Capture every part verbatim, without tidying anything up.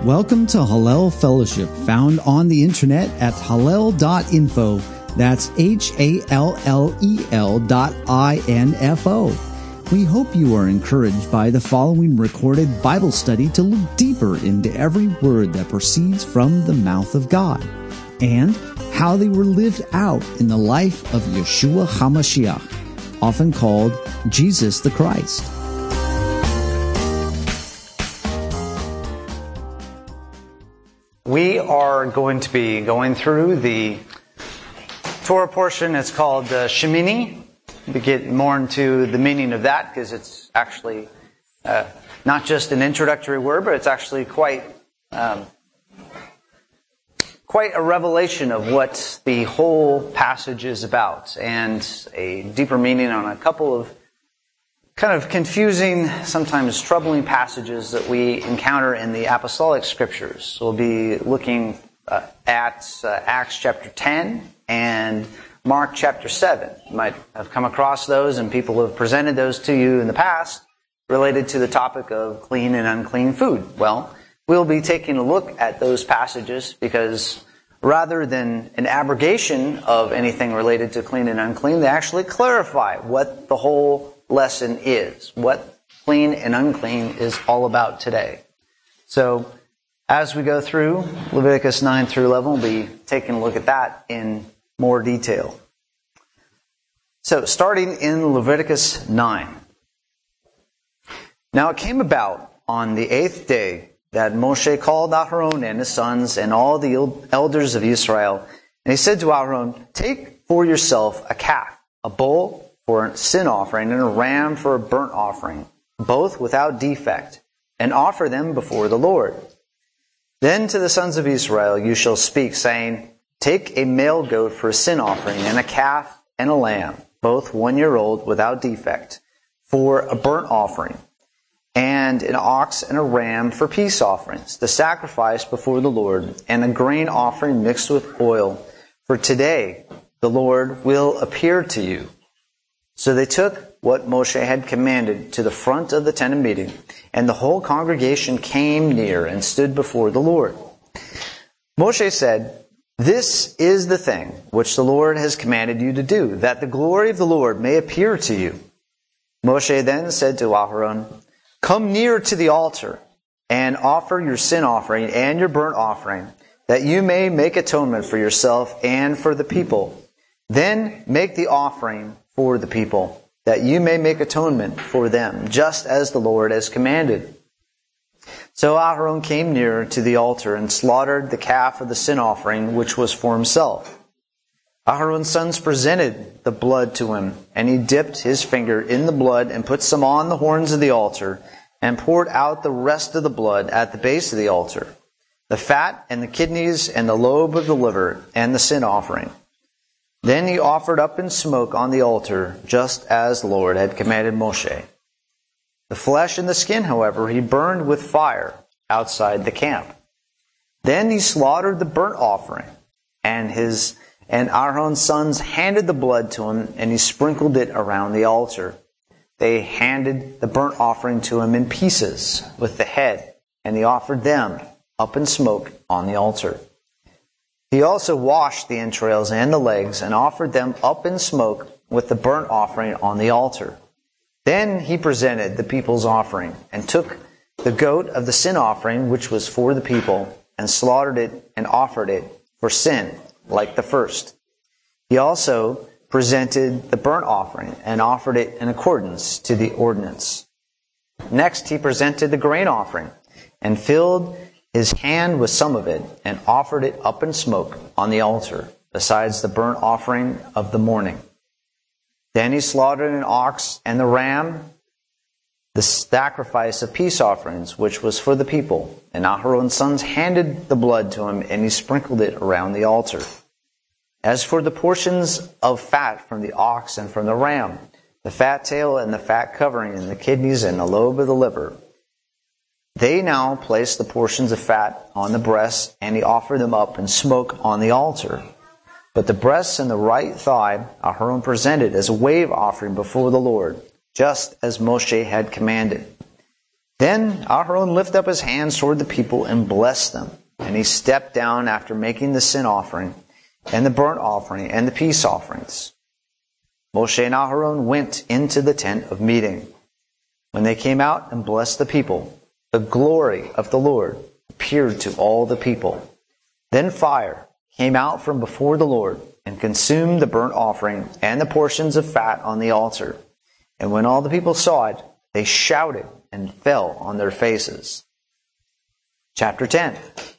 Welcome to Hallel Fellowship, found on the internet at hallel dot info. That's H A L L E L dot I N F O. We hope you are encouraged by the following recorded Bible study to look deeper into every word that proceeds from the mouth of God, and how they were lived out in the life of Yeshua HaMashiach, often called Jesus the Christ. We are going to be going through the Torah portion. It's called uh, Shemini. We get more into the meaning of that because it's actually uh, not just an introductory word, but it's actually quite um, quite a revelation of what the whole passage is about, and a deeper meaning on a couple of kind of confusing, sometimes troubling passages that we encounter in the apostolic scriptures. So we'll be looking uh, at uh, Acts chapter ten and Mark chapter seven. You might have come across those, and people have presented those to you in the past related to the topic of clean and unclean food. Well, we'll be taking a look at those passages because rather than an abrogation of anything related to clean and unclean, they actually clarify what the whole lesson is, what clean and unclean is all about today. So, as we go through Leviticus nine through eleven, we'll be taking a look at that in more detail. So, starting in Leviticus nine. Now it came about on the eighth day that Moshe called Aharon and his sons and all the elders of Israel, and he said to Aharon, "Take for yourself a calf, a bull for a sin offering, and a ram for a burnt offering, both without defect, and offer them before the Lord. Then to the sons of Israel you shall speak, saying, Take a male goat for a sin offering, and a calf and a lamb, both one year old without defect, for a burnt offering, and an ox and a ram for peace offerings, the sacrifice before the Lord, and a grain offering mixed with oil. For today the Lord will appear to you." So they took what Moshe had commanded to the front of the tent of meeting, and the whole congregation came near and stood before the Lord. Moshe said, "This is the thing which the Lord has commanded you to do, that the glory of the Lord may appear to you." Moshe then said to Aharon, "Come near to the altar, and offer your sin offering and your burnt offering, that you may make atonement for yourself and for the people. Then make the offering for the people, that you may make atonement for them, just as the Lord has commanded." So Aharon came near to the altar and slaughtered the calf of the sin offering, which was for himself. Aharon's sons presented the blood to him, and he dipped his finger in the blood and put some on the horns of the altar, and poured out the rest of the blood at the base of the altar, the fat and the kidneys and the lobe of the liver and the sin offering. Then he offered up in smoke on the altar, just as the Lord had commanded Moshe. The flesh and the skin, however, he burned with fire outside the camp. Then he slaughtered the burnt offering, and his and Aaron's sons handed the blood to him, and he sprinkled it around the altar. They handed the burnt offering to him in pieces with the head, and he offered them up in smoke on the altar. He also washed the entrails and the legs and offered them up in smoke with the burnt offering on the altar. Then he presented the people's offering and took the goat of the sin offering, which was for the people, and slaughtered it and offered it for sin, like the first. He also presented the burnt offering and offered it in accordance to the ordinance. Next he presented the grain offering and filled his hand with some of it, and offered it up in smoke on the altar, besides the burnt offering of the morning. Then he slaughtered an ox and the ram, the sacrifice of peace offerings, which was for the people. And Aharon's sons handed the blood to him, and he sprinkled it around the altar. As for the portions of fat from the ox and from the ram, the fat tail and the fat covering, and the kidneys and the lobe of the liver, they now placed the portions of fat on the breasts, and he offered them up in smoke on the altar. But the breasts and the right thigh Aharon presented as a wave offering before the Lord, just as Moshe had commanded. Then Aharon lifted up his hands toward the people and blessed them. And he stepped down after making the sin offering and the burnt offering and the peace offerings. Moshe and Aharon went into the tent of meeting. When they came out and blessed the people, the glory of the Lord appeared to all the people. Then fire came out from before the Lord and consumed the burnt offering and the portions of fat on the altar. And when all the people saw it, they shouted and fell on their faces. Chapter ten.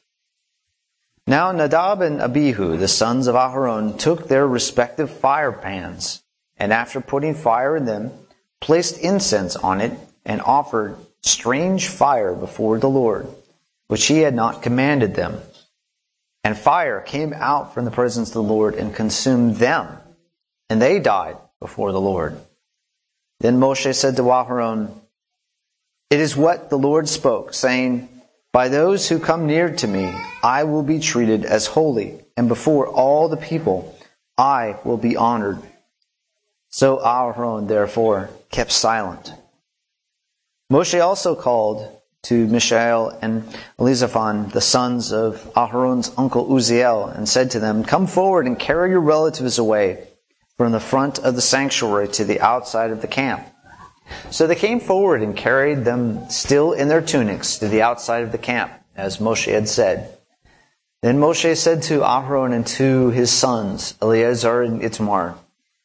Now Nadab and Abihu, the sons of Aharon, took their respective fire pans, and after putting fire in them, placed incense on it, and offered strange fire before the Lord, which he had not commanded them. And fire came out from the presence of the Lord and consumed them, and they died before the Lord. Then Moshe said to Aharon, "It is what the Lord spoke, saying, by those who come near to me, I will be treated as holy, and before all the people, I will be honored." So Aharon, therefore, kept silent. Moshe also called to Mishael and Elizaphan, the sons of Aharon's uncle Uzziel, and said to them, "Come forward and carry your relatives away from the front of the sanctuary to the outside of the camp." So they came forward and carried them still in their tunics to the outside of the camp, as Moshe had said. Then Moshe said to Aharon and to his sons, Eleazar and Ithamar,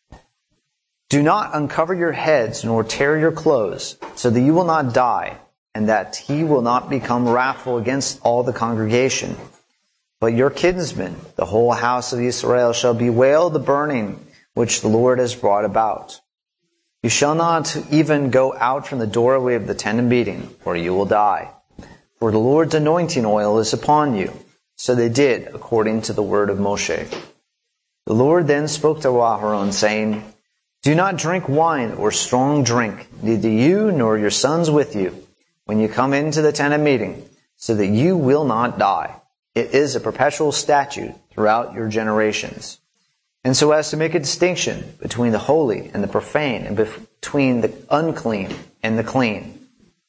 "Do not uncover your heads nor tear your clothes, so that you will not die, and that he will not become wrathful against all the congregation. But your kinsmen, the whole house of Israel, shall bewail the burning which the Lord has brought about. You shall not even go out from the doorway of the tent of meeting, or you will die. For the Lord's anointing oil is upon you." So they did according to the word of Moshe. The Lord then spoke to Aharon, saying, "Do not drink wine or strong drink, neither you nor your sons with you, when you come into the tent of meeting, so that you will not die. It is a perpetual statute throughout your generations. And so as to make a distinction between the holy and the profane, and between the unclean and the clean.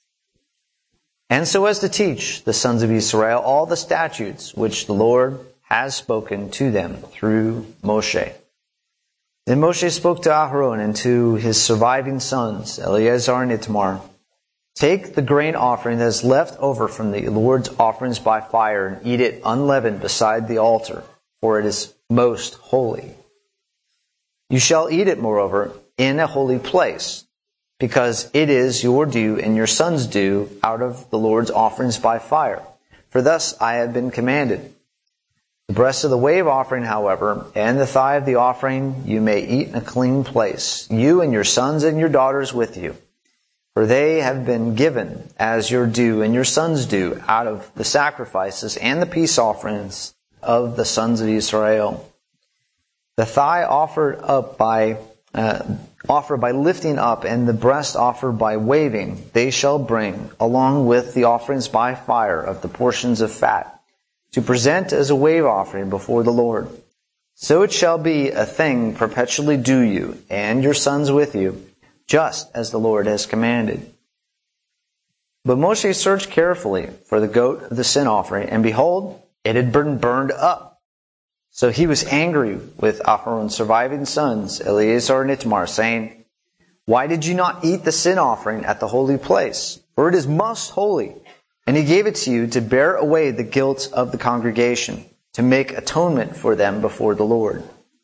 And so as to teach the sons of Israel all the statutes which the Lord has spoken to them through Moshe." Then Moshe spoke to Aharon and to his surviving sons, Eleazar and Ithamar, "Take the grain offering that is left over from the Lord's offerings by fire, and eat it unleavened beside the altar, for it is most holy. You shall eat it, moreover, in a holy place, because it is your due and your son's due out of the Lord's offerings by fire. For thus I have been commanded. The breast of the wave offering, however, and the thigh of the offering you may eat in a clean place, you and your sons and your daughters with you. For they have been given as your due and your son's due out of the sacrifices and the peace offerings of the sons of Israel. The thigh offered up by uh, offered by lifting up, and the breast offered by waving, they shall bring, along with the offerings by fire of the portions of fat, to present as a wave offering before the Lord. So it shall be a thing perpetually due you, and your sons with you, just as the Lord has commanded." But Moshe searched carefully for the goat of the sin offering, and behold, it had been burned up. So he was angry with Aharon's surviving sons, Eleazar and Ithamar, saying, "Why did you not eat the sin offering at the holy place? For it is most holy. And he gave it to you to bear away the guilt of the congregation, to make atonement for them before the Lord.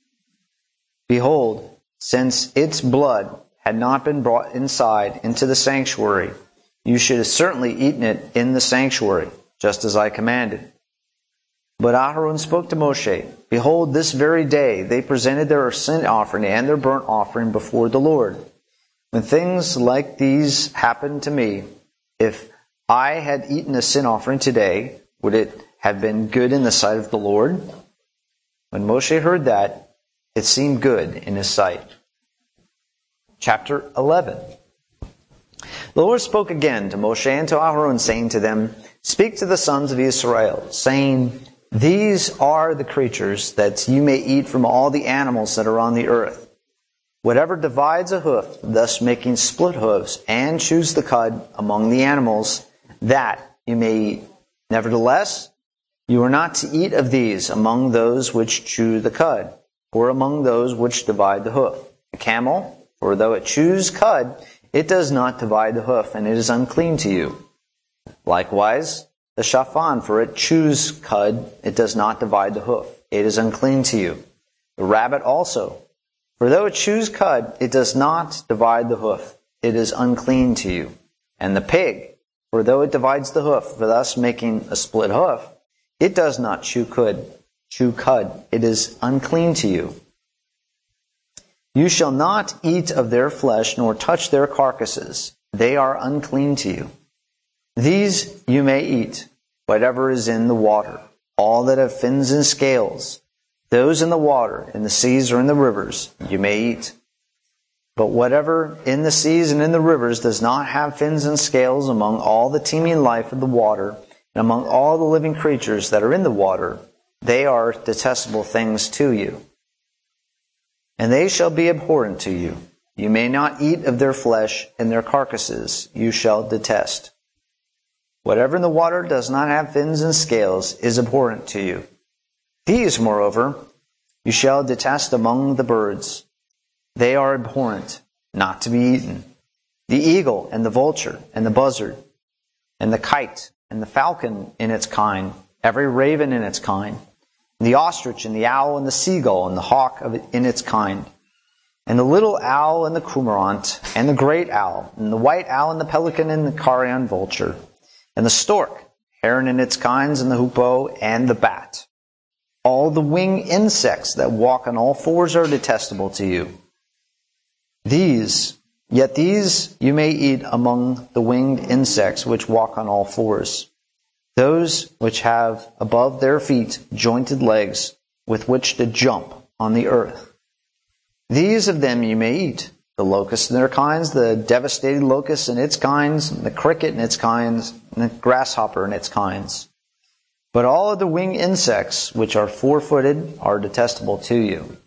Behold, since its blood had not been brought inside into the sanctuary, you should have certainly eaten it in the sanctuary, just as I commanded." But Aharon spoke to Moshe, "Behold, this very day they presented their sin offering and their burnt offering before the Lord. When things like these happened to me, if I had eaten a sin offering today, would it have been good in the sight of the Lord?" When Moshe heard that, it seemed good in his sight. Chapter eleven. The Lord spoke again to Moshe and to Aharon, saying to them, "Speak to the sons of Israel, saying, These are the creatures that you may eat from all the animals that are on the earth. Whatever divides a hoof, thus making split hoofs, and chews the cud among the animals, that you may eat. Nevertheless, you are not to eat of these among those which chew the cud, or among those which divide the hoof. A camel, for though it chews cud, it does not divide the hoof, and it is unclean to you. Likewise, the shafan, for it chews cud, it does not divide the hoof. It is unclean to you. The rabbit also, for though it chews cud, it does not divide the hoof. It is unclean to you. And the pig, for though it divides the hoof, thus making a split hoof, it does not chew cud. Chew cud. It is unclean to you. You shall not eat of their flesh, nor touch their carcasses. They are unclean to you. These you may eat, whatever is in the water, all that have fins and scales. Those in the water, in the seas or in the rivers, you may eat. But whatever in the seas and in the rivers does not have fins and scales, among all the teeming life of the water, and among all the living creatures that are in the water, they are detestable things to you. And they shall be abhorrent to you. You may not eat of their flesh, and their carcasses you shall detest. Whatever in the water does not have fins and scales is abhorrent to you. These, moreover, you shall detest among the birds. They are abhorrent, not to be eaten. The eagle and the vulture and the buzzard and the kite and the falcon in its kind, every raven in its kind, and the ostrich and the owl and the seagull and the hawk of it in its kind, and the little owl and the cormorant and the great owl and the white owl and the pelican and the carrion vulture and the stork, heron in its kinds and the hoopoe and the bat. All the winged insects that walk on all fours are detestable to you. These, yet these you may eat among the winged insects which walk on all fours. Those which have above their feet jointed legs with which to jump on the earth. These of them you may eat. The locust in their kinds, the devastated locust in its kinds, the cricket in its kinds, and the grasshopper in its kinds. But all of the winged insects which are four-footed are detestable to you.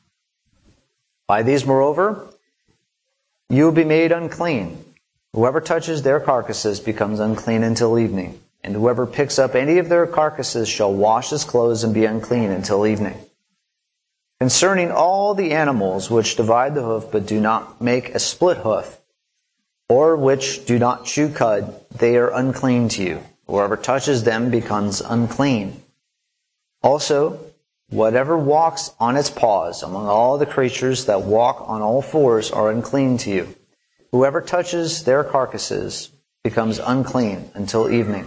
By these, moreover, you will be made unclean. Whoever touches their carcasses becomes unclean until evening. And whoever picks up any of their carcasses shall wash his clothes and be unclean until evening. Concerning all the animals which divide the hoof but do not make a split hoof, or which do not chew cud, they are unclean to you. Whoever touches them becomes unclean. Also, whatever walks on its paws among all the creatures that walk on all fours are unclean to you. Whoever touches their carcasses becomes unclean until evening.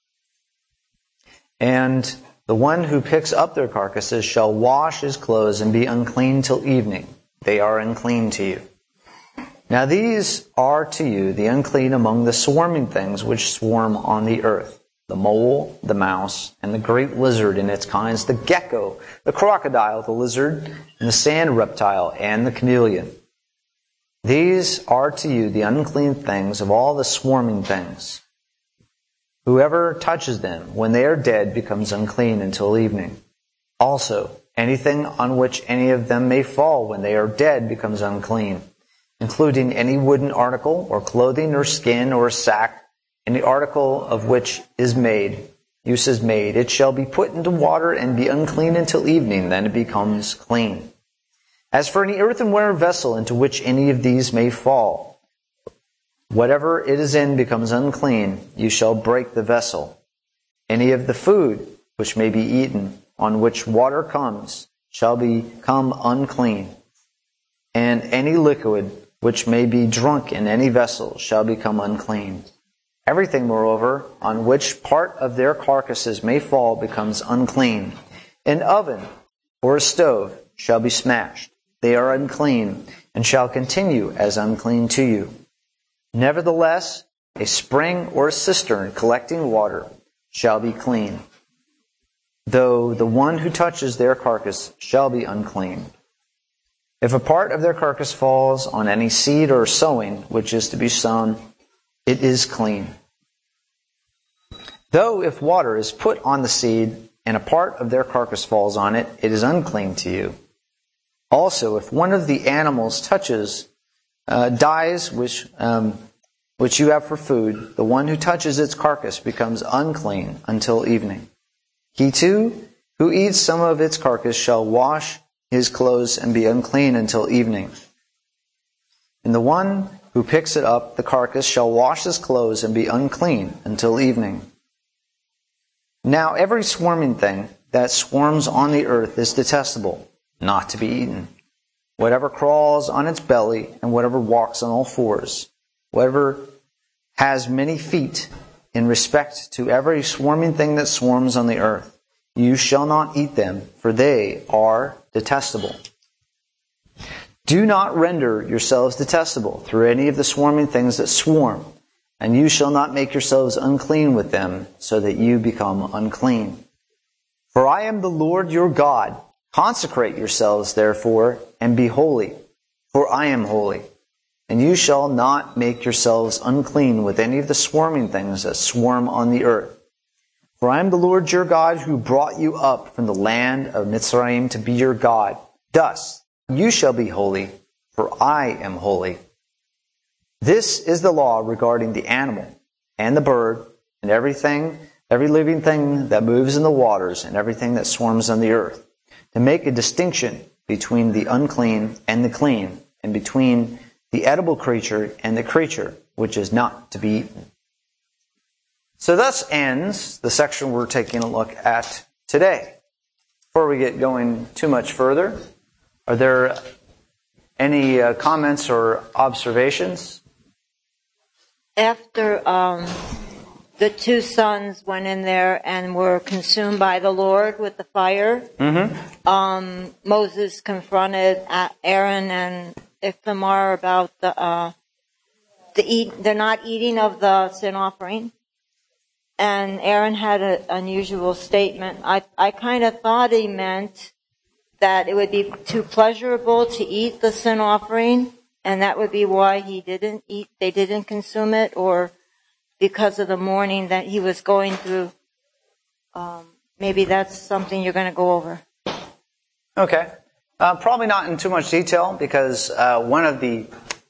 And the one who picks up their carcasses shall wash his clothes and be unclean till evening. They are unclean to you. Now these are to you the unclean among the swarming things which swarm on the earth, the mole, the mouse, and the great lizard in its kinds, the gecko, the crocodile, the lizard, and the sand reptile, and the chameleon. These are to you the unclean things of all the swarming things. Whoever touches them when they are dead becomes unclean until evening. Also, anything on which any of them may fall when they are dead becomes unclean, including any wooden article, or clothing, or skin, or sack, any article of which is made, use is made. It shall be put into water and be unclean until evening, then it becomes clean. As for any earthenware vessel into which any of these may fall, whatever it is in becomes unclean, you shall break the vessel. Any of the food which may be eaten, on which water comes, shall become unclean. And any liquid which may be drunk in any vessel shall become unclean. Everything, moreover, on which part of their carcasses may fall becomes unclean. An oven or a stove shall be smashed. They are unclean, and shall continue as unclean to you. Nevertheless, a spring or a cistern collecting water shall be clean, though the one who touches their carcass shall be unclean. If a part of their carcass falls on any seed or sowing which is to be sown, it is clean. Though if water is put on the seed, and a part of their carcass falls on it, it is unclean to you. Also, if one of the animals touches, uh, dies, which, um, which you have for food, the one who touches its carcass becomes unclean until evening. He too, who eats some of its carcass, shall wash his clothes and be unclean until evening. And the one who picks it up, the carcass, shall wash his clothes and be unclean until evening. Now every swarming thing that swarms on the earth is detestable, not to be eaten. Whatever crawls on its belly, and whatever walks on all fours, whatever has many feet, in respect to every swarming thing that swarms on the earth, you shall not eat them, for they are detestable. Do not render yourselves detestable through any of the swarming things that swarm, and you shall not make yourselves unclean with them, so that you become unclean. For I am the Lord your God. Consecrate yourselves, therefore, and be holy, for I am holy. And you shall not make yourselves unclean with any of the swarming things that swarm on the earth. For I am the Lord your God, who brought you up from the land of Mitzrayim to be your God. Thus you shall be holy, for I am holy. This is the law regarding the animal and the bird and everything, every living thing that moves in the waters and everything that swarms on the earth, to make a distinction between the unclean and the clean, and between the edible creature and the creature which is not to be eaten. So thus ends the section we're taking a look at today. Before we get going too much further, are there any uh, comments or observations? After um, the two sons went in there and were consumed by the Lord with the fire, mm-hmm. um, Moses confronted Aaron and Ithamar about the uh, the eat. They're not eating of the sin offering, and Aaron had an unusual statement. I I kind of thought he meant that it would be too pleasurable to eat the sin offering, and that would be why he didn't eat. They didn't consume it, or because of the mourning that he was going through. Um, maybe that's something you're going to go over. Okay. Uh, probably not in too much detail, because uh, one of the,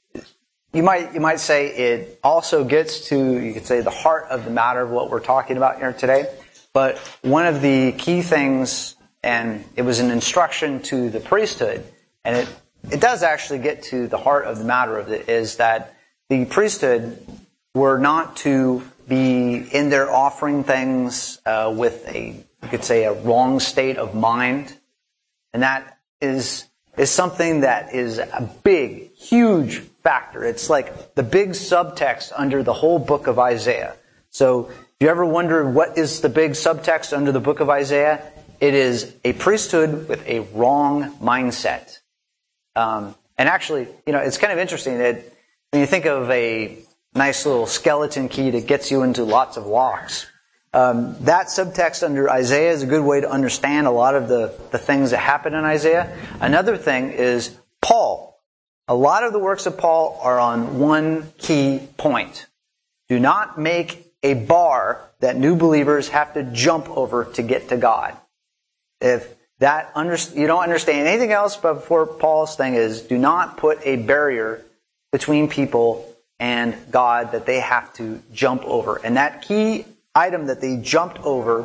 you might you might say it also gets to, you could say, the heart of the matter of what we're talking about here today. But one of the key things, and it was an instruction to the priesthood, and it it does actually get to the heart of the matter of it, is that the priesthood were not to be in there offering things uh, with a, you could say, a wrong state of mind, and that is is something that is a big, huge factor. It's like the big subtext under the whole book of Isaiah. So if you ever wonder what is the big subtext under the book of Isaiah, it is a priesthood with a wrong mindset. Um, and actually, you know, it's kind of interesting that when you think of a nice little skeleton key that gets you into lots of locks, Um, that subtext under Isaiah is a good way to understand a lot of the, the things that happen in Isaiah. Another thing is Paul. A lot of the works of Paul are on one key point. Do not make a bar that new believers have to jump over to get to God. If that under, you don't understand anything else before Paul's thing is, do not put a barrier between people and God that they have to jump over. And that key item that they jumped over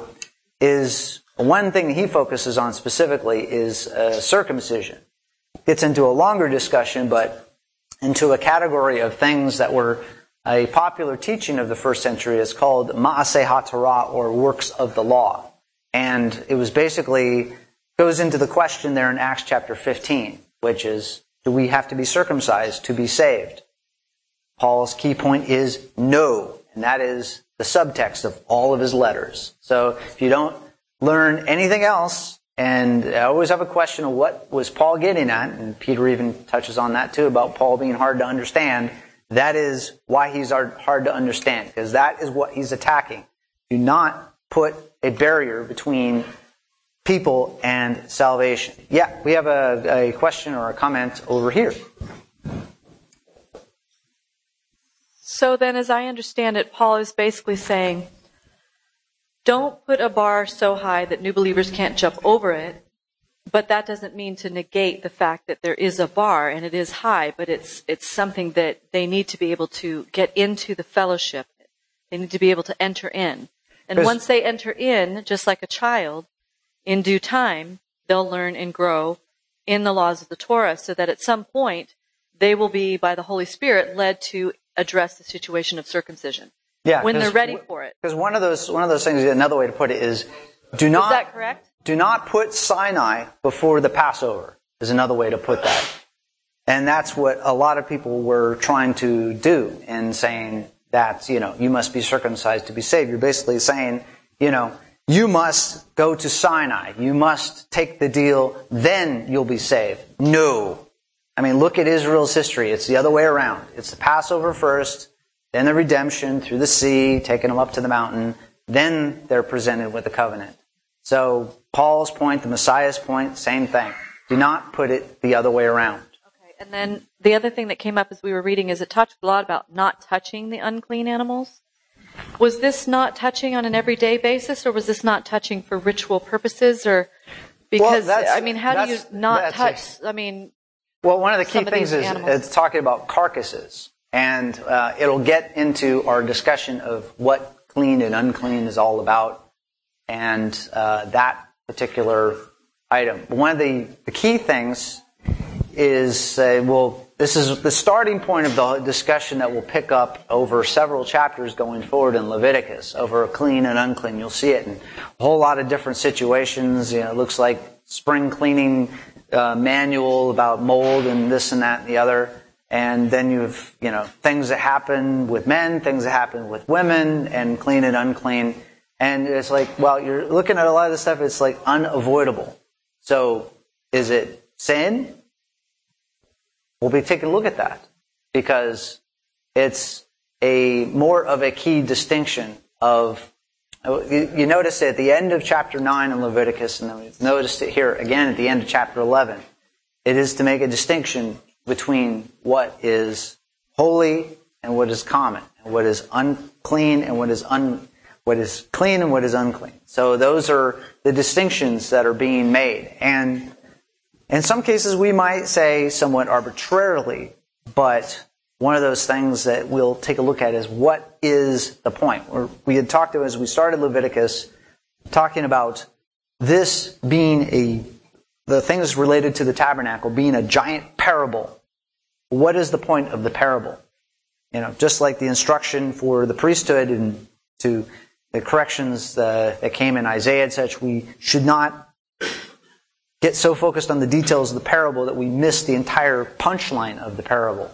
is one thing he focuses on specifically is uh, circumcision. Gets into a longer discussion, but into a category of things that were a popular teaching of the first century is called Ma'aseh HaTorah, or works of the law. And it was basically, goes into the question there in Acts chapter fifteen, which is, do we have to be circumcised to be saved? Paul's key point is no, and that is the subtext of all of his letters. So if you don't learn anything else, and I always have a question of what was Paul getting at, and Peter even touches on that too, about Paul being hard to understand, that is why he's hard to understand, because that is what he's attacking. Do not put a barrier between people and salvation. Yeah, we have a, a question or a comment over here. So then, as I understand it, Paul is basically saying, don't put a bar so high that new believers can't jump over it. But that doesn't mean to negate the fact that there is a bar and it is high, but it's it's something that they need to be able to get into the fellowship. They need to be able to enter in. And once they enter in, just like a child, in due time, they'll learn and grow in the laws of the Torah so that at some point they will be, by the Holy Spirit, led to address the situation of circumcision. Yeah, when they're ready for it. Because one of those one of those things, another way to put it is, do not. Is that correct? Do not put Sinai before the Passover, is another way to put that. And that's what a lot of people were trying to do in saying that, you know, you must be circumcised to be saved. You're basically saying, you know, you must go to Sinai. You must take the deal, then you'll be saved. No. I mean, look at Israel's history. It's the other way around. It's the Passover first, then the redemption through the sea, taking them up to the mountain, then they're presented with the covenant. So Paul's point, the Messiah's point, same thing. Do not put it the other way around. Okay, and then the other thing that came up as we were reading is it talks a lot about not touching the unclean animals. Was this not touching on an everyday basis, or was this not touching for ritual purposes? Or because, well, I mean, how do you not touch, a, I mean... Well, one of the key things is animals. It's talking about carcasses. And uh, it'll get into our discussion of what clean and unclean is all about. And uh, that particular item. One of the, the key things is, uh, well, this is the starting point of the discussion that we'll pick up over several chapters going forward in Leviticus, over clean and unclean. You'll see it in a whole lot of different situations. You know, it looks like spring cleaning uh, manual about mold and this and that and the other. And then you've, you know, things that happen with men, things that happen with women, and clean and unclean. And it's like, well, you're looking at a lot of this stuff, it's like unavoidable. So, is it sin? We'll be taking a look at that. Because it's a more of a key distinction of, you, you notice it at the end of chapter nine in Leviticus, and then we noticed it here again at the end of chapter eleven. It is to make a distinction between what is holy and what is common, and what is unclean and what is un what is clean and what is unclean. So those are the distinctions that are being made. And in some cases we might say somewhat arbitrarily, but one of those things that we'll take a look at is what is the point. We're, we had talked about, as we started Leviticus, talking about this being a, the things related to the tabernacle being a giant parable. What is the point of the parable? You know, just like the instruction for the priesthood and to the corrections uh, that came in Isaiah and such, we should not get so focused on the details of the parable that we miss the entire punchline of the parable.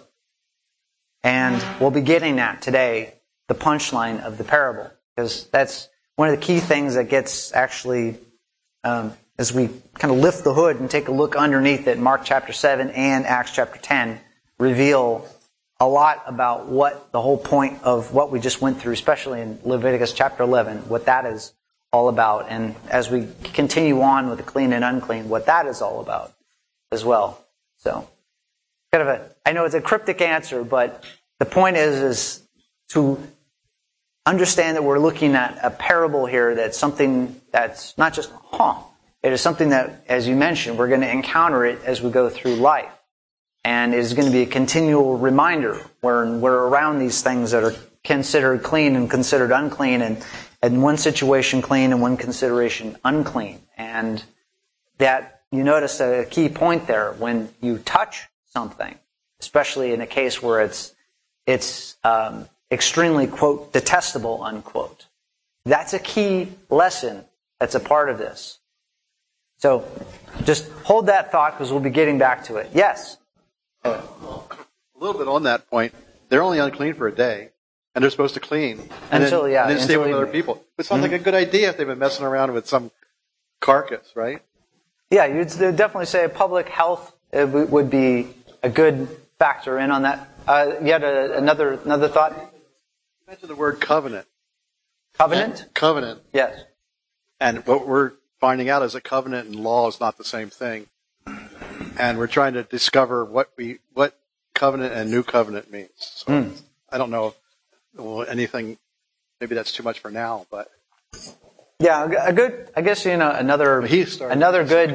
And we'll be getting at today the punchline of the parable, because that's one of the key things that gets actually, um, as we kind of lift the hood and take a look underneath it, Mark chapter seven and Acts chapter ten reveal a lot about what the whole point of what we just went through, especially in Leviticus chapter eleven, what that is all about. And as we continue on with the clean and unclean, what that is all about as well. So, kind of a, I know it's a cryptic answer, but the point is, is to understand that we're looking at a parable here that's something that's not just, huh, it is something that, as you mentioned, we're going to encounter it as we go through life. And it is going to be a continual reminder when we're around these things that are considered clean and considered unclean, and in one situation clean and one consideration unclean. And that, you notice a key point there, when you touch something, especially in a case where it's it's um, extremely, quote, detestable, unquote. That's a key lesson that's a part of this. So just hold that thought, because we'll be getting back to it. Yes? A little bit on that point. They're only unclean for a day, and they're supposed to clean. And until, then, yeah, and then stay with you, other people. It sounds mm-hmm. like a good idea if they've been messing around with some carcass, right? Yeah, you'd definitely say public health would be a good factor in on that. Uh, you had a, another another thought? You mentioned the word covenant. Covenant? And covenant. Yes. And what we're finding out is that covenant and law is not the same thing. And we're trying to discover what we what covenant and new covenant means. So mm. I don't know if anything, maybe that's too much for now, but yeah, a good, I guess, you know, another another good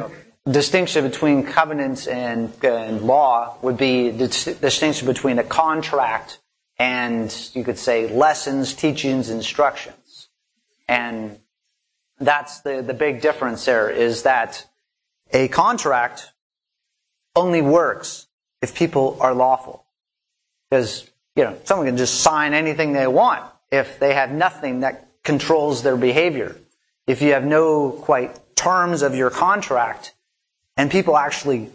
distinction between covenants and, and law would be the distinction between a contract and, you could say, lessons, teachings, instructions. And that's the, the big difference there, is that a contract only works if people are lawful. Because, you know, someone can just sign anything they want if they have nothing that controls their behavior. If you have no quite terms of your contract, and people actually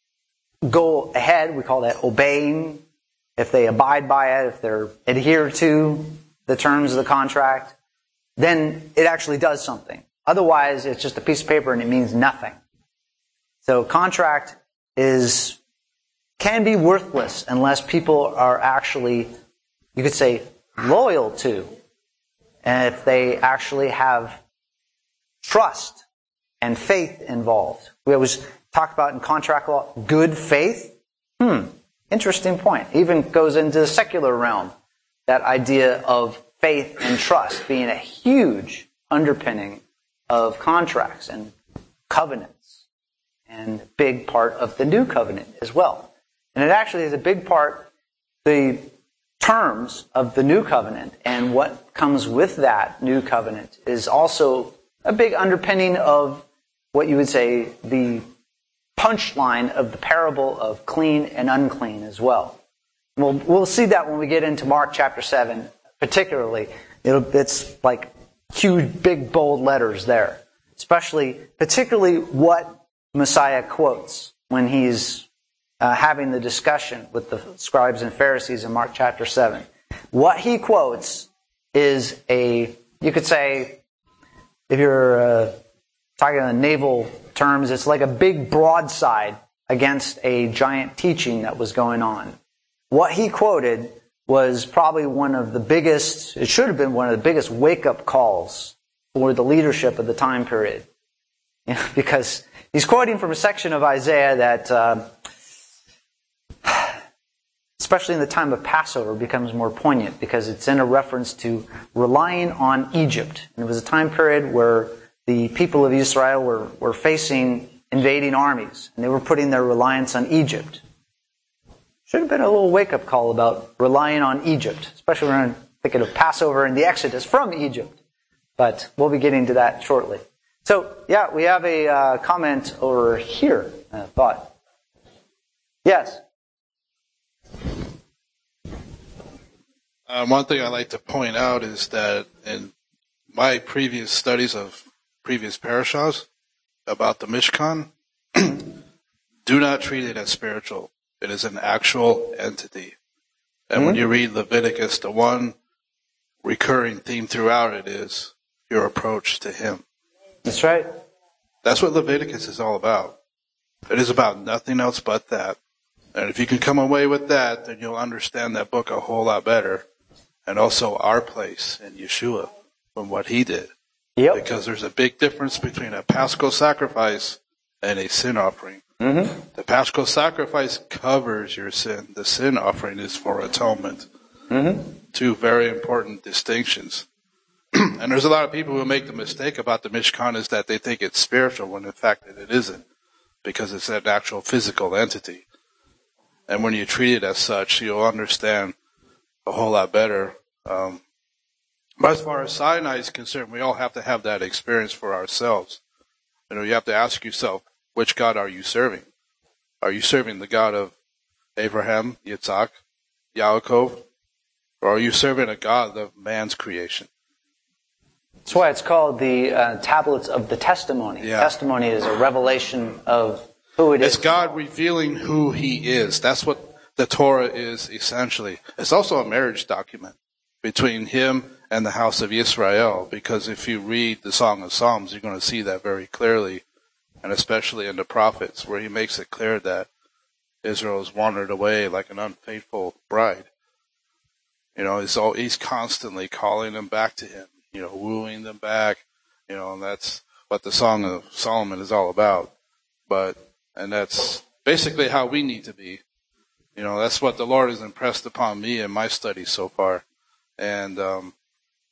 go ahead, we call that obeying, if they abide by it, if they adhere to the terms of the contract, then it actually does something. Otherwise, it's just a piece of paper and it means nothing. So contract is can be worthless unless people are actually, you could say, loyal to, and if they actually have trust and faith involved. We always talk about in contract law, good faith. Hmm, interesting point. Even goes into the secular realm, that idea of faith and trust being a huge underpinning of contracts and covenants, and a big part of the new covenant as well. And it actually is a big part, the terms of the new covenant and what comes with that new covenant is also a big underpinning of what you would say the punchline of the parable of clean and unclean as well. We'll, we'll see that when we get into Mark chapter seven, particularly. It'll, it's like huge, big, bold letters there. Especially, particularly what Messiah quotes when he's uh, having the discussion with the scribes and Pharisees in Mark chapter seven. What he quotes is a, you could say, if you're uh, talking in naval terms, it's like a big broadside against a giant teaching that was going on. What he quoted was probably one of the biggest, it should have been one of the biggest wake-up calls for the leadership of the time period. You know, because he's quoting from a section of Isaiah that, uh, especially in the time of Passover, becomes more poignant because it's in a reference to relying on Egypt. And it was a time period where the people of Israel were, were facing invading armies, and they were putting their reliance on Egypt. Should have been a little wake-up call about relying on Egypt, especially when we're thinking of Passover and the Exodus from Egypt. But we'll be getting to that shortly. So, yeah, we have a uh, comment over here, I thought. Yes? Uh, one thing I like to point out is that in my previous studies of previous parashas about the Mishkan, do not treat it as spiritual. It is an actual entity. And mm-hmm. when you read Leviticus, the one recurring theme throughout it is your approach to Him. That's right. That's what Leviticus is all about. It is about nothing else but that. And if you can come away with that, then you'll understand that book a whole lot better. And also our place in Yeshua from what He did. Yep. Because there's a big difference between a Paschal sacrifice and a sin offering. Mm-hmm. The Paschal sacrifice covers your sin. The sin offering is for atonement. Mm-hmm. Two very important distinctions. And there's a lot of people who make the mistake about the Mishkan is that they think it's spiritual when in fact it isn't, because it's an actual physical entity. And when you treat it as such, you'll understand a whole lot better. Um, but as far as Sinai is concerned, we all have to have that experience for ourselves. You know, you have to ask yourself, which God are you serving? Are you serving the God of Abraham, Yitzhak, Yaakov, or are you serving a God of man's creation? That's why it's called the uh, tablets of the testimony. Yeah. Testimony is a revelation of who it it's is. It's God revealing who He is. That's what the Torah is essentially. It's also a marriage document between Him and the house of Israel, because if you read the Song of Psalms, you're going to see that very clearly, and especially in the prophets, where He makes it clear that Israel has wandered away like an unfaithful bride. You know, he's, all, he's constantly calling them back to Him, you know, wooing them back, you know, and that's what the Song of Solomon is all about. But, and that's basically how we need to be. You know, that's what the Lord has impressed upon me in my studies so far. And, um,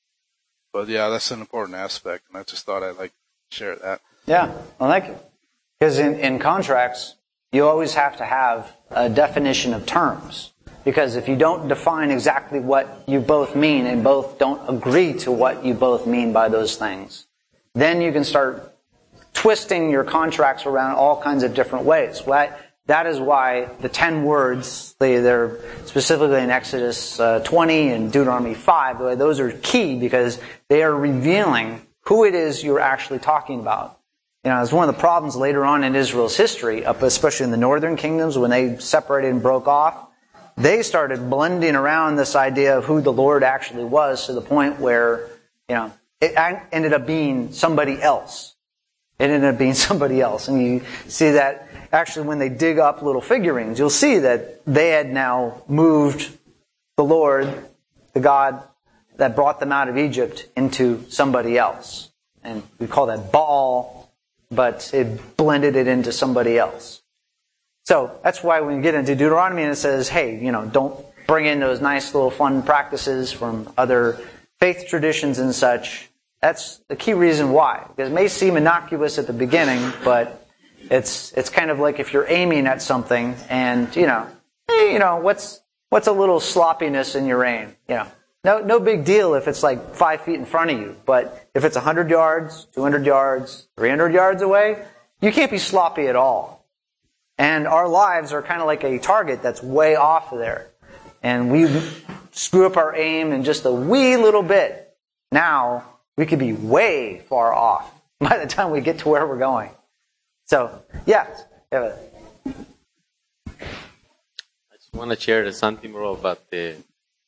but yeah, that's an important aspect, and I just thought I'd like to share that. Yeah, well, thank you. Because in, in contracts, you always have to have a definition of terms. Because if you don't define exactly what you both mean and both don't agree to what you both mean by those things, then you can start twisting your contracts around all kinds of different ways. Right? That is why the ten words, they, they're specifically in Exodus uh, twenty and Deuteronomy five, those are key because they are revealing who it is you're actually talking about. You know, it's one of the problems later on in Israel's history, up especially in the northern kingdoms when they separated and broke off. They started blending around this idea of who the Lord actually was to the point where, you know, it ended up being somebody else. It ended up being somebody else. And you see that actually when they dig up little figurines, you'll see that they had now moved the Lord, the God that brought them out of Egypt, into somebody else. And we call that Baal, but it blended it into somebody else. So that's why when you get into Deuteronomy and it says, hey, you know, don't bring in those nice little fun practices from other faith traditions and such. That's the key reason why. Because it may seem innocuous at the beginning, but it's it's kind of like if you're aiming at something and, you know, hey, you know, what's what's a little sloppiness in your aim? You know, no no big deal if it's like five feet in front of you. But if it's one hundred yards, two hundred yards, three hundred yards away, you can't be sloppy at all. And our lives are kind of like a target that's way off of there. And we screw up our aim in just a wee little bit. Now, we could be way far off by the time we get to where we're going. So, yeah. I just want to share something more about the...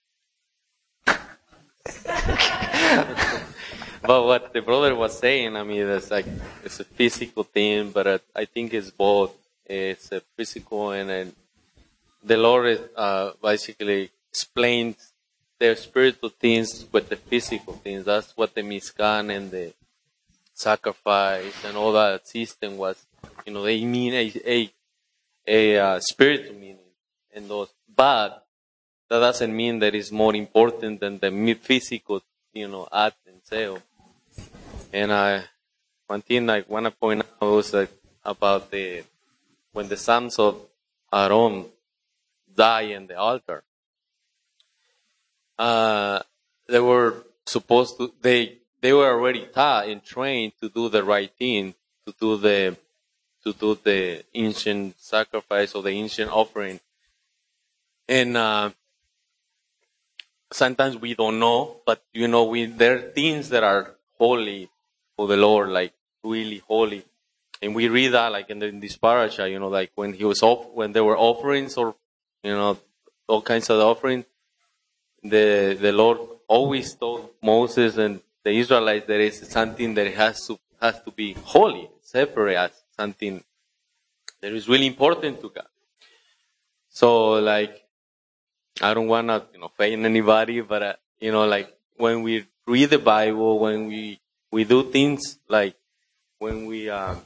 But what the brother was saying, I mean, it's like, it's a physical thing, but I think it's both. It's a physical and a, the Lord uh, basically explained the spiritual things with the physical things. That's what the Mizkan and the sacrifice and all that system was. You know, they mean a a, a uh, spiritual meaning in those. But that doesn't mean that it's more important than the physical, you know, act itself. And I, one thing I want to point out was like about the when the sons of Aaron die in the altar, uh, they were supposed to, they, they were already taught and trained to do the right thing, to do the, to do the ancient sacrifice or the ancient offering. And, uh, sometimes we don't know, but you know, we, there are things that are holy for the Lord, like really holy. And we read that like in, the, in this parasha, you know, like when he was off, when there were offerings or, you know, all kinds of offerings, the the Lord always told Moses and the Israelites there is something that has to has to be holy, separate as something that is really important to God. So like, I don't want to, you know, offend anybody, but uh, you know, like when we read the Bible, when we we do things like when we um,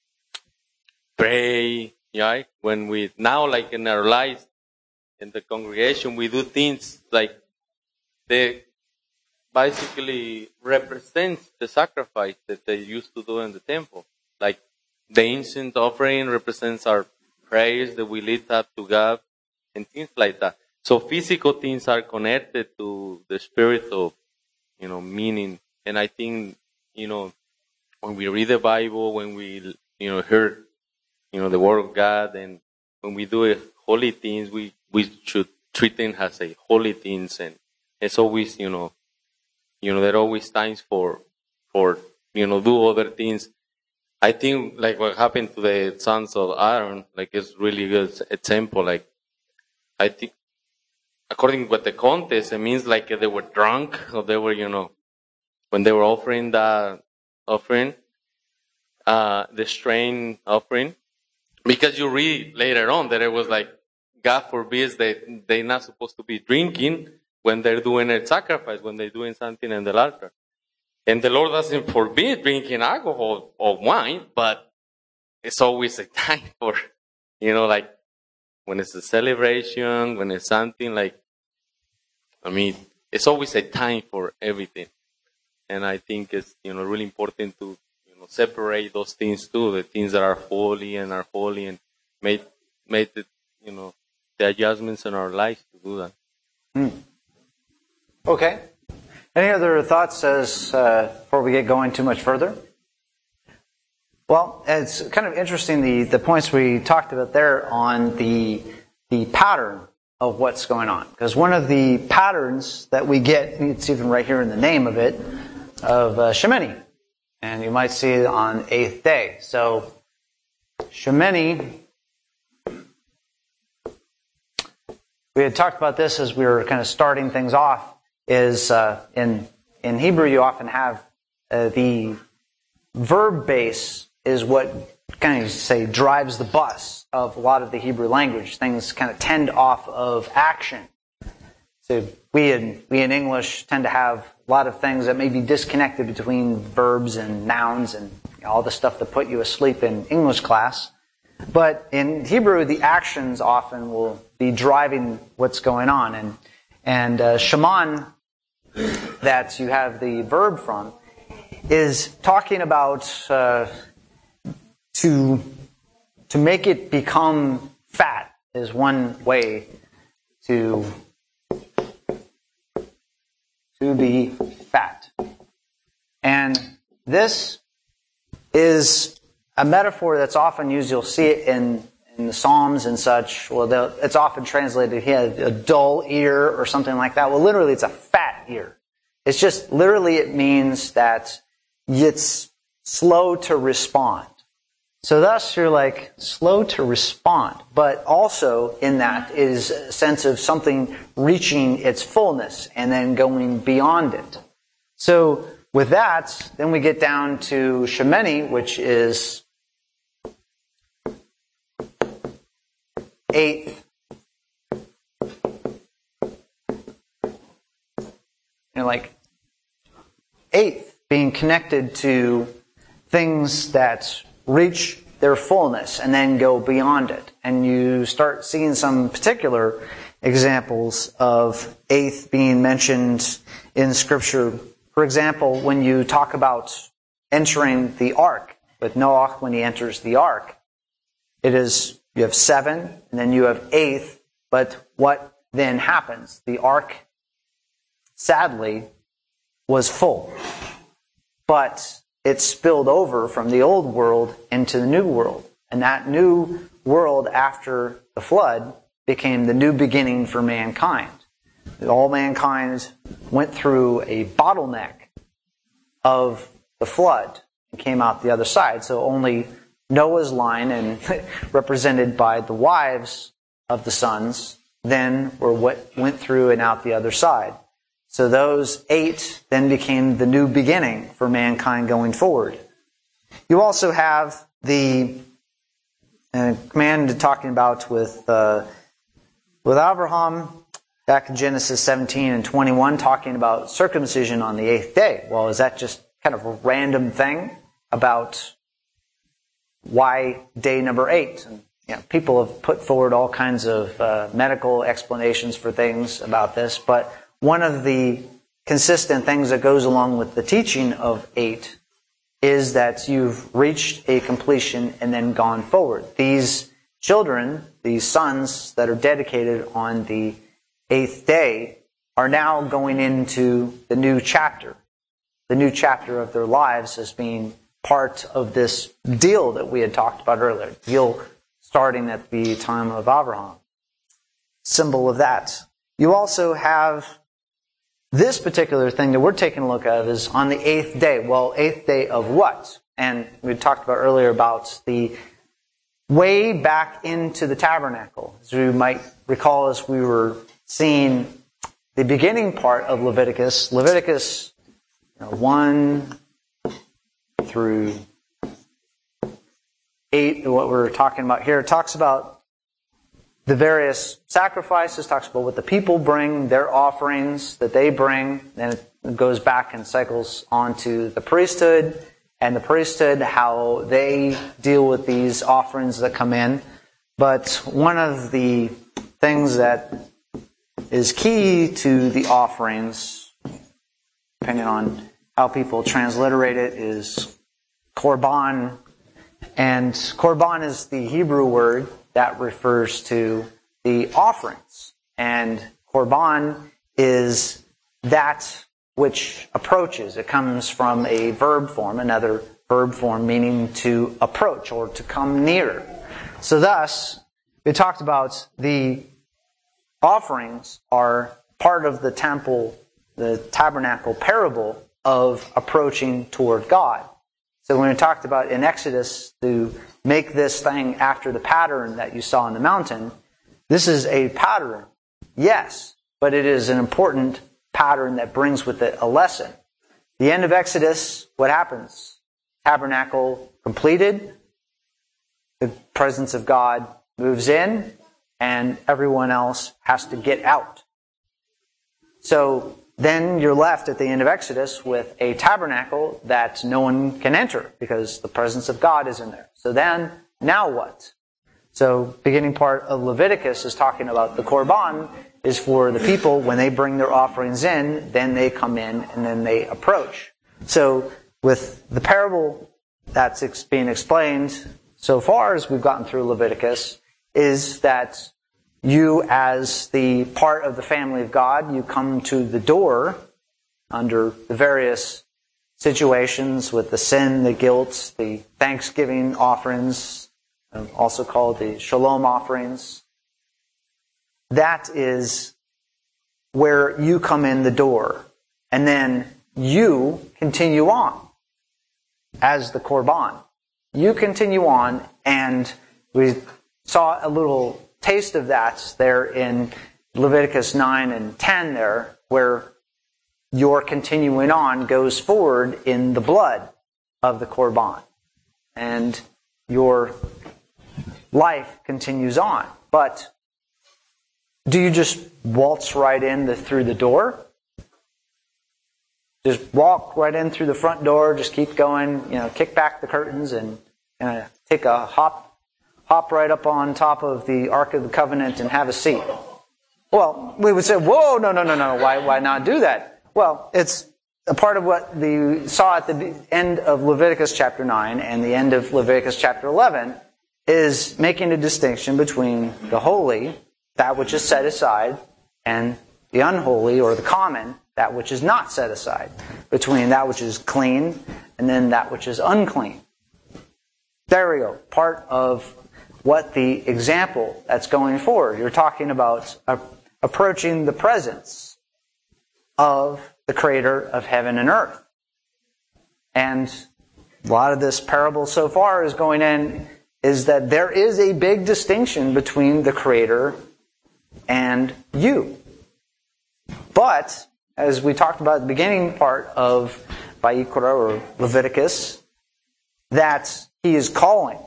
pray, yeah, when we now like in our lives in the congregation, we do things like they basically represents the sacrifice that they used to do in the temple. Like the ancient offering represents our prayers that we lift up to God and things like that. So physical things are connected to the spiritual, you know, meaning. And I think, you know, when we read the Bible, when we, you know, hear, you know, the Word of God, and when we do holy things, we, we should treat them as a holy things. And it's always, you know, you know, there are always times for, for, you know, do other things. I think like what happened to the sons of Aaron, like it's really good example. Like, I think, according to what the context, it means like they were drunk or they were, you know, when they were offering the offering, uh, the strain offering, because you read later on that it was like, God forbids that they're not supposed to be drinking when they're doing a sacrifice, when they're doing something in the altar. And the Lord doesn't forbid drinking alcohol or wine, but it's always a time for, you know, like when it's a celebration, when it's something like, I mean, it's always a time for everything. And I think it's, you know, really important to, you you know, separate those things too, the things that are holy and are holy, and made made the you know the adjustments in our lives to do that. Hmm. Okay. Any other thoughts as uh, before we get going too much further? Well, it's kind of interesting the, the points we talked about there on the the pattern of what's going on. Because one of the patterns that we get, it's even right here in the name of it, of uh, Shemini. And you might see it on eighth day. So, Shemini, we had talked about this as we were kind of starting things off, is uh, in in Hebrew you often have uh, the verb base is what kind of say drives the bus of a lot of the Hebrew language. Things kind of tend off of action. So we in we in English tend to have a lot of things that may be disconnected between verbs and nouns and you know, all the stuff that put you asleep in English class. But in Hebrew, the actions often will be driving what's going on. And and uh, Shaman, that you have the verb from, is talking about uh, to to make it become fat is one way to to be fat. And this is a metaphor that's often used. You'll see it in, in the Psalms and such. Well, it's often translated, he had a dull ear or something like that. Well, literally, it's a fat ear. It's just, literally, it means that it's slow to respond. So thus, you're like, slow to respond. But also, in that, is a sense of something reaching its fullness and then going beyond it. So, with that, then we get down to Shemini, which is eighth. You're like, eighth, being connected to things that reach their fullness and then go beyond it. And you start seeing some particular examples of eighth being mentioned in Scripture. For example, when you talk about entering the ark, with Noah, when he enters the ark, it is, you have seven, and then you have eighth, but what then happens? The ark, sadly, was full. But it spilled over from the old world into the new world. And that new world after the flood became the new beginning for mankind. All mankind went through a bottleneck of the flood and came out the other side. So only Noah's line, and represented by the wives of the sons, then were what went through and out the other side. So those eight then became the new beginning for mankind going forward. You also have the uh, command talking about with uh, with Abraham back in Genesis seventeen and twenty-one, talking about circumcision on the eighth day. Well, is that just kind of a random thing about why day number eight? And, you know, people have put forward all kinds of uh, medical explanations for things about this, but one of the consistent things that goes along with the teaching of eight is that you've reached a completion and then gone forward. These children, these sons that are dedicated on the eighth day, are now going into the new chapter. The new chapter of their lives as being part of this deal that we had talked about earlier. Deal starting at the time of Abraham. Symbol of that. You also have this particular thing that we're taking a look at is on the eighth day. Well, eighth day of what? And we talked about earlier about the way back into the tabernacle. As you might recall, as we were seeing the beginning part of Leviticus, Leviticus you know, one through eight, what we're talking about here, talks about the various sacrifices, talks about what the people bring, their offerings that they bring, then it goes back and cycles on to the priesthood, and the priesthood, how they deal with these offerings that come in. But one of the things that is key to the offerings, depending on how people transliterate it, is korban. And korban is the Hebrew word that refers to the offerings. And korban is that which approaches. It comes from a verb form, another verb form meaning to approach or to come near. So thus, we talked about the offerings are part of the temple, the tabernacle parable of approaching toward God. So when we talked about in Exodus to make this thing after the pattern that you saw on the mountain, this is a pattern, yes, but it is an important pattern that brings with it a lesson. The end of Exodus, what happens? Tabernacle completed, the presence of God moves in, and everyone else has to get out. So then you're left at the end of Exodus with a tabernacle that no one can enter because the presence of God is in there. So then, now what? So beginning part of Leviticus is talking about the korban is for the people when they bring their offerings in, then they come in and then they approach. So with the parable that's being explained so far as we've gotten through Leviticus is that you, as the part of the family of God, you come to the door under the various situations with the sin, the guilt, the thanksgiving offerings, also called the shalom offerings. That is where you come in the door. And then you continue on as the korban. You continue on, and we saw a little taste of that there in Leviticus nine and ten there, where your continuing on goes forward in the blood of the korban. And your life continues on. But do you just waltz right in the, through the door? Just walk right in through the front door, just keep going, you know, kick back the curtains and uh, take a hop hop right up on top of the Ark of the Covenant and have a seat. Well, we would say, whoa, no, no, no, no, why, why not do that? Well, it's a part of what we saw at the end of Leviticus chapter nine and the end of Leviticus chapter eleven is making a distinction between the holy, that which is set aside, and the unholy or the common, that which is not set aside, between that which is clean and then that which is unclean. There we go. Part of what the example that's going forward. You're talking about uh, approaching the presence of the Creator of heaven and earth. And a lot of this parable so far is going in is that there is a big distinction between the Creator and you. But, as we talked about at the beginning part of Vayikra or Leviticus, that He is calling.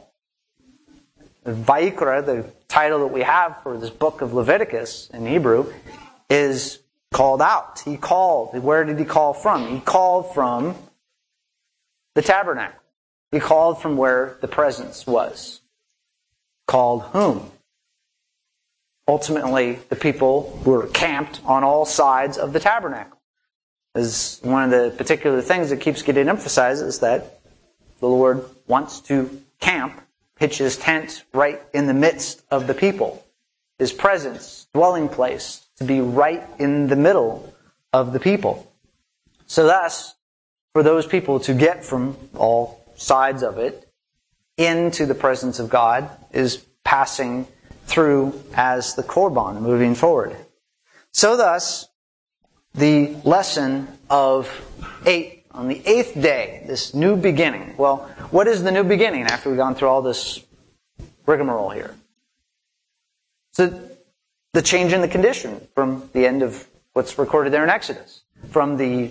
Vayikra, the title that we have for this book of Leviticus in Hebrew, is called out. He called. Where did He call from? He called from the tabernacle. He called from where the presence was. Called whom? Ultimately, the people who were camped on all sides of the tabernacle. Is one of the particular things that keeps getting emphasized is that the Lord wants to camp, pitch His tent right in the midst of the people. His presence, dwelling place, to be right in the middle of the people. So thus, for those people to get from all sides of it into the presence of God is passing through as the korban, moving forward. So thus, the lesson of eight, on the eighth day, this new beginning. Well, what is the new beginning after we've gone through all this rigmarole here? So, the change in the condition from the end of what's recorded there in Exodus. From the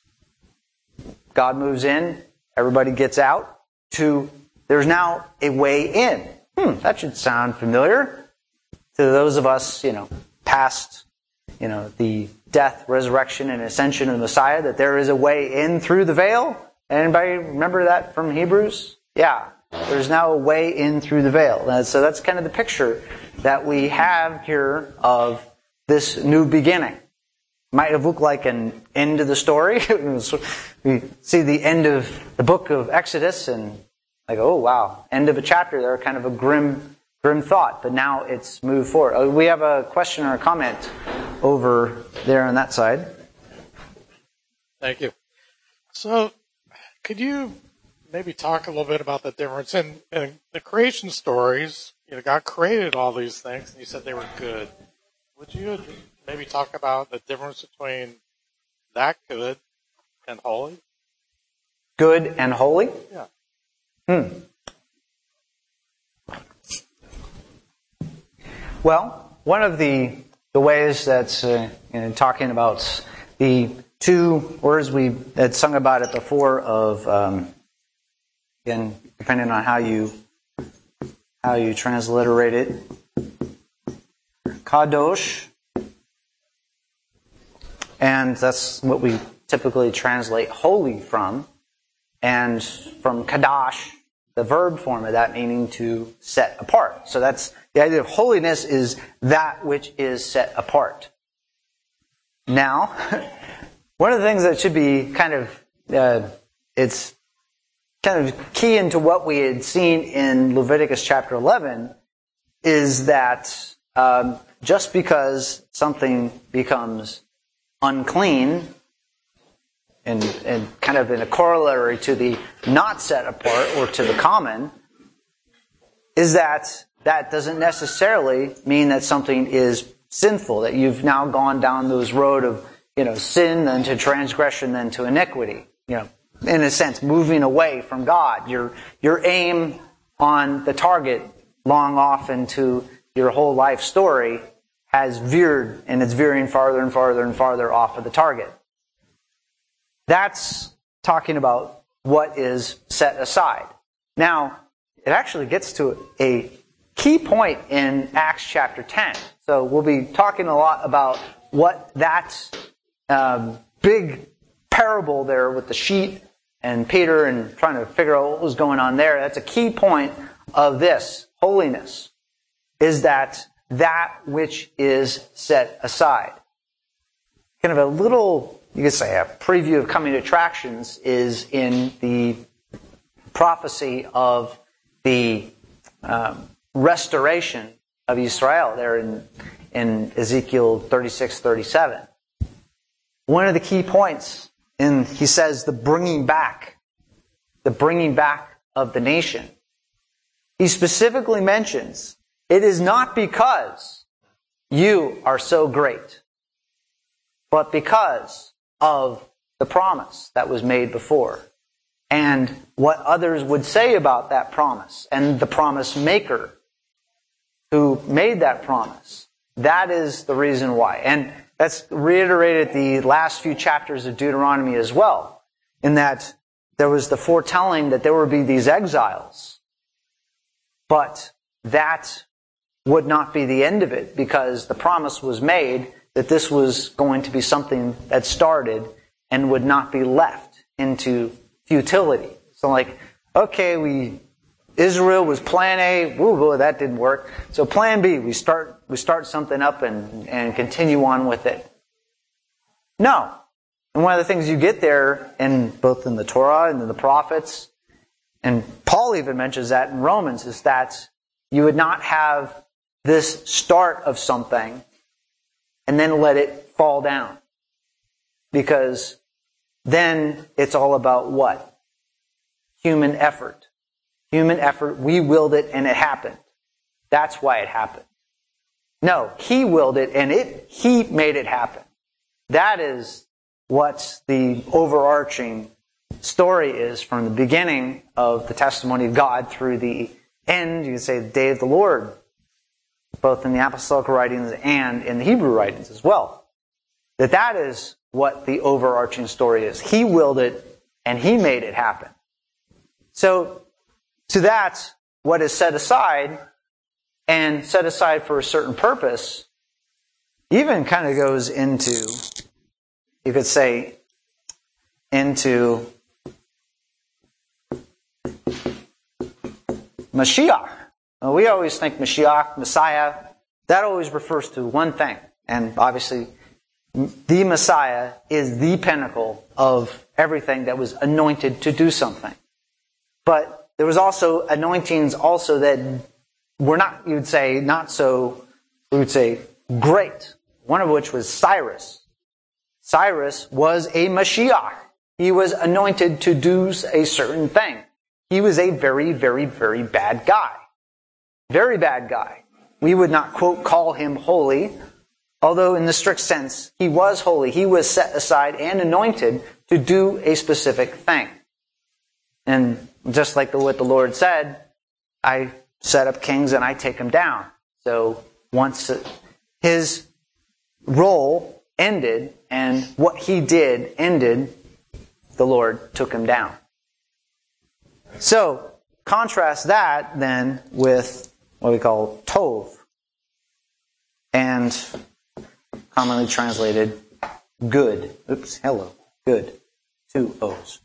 God moves in, everybody gets out, to there's now a way in. Hmm, that should sound familiar to those of us, you know, past, you know, the death, resurrection, and ascension of the Messiah, that there is a way in through the veil. Anybody remember that from Hebrews? Yeah. There's now a way in through the veil. And so that's kind of the picture that we have here of this new beginning. might have looked like an end of the story. We see the end of the book of Exodus and like, oh wow, end of a chapter there, kind of a grim, grim thought. But now it's moved forward. We have a question or a comment over there on that side. Thank you. So, could you maybe talk a little bit about the difference in, in the creation stories? You know, God created all these things, and you said they were good. Would you maybe talk about the difference between that good and holy? Good and holy? Yeah. Hmm. Well, one of the the ways that's uh, you know, talking about the two words we had sung about it before of um, again, depending on how you how you transliterate it, kadosh, and that's what we typically translate holy from, and from kadash, the verb form of that meaning to set apart. So that's the idea of holiness is that which is set apart. Now, one of the things that should be kind of, uh, it's kind of key into what we had seen in Leviticus chapter eleven is that um, just because something becomes unclean, and, and kind of in a corollary to the not set apart or to the common, is that that doesn't necessarily mean that something is sinful, that you've now gone down those road of, you know, sin, then to transgression, then to iniquity. You know, in a sense, moving away from God. Your your aim on the target long off into your whole life story has veered, and it's veering farther and farther and farther off of the target. That's talking about what is set aside. Now, it actually gets to a key point in Acts chapter ten. So we'll be talking a lot about what that um, big parable there with the sheep and Peter and trying to figure out what was going on there. That's a key point of this holiness, is that that which is set aside. Kind of a little, you could say, a preview of coming attractions is in the prophecy of the um, restoration of Israel there in, in Ezekiel thirty-six thirty-seven. One of the key points, in he says the bringing back, the bringing back of the nation. He specifically mentions, it is not because you are so great, but because of the promise that was made before, and what others would say about that promise, and the promise maker who made that promise. That is the reason why. And that's reiterated the last few chapters of Deuteronomy as well, in that there was the foretelling that there would be these exiles. But that would not be the end of it, because the promise was made that this was going to be something that started and would not be left into futility. So like, okay, we Israel was plan A, woo, woo, that didn't work. So plan B, we start we start something up and, and continue on with it. No. And one of the things you get there, in both in the Torah and in the prophets, and Paul even mentions that in Romans, is that you would not have this start of something and then let it fall down. Because then it's all about what? Human effort. Human effort, we willed it and it happened. That's why it happened. No, he willed it and it he made it happen. That is what the overarching story is from the beginning of the testimony of God through the end, you can say, the day of the Lord, both in the apostolic writings and in the Hebrew writings as well. That that is what the overarching story is. He willed it and he made it happen. So, to that, what is set aside, and set aside for a certain purpose, even kind of goes into, you could say, into Mashiach. Now, we always think Mashiach, Messiah, that always refers to one thing. And obviously, the Messiah is the pinnacle of everything that was anointed to do something. But there was also anointings also that were not, you would say, not so, we would say, great. One of which was Cyrus. Cyrus was a Mashiach. He was anointed to do a certain thing. He was a very, very, very bad guy. Very bad guy. We would not, quote, call him holy, although in the strict sense, he was holy. He was set aside and anointed to do a specific thing. And just like the, what the Lord said, I set up kings and I take them down. So once his role ended and what he did ended, the Lord took him down. So, contrast that then with what we call Tov, and commonly translated good. Oops, hello, good. Two O's.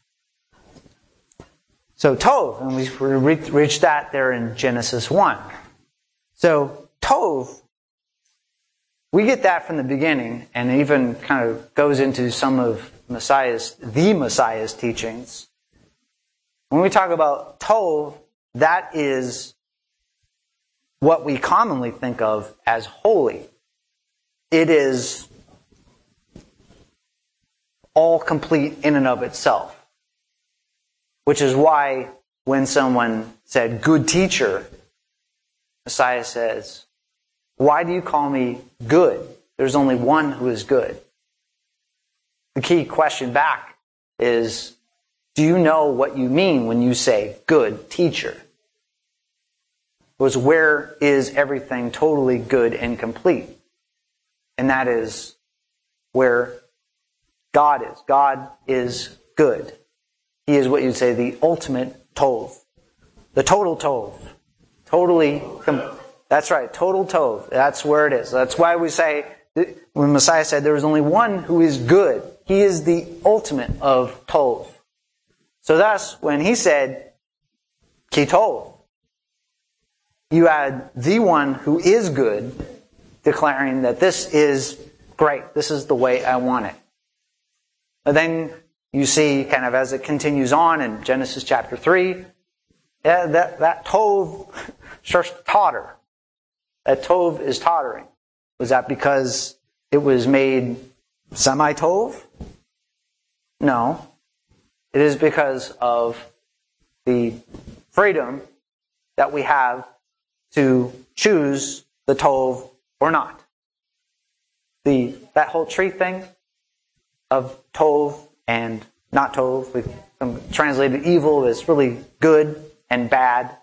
So Tov, and we reached that there in Genesis one. So Tov, we get that from the beginning, and even kind of goes into some of Messiah's, the Messiah's teachings. When we talk about Tov, that is what we commonly think of as holy. It is all complete in and of itself. Which is why when someone said, good teacher, Messiah says, why do you call me good? There's only one who is good. The key question back is, do you know what you mean when you say good teacher? Was where is everything totally good and complete? And that is where God is. God is good. He is what you'd say the ultimate Tov. The total Tov. Totally, that's right, total Tov. That's where it is. That's why we say, when Messiah said there is only one who is good, he is the ultimate of Tov. So thus, when he said, Ki Tov, you add the one who is good, declaring that this is great, this is the way I want it. And then you see, kind of as it continues on in Genesis chapter three, yeah, that, that Tov starts to totter. That Tov is tottering. Was that because it was made semi-Tov? No. It is because of the freedom that we have to choose the Tov or not. The that whole tree thing of Tov and not Tov, we've translated evil as really good and bad.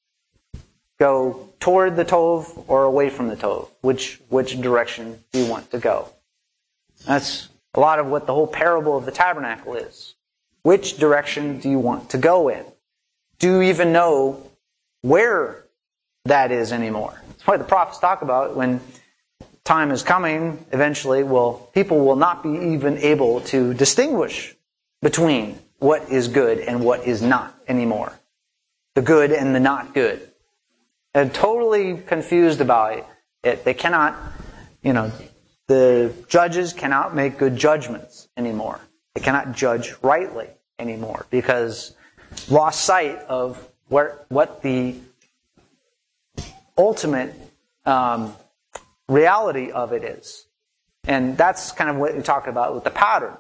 Go toward the Tov or away from the Tov. Which which direction do you want to go? That's a lot of what the whole parable of the tabernacle is. Which direction do you want to go in? Do you even know where that is anymore? That's why the prophets talk about when time is coming, eventually, well, people will not be even able to distinguish between what is good and what is not anymore. The good and the not good. They're totally confused about it. They cannot, you know, the judges cannot make good judgments anymore. They cannot judge rightly anymore because lost sight of where, what the ultimate um, reality of it is. And that's kind of what we talk about with the pattern.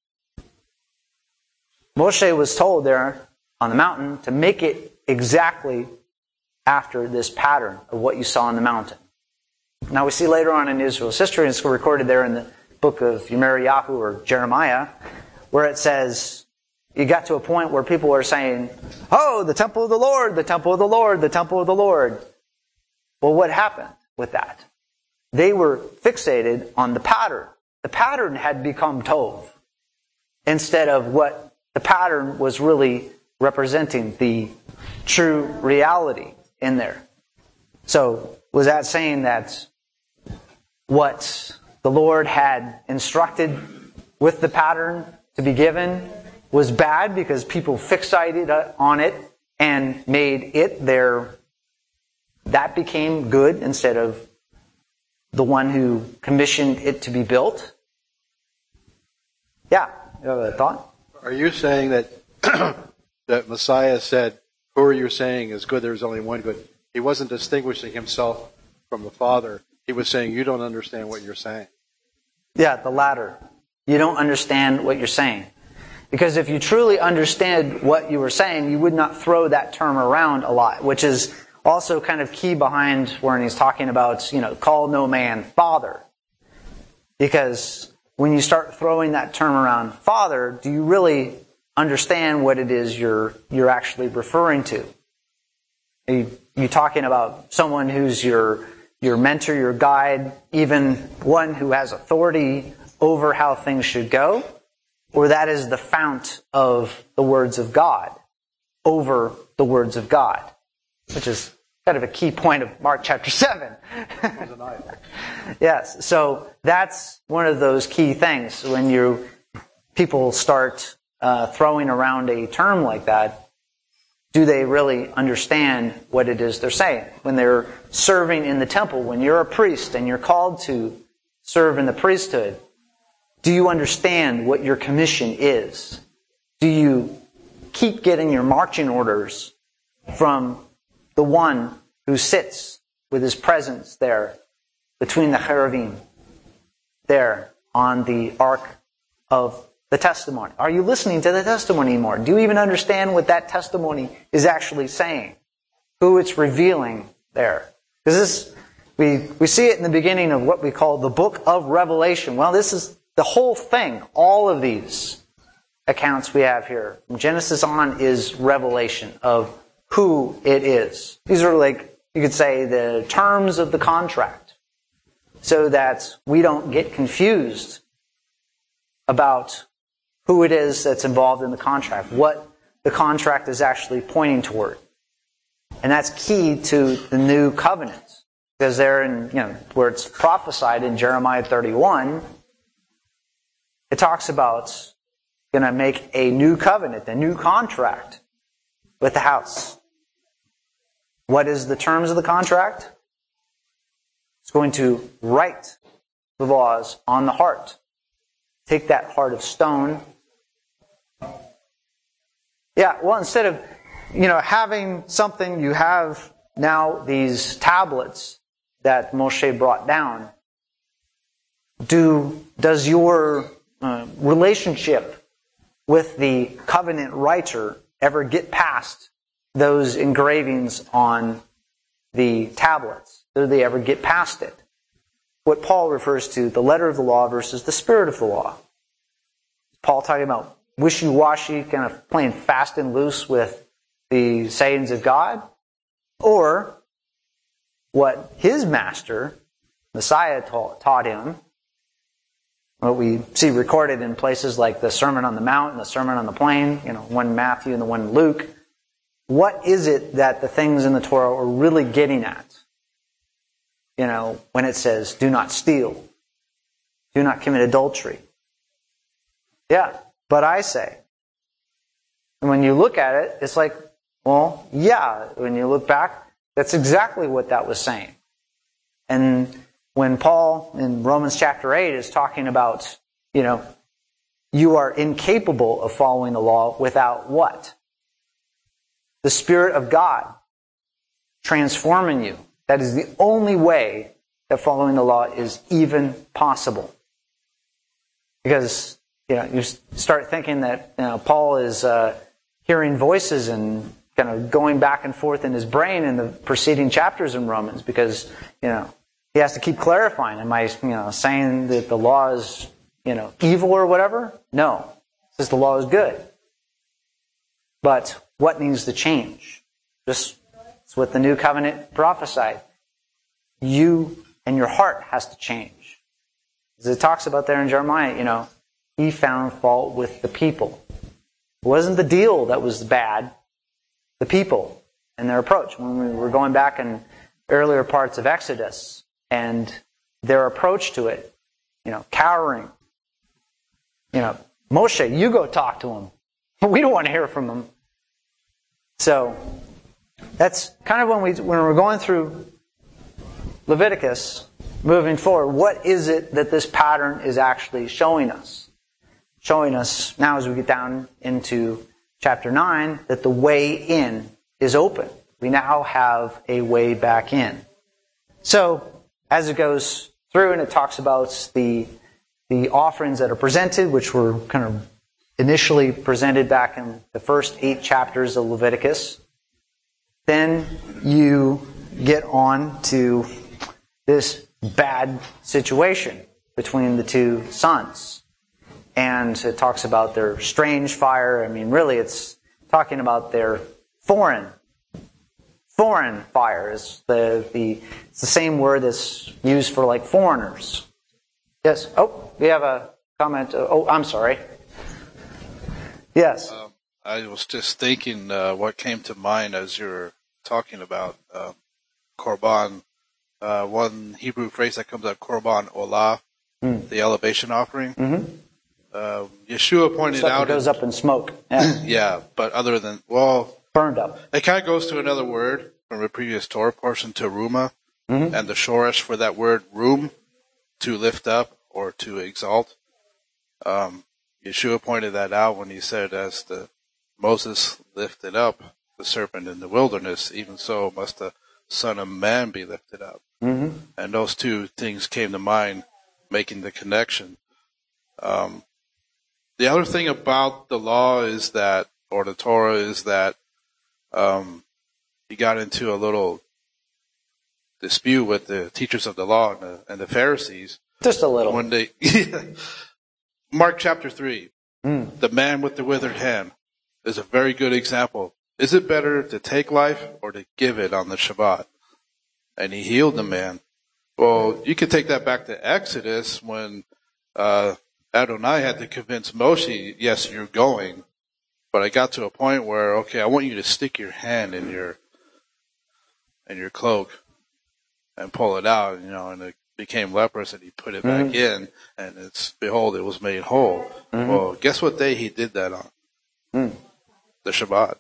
Moshe was told there on the mountain to make it exactly after this pattern of what you saw on the mountain. Now we see later on in Israel's history, and it's recorded there in the book of Yirmiyahu or Jeremiah, where it says, you got to a point where people are saying, oh, the temple of the Lord, the temple of the Lord, the temple of the Lord. Well, what happened with that? They were fixated on the pattern. The pattern had become Tov instead of what the pattern was really representing, the true reality in there. So, was that saying that what the Lord had instructed with the pattern to be given was bad because people fixated on it and made it their, that became good instead of the one who commissioned it to be built? Yeah, you have a thought? Are you saying that that Messiah said, who are you saying is good? There's only one good. He wasn't distinguishing himself from the Father. He was saying, you don't understand what you're saying. Yeah, the latter. You don't understand what you're saying. Because if you truly understood what you were saying, you would not throw that term around a lot, which is also kind of key behind when he's talking about, you know, call no man Father. Because when you start throwing that term around, Father, do you really understand what it is you're you're actually referring to? Are you, you talking about someone who's your your mentor, your guide, even one who has authority over how things should go? Or that is the fount of the words of God over the words of God, which is kind of a key point of Mark chapter seven. Yes, so that's one of those key things when you people start uh, throwing around a term like that. Do they really understand what it is they're saying? When they're serving in the temple, when you're a priest and you're called to serve in the priesthood, do you understand what your commission is? Do you keep getting your marching orders from the one who sits with his presence there between the cherubim, there on the ark of the testimony? Are you listening to the testimony anymore? Do you even understand what that testimony is actually saying? Who it's revealing there? Because this, we, we see it in the beginning of what we call the book of Revelation. Well, this is the whole thing. All of these accounts we have here, from Genesis on, is revelation of who it is. These are like, you could say, the terms of the contract, so that we don't get confused about who it is that's involved in the contract, what the contract is actually pointing toward. And that's key to the new covenant, because there, in, you know, where it's prophesied in Jeremiah thirty-one, it talks about going to make a new covenant, a new contract with the house. What is the terms of the contract? It's going to write the laws on the heart. Take that heart of stone. Yeah, well, instead of, you know, having something, you have now these tablets that Moshe brought down. Do, does your uh, relationship with the covenant writer ever get past those engravings on the tablets? Do they ever get past it? What Paul refers to, the letter of the law versus the spirit of the law. Paul talking about wishy-washy, kind of playing fast and loose with the sayings of God? Or what his master, Messiah, taught, taught him, what we see recorded in places like the Sermon on the Mount and the Sermon on the Plain, you know, one in Matthew and the one in Luke. What is it that the things in the Torah are really getting at? You know, when it says, do not steal, do not commit adultery. Yeah, but I say. And when you look at it, it's like, well, yeah, when you look back, that's exactly what that was saying. And when Paul in Romans chapter eight is talking about, you know, you are incapable of following the law without what? The Spirit of God transforming you. That is the only way that following the law is even possible. Because, you know, you start thinking that, you know, Paul is uh, hearing voices and kind of going back and forth in his brain in the preceding chapters in Romans, because, you know, he has to keep clarifying. Am I, you know, saying that the law is, you know, evil or whatever? No. It says the law is good. But what needs to change? Just it's what the new covenant prophesied. You and your heart has to change. As it talks about there in Jeremiah, you know, he found fault with the people. It wasn't the deal that was bad, the people and their approach. When we were going back in earlier parts of Exodus and their approach to it, you know, cowering. You know, Moshe, you go talk to him. We don't want to hear from him. So that's kind of when we when we're going through Leviticus, moving forward, what is it that this pattern is actually showing us? showing us now as we get down into chapter nine that the way in is open. We now have a way back in. So, as it goes through and it talks about the the offerings that are presented, which were kind of initially presented back in the first eight chapters of Leviticus, then you get on to this bad situation between the two sons. And it talks about their strange fire. I mean, really, it's talking about their foreign, foreign fire. It's the, the, it's the same word that's used for, like, foreigners. Yes? Oh, we have a comment. Oh, I'm sorry. Yes? Um, I was just thinking uh, what came to mind as you were talking about uh, Korban. Uh, one Hebrew phrase that comes up, Korban Olah, mm. the elevation offering. Mm-hmm. Uh, Yeshua pointed Stuff out that goes it, up in smoke. Yeah. yeah, but other than, well, burned up. It kind of goes to another word from a previous Torah portion, teruma, mm-hmm. and the shoresh for that word, rum, to lift up or to exalt. Um, Yeshua pointed that out when he said, as the Moses lifted up the serpent in the wilderness, even so must the Son of Man be lifted up. Mm-hmm. And those two things came to mind, making the connection. Um, the other thing about the law is that, or the Torah is that, um, he got into a little dispute with the teachers of the law and the, and the Pharisees. Just a little. When they, Mark chapter three, mm. the man with the withered hand is a very good example. Is it better to take life or to give it on the Shabbat? And he healed the man. Well, you could take that back to Exodus when uh, Adonai had to convince Moshe, yes, you're going. But I got to a point where, okay, I want you to stick your hand in your in your cloak and pull it out, you know, and it became leprous, and he put it mm-hmm. back in, and it's, behold, it was made whole. Mm-hmm. Well, guess what day he did that on? Mm. The Shabbat.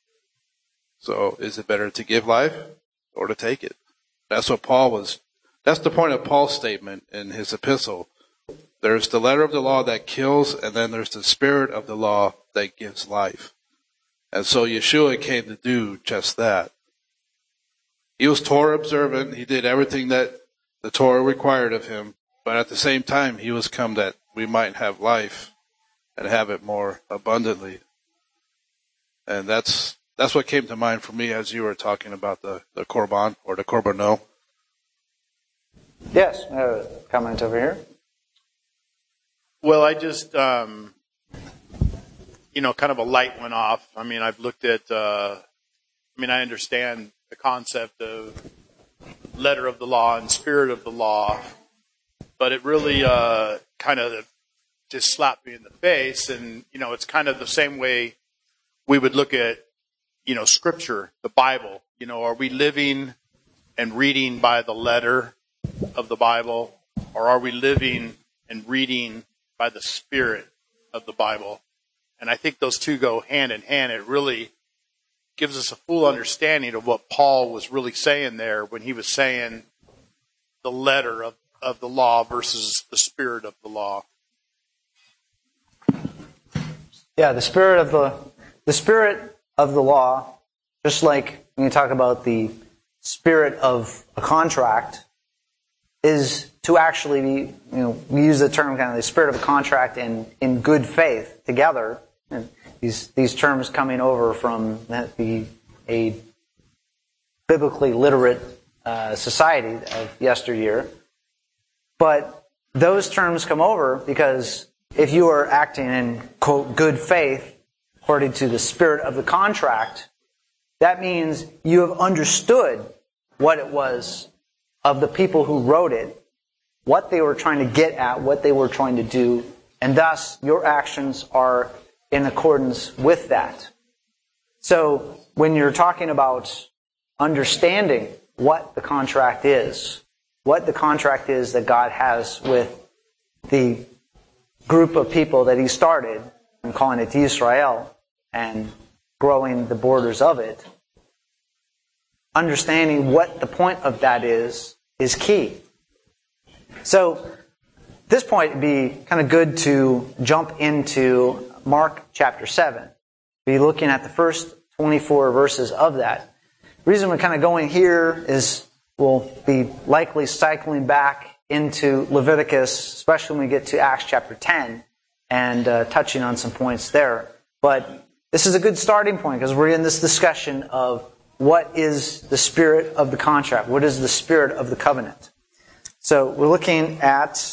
So is it better to give life or to take it? That's what Paul was, that's the point of Paul's statement in his epistle. There's the letter of the law that kills, and then there's the spirit of the law that gives life. And so Yeshua came to do just that. He was Torah observant. He did everything that the Torah required of him. But at the same time, he was come that we might have life and have it more abundantly. And that's that's what came to mind for me as you were talking about the, the Korban or the Korbano. Yes, uh, comment over here. Well, I just, um, you know, kind of a light went off. I mean, I've looked at, uh, I mean, I understand the concept of letter of the law and spirit of the law, but it really uh, kind of just slapped me in the face. And, you know, it's kind of the same way we would look at, you know, Scripture, the Bible. You know, are we living and reading by the letter of the Bible, or are we living and reading by the spirit of the Bible? And I think those two go hand in hand. It really gives us a full understanding of what Paul was really saying there when he was saying the letter of, of the law versus the spirit of the law. Yeah, the spirit of the the spirit of the law, just like when you talk about the spirit of a contract, is to actually be, you know, we use the term kind of the spirit of a contract in, in good faith together. And these these terms coming over from the a biblically literate uh, society of yesteryear. But those terms come over because if you are acting in, quote, good faith, according to the spirit of the contract, that means you have understood what it was of the people who wrote it, what they were trying to get at, what they were trying to do, and thus your actions are in accordance with that. So when you're talking about understanding what the contract is, what the contract is that God has with the group of people that He started, and calling it Israel, and growing the borders of it, understanding what the point of that is, is key. So, At this point, it'd be kind of good to jump into Mark chapter seven. Be looking at the first twenty-four verses of that. The reason we're kind of going here is we'll be likely cycling back into Leviticus, especially when we get to Acts chapter ten, and uh, touching on some points there. But this is a good starting point because we're in this discussion of what is the spirit of the contract? What is the spirit of the covenant? So we're looking at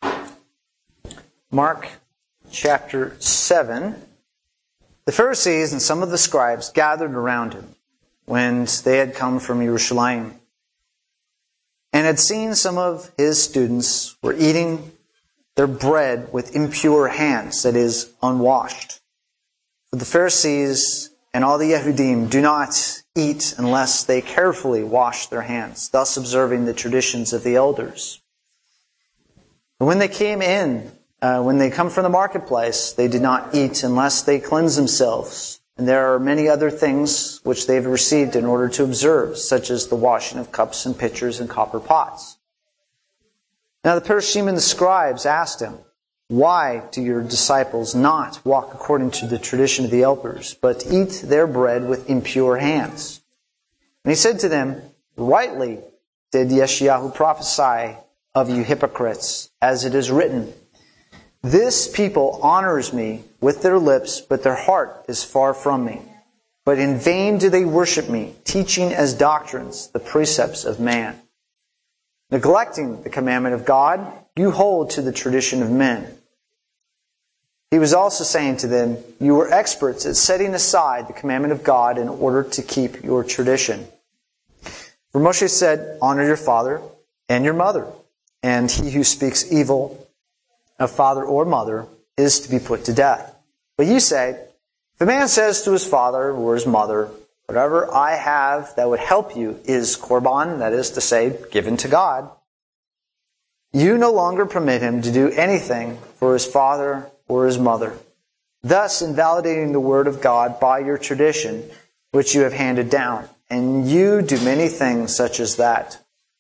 Mark chapter seven. The Pharisees and some of the scribes gathered around him when they had come from Jerusalem and had seen some of his students were eating their bread with impure hands, that is, unwashed. For the Pharisees and all the Yehudim do not eat unless they carefully wash their hands, thus observing the traditions of the elders. And when they came in, uh, when they come from the marketplace, they did not eat unless they cleanse themselves. And there are many other things which they've received in order to observe, such as the washing of cups and pitchers and copper pots. Now the Parashim and the scribes asked him, "Why do your disciples not walk according to the tradition of the elders, but eat their bread with impure hands?" And he said to them, "Rightly did Yeshayahu prophesy of you hypocrites, as it is written, 'This people honors me with their lips, but their heart is far from me. But in vain do they worship me, teaching as doctrines the precepts of man. Neglecting the commandment of God, you hold to the tradition of men.'" He was also saying to them, "You are experts at setting aside the commandment of God in order to keep your tradition. For Moshe said, 'Honor your father and your mother,' and he who speaks evil of father or mother is to be put to death. But you say, if a man says to his father or his mother, 'Whatever I have that would help you is korban,' that is to say, given to God, you no longer permit him to do anything for his father or his mother, thus invalidating the word of God by your tradition, which you have handed down. And you do many things such as that."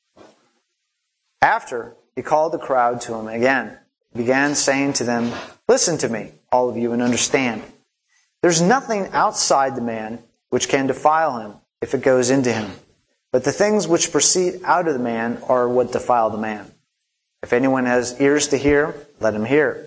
After he called the crowd to him again, he began saying to them, "Listen to me, all of you, and understand. There's nothing outside the man which can defile him if it goes into him. But the things which proceed out of the man are what defile the man. If anyone has ears to hear, let him hear."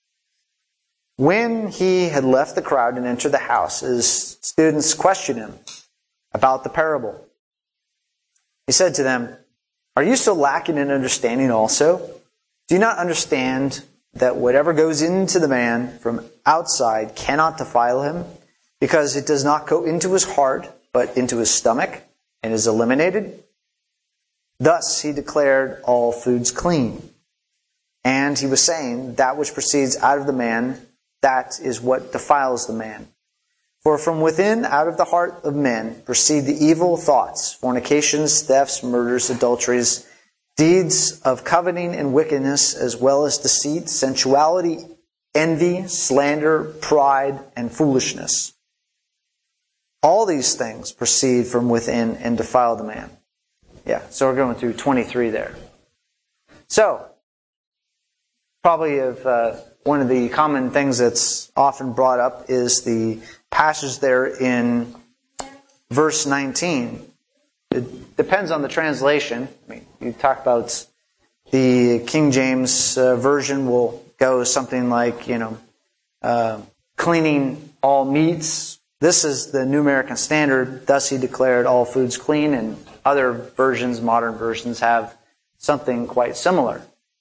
When he had left the crowd and entered the house, his students questioned him about the parable. He said to them, "Are you so lacking in understanding also? Do you not understand that whatever goes into the man from outside cannot defile him, because it does not go into his heart, but into his stomach, and is eliminated? Thus he declared all foods clean. And he was saying, that which proceeds out of the man, that is what defiles the man. For from within, out of the heart of men, proceed the evil thoughts, fornications, thefts, murders, adulteries, deeds of coveting and wickedness, as well as deceit, sensuality, envy, slander, pride, and foolishness. All these things proceed from within and defile the man." Yeah, so we're going through twenty-three there. So, probably of uh, one of the common things that's often brought up is the passage there in verse nineteen. It depends on the translation. I mean, you talk about the King James uh, version will go something like, you know, uh, cleaning all meats. This is the New American Standard. Thus he declared all foods clean, and other versions, modern versions, have something quite similar.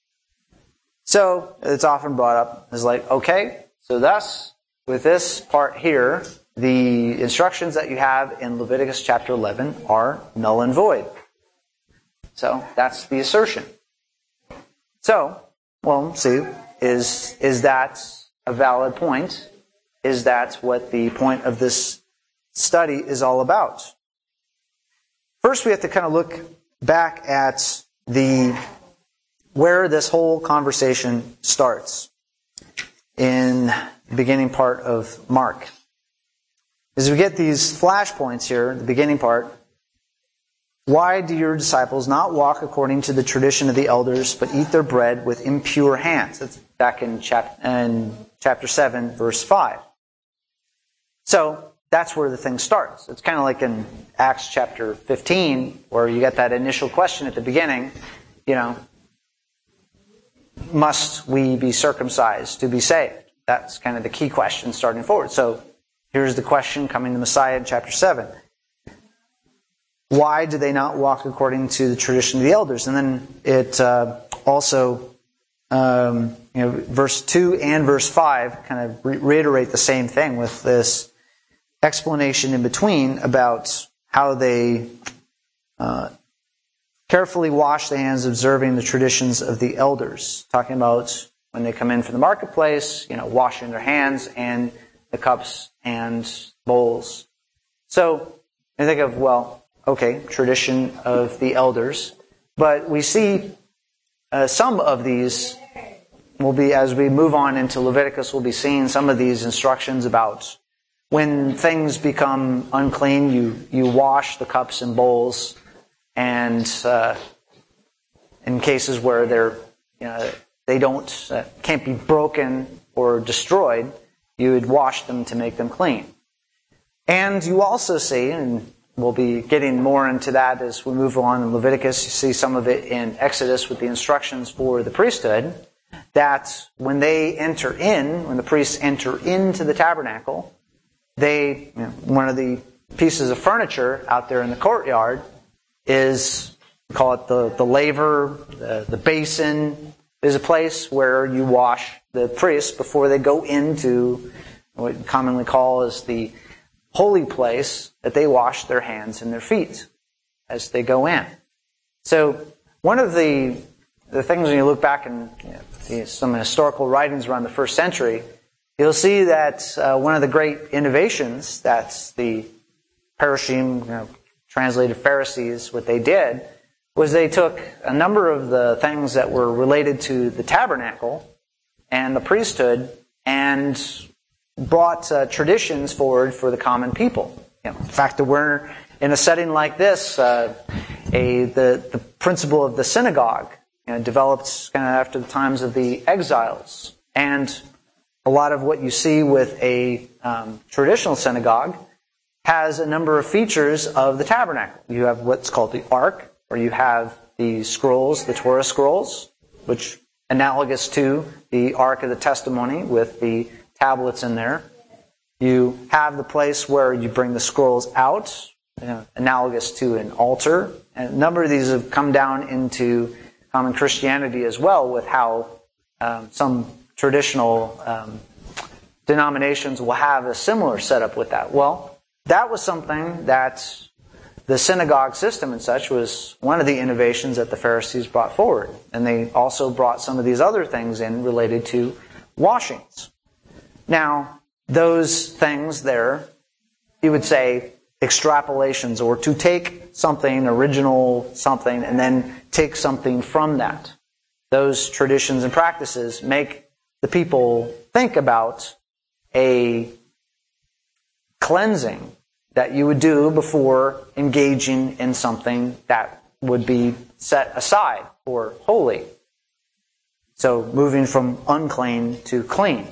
So it's often brought up as like, okay, so thus, with this part here, the instructions that you have in Leviticus chapter eleven are null and void. So that's the assertion. So, well, see, is is that a valid point? Is that what the point of this study is all about? First, we have to kind of look back at the where this whole conversation starts in the beginning part of Mark. As we get these flashpoints here, the beginning part, why do your disciples not walk according to the tradition of the elders, but eat their bread with impure hands? That's back in, chap- in chapter seven, verse five. So that's where the thing starts. It's kind of like in Acts chapter fifteen, where you get that initial question at the beginning, you know, must we be circumcised to be saved? That's kind of the key question starting forward. So here's the question coming to Messiah in chapter seven. Why do they not walk according to the tradition of the elders? And then it uh, also, um, you know, verse two and verse five kind of re- reiterate the same thing with this explanation in between about how they uh, carefully wash the hands, observing the traditions of the elders. Talking about when they come in from the marketplace, you know, washing their hands and the cups and bowls. So I think of, well, okay, tradition of the elders. But we see uh, some of these will be, as we move on into Leviticus, we'll be seeing some of these instructions about when things become unclean, you, you wash the cups and bowls, and uh, in cases where they're, you know, they don't uh, can't be broken or destroyed, you would wash them to make them clean. And you also see, and we'll be getting more into that as we move on in Leviticus. You see some of it in Exodus with the instructions for the priesthood, that when they enter in, when the priests enter into the tabernacle, they, you know, one of the pieces of furniture out there in the courtyard is, we call it the, the laver, the, the basin, is a place where you wash the priests before they go into what we commonly call as the holy place, that they wash their hands and their feet as they go in. So one of the the things when you look back in, you know, some historical writings around the first century, you'll see that uh, one of the great innovations that the Parashim, you know, translated Pharisees, what they did was they took a number of the things that were related to the tabernacle and the priesthood and brought uh, traditions forward for the common people. You know, in fact, we're in a setting like this, uh, a the, the principle of the synagogue, you know, developed kind of after the times of the exiles. And a lot of what you see with a um, traditional synagogue has a number of features of the tabernacle. You have what's called the Ark, or you have the scrolls, the Torah scrolls, which analogous to the Ark of the Testimony with the tablets in there. You have the place where you bring the scrolls out, you know, analogous to an altar. And a number of these have come down into common Christianity as well, with how um, some traditional um, denominations will have a similar setup with that. Well, that was something that the synagogue system and such was one of the innovations that the Pharisees brought forward. And they also brought some of these other things in related to washings. Now, those things there, you would say extrapolations, or to take something, original something, and then take something from that. Those traditions and practices make the people think about a cleansing that you would do before engaging in something that would be set aside for holy. So moving from unclean to clean.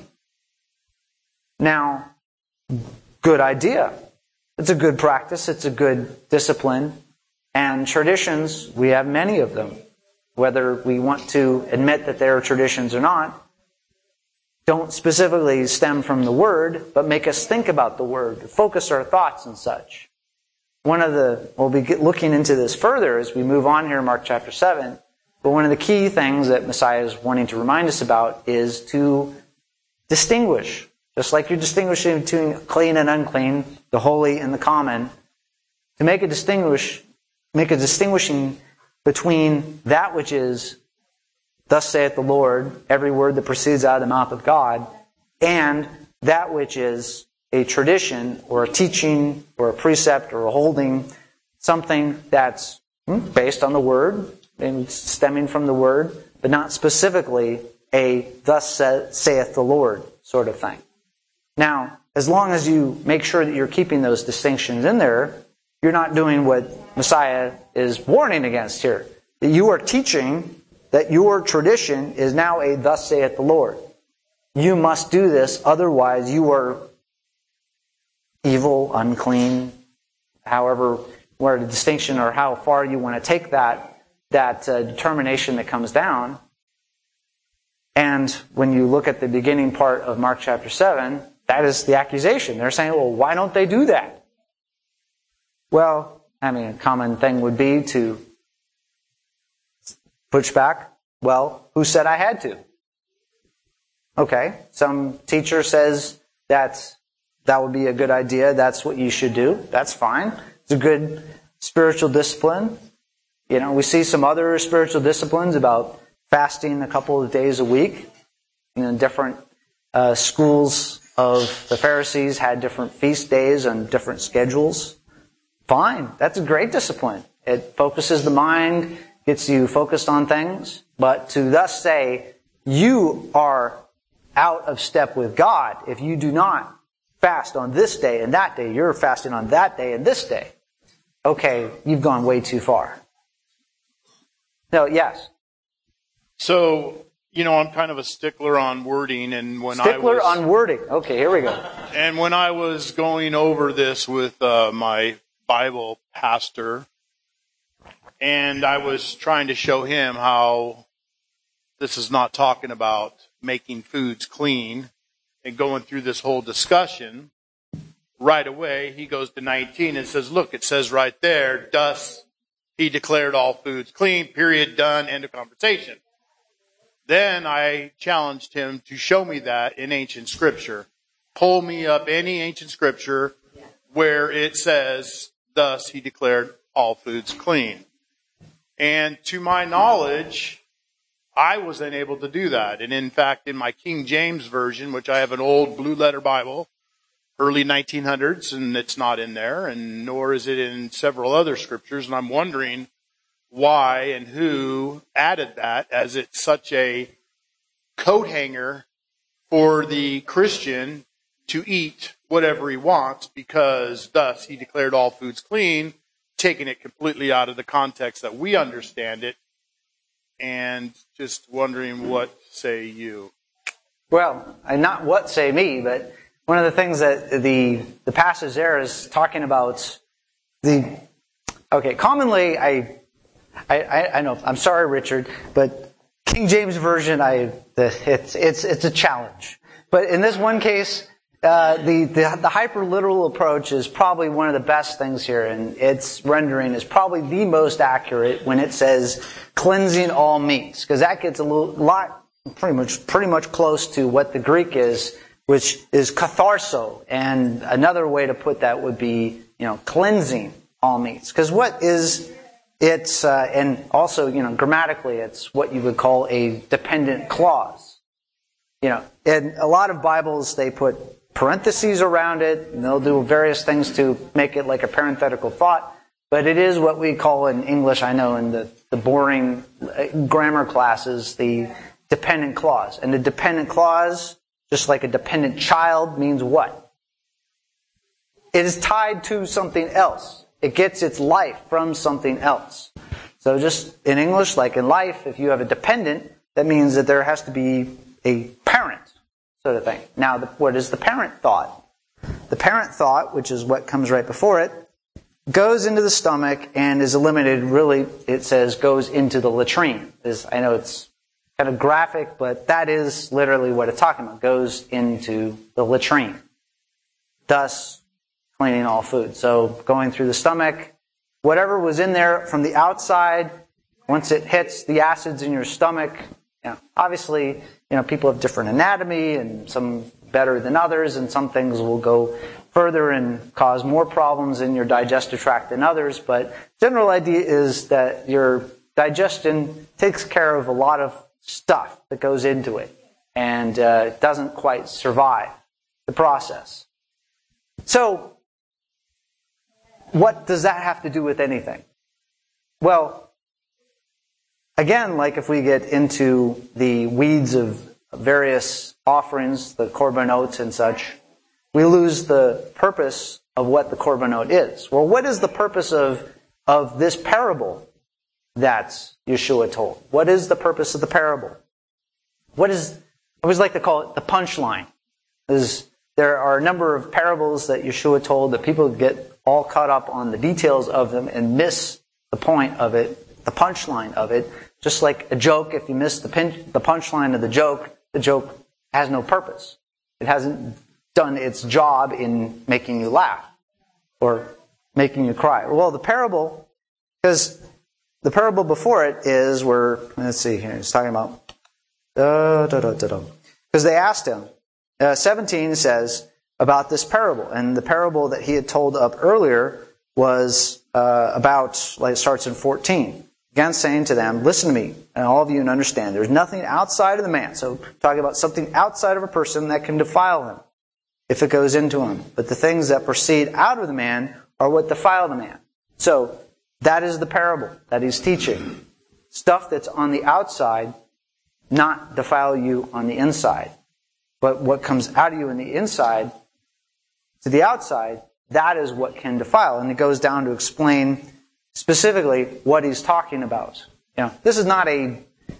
Now, good idea. It's a good practice. It's a good discipline. And traditions, we have many of them. Whether we want to admit that they're traditions or not, don't specifically stem from the Word, but make us think about the Word, focus our thoughts and such. One of the, we'll be looking into this further as we move on here in Mark chapter seven, but one of the key things that Messiah is wanting to remind us about is to distinguish. Just like you're distinguishing between clean and unclean, the holy and the common, to make a distinguish, make a distinguishing between that which is thus saith the Lord, every word that proceeds out of the mouth of God, and that which is a tradition or a teaching or a precept or a holding, something that's based on the Word and stemming from the Word, but not specifically a thus saith the Lord sort of thing. Now, as long as you make sure that you're keeping those distinctions in there, you're not doing what Messiah is warning against here. That you are teaching that your tradition is now a thus saith the Lord. You must do this, otherwise you are evil, unclean, however, where the distinction or how far you want to take that, that uh, determination that comes down. And when you look at the beginning part of Mark chapter seven, that is the accusation. They're saying, well, why don't they do that? Well, I mean, a common thing would be to push back. Well, who said I had to? Okay, some teacher says that that would be a good idea. That's what you should do. That's fine. It's a good spiritual discipline. You know, we see some other spiritual disciplines about fasting a couple of days a week. You know, different uh, schools of the Pharisees had different feast days and different schedules. Fine. That's a great discipline. It focuses the mind, gets you focused on things. But to thus say, you are out of step with God if you do not fast on this day and that day. You're fasting on that day and this day. Okay, you've gone way too far. No, yes. So, you know, I'm kind of a stickler on wording, and when stickler I was, on wording. Okay, here we go. And when I was going over this with uh, my Bible pastor, and I was trying to show him how this is not talking about making foods clean, and going through this whole discussion, right away he goes to nineteen and says, look, it says right there, thus he declared all foods clean, period, done, end of conversation. Then I challenged him to show me that in ancient scripture. Pull me up any ancient scripture where it says, thus he declared all foods clean. And to my knowledge, I was unable to do that. And in fact, in my King James Version, which I have an old blue letter Bible, early nineteen hundreds, and it's not in there, and nor is it in several other scriptures. And I'm wondering why and who added that, as it's such a coat hanger for the Christian to eat whatever he wants, because thus he declared all foods clean, taking it completely out of the context that we understand it. And just wondering, what say you? Well, not what say me, but one of the things that the the passage there is talking about the. Okay, commonly I, I I know I'm sorry, Richard, but King James Version I the, it's it's it's a challenge. But in this one case, uh, the the the hyper literal approach is probably one of the best things here, and its rendering is probably the most accurate when it says cleansing all meats, because that gets a little, lot, pretty much, pretty much close to what the Greek is, which is katharso. And another way to put that would be, you know, cleansing all meats. Because what is, it's, uh, and also, you know, grammatically, it's what you would call a dependent clause. You know, in a lot of Bibles, they put parentheses around it, and they'll do various things to make it like a parenthetical thought. But it is what we call in English, I know, in the, the boring grammar classes, the dependent clause. And the dependent clause, just like a dependent child, means what? It is tied to something else. It gets its life from something else. So just in English, like in life, if you have a dependent, that means that there has to be a parent, sort of thing. Now, the, what is the parent thought? The parent thought, which is what comes right before it, goes into the stomach and is eliminated, really, it says, goes into the latrine. Is, I know it's kind of graphic, but that is literally what it's talking about. Goes into the latrine. Thus, cleaning all food. So, going through the stomach, whatever was in there from the outside, once it hits the acids in your stomach, you know, obviously, you know, people have different anatomy, and some better than others, and some things will go further and cause more problems in your digestive tract than others. But general idea is that your digestion takes care of a lot of stuff that goes into it, and uh, doesn't quite survive the process. So, what does that have to do with anything? Well, again, like if we get into the weeds of various offerings, the korbanot and such, we lose the purpose of what the korbanot is. Well, what is the purpose of, of this parable that Yeshua told? What is the purpose of the parable? What is, I always like to call it the punchline. Is there are a number of parables that Yeshua told that people get all caught up on the details of them and miss the point of it, the punchline of it. Just like a joke, if you miss the, pin, the punchline of the joke, the joke has no purpose. It hasn't done its job in making you laugh or making you cry. Well, the parable, because the parable before it is where, let's see here, it's talking about, da, da, da, da, da. Because they asked him, uh, seventeen says about this parable, and the parable that he had told up earlier was uh, about, like it starts in fourteen. Again saying to them, listen to me, and all of you, and understand, there's nothing outside of the man. So talking about something outside of a person that can defile him, if it goes into him. But the things that proceed out of the man are what defile the man. So that is the parable that he's teaching. Stuff that's on the outside, not defile you on the inside. But what comes out of you in the inside, to the outside, that is what can defile. And it goes down to explain specifically what he's talking about. You know, this is not a,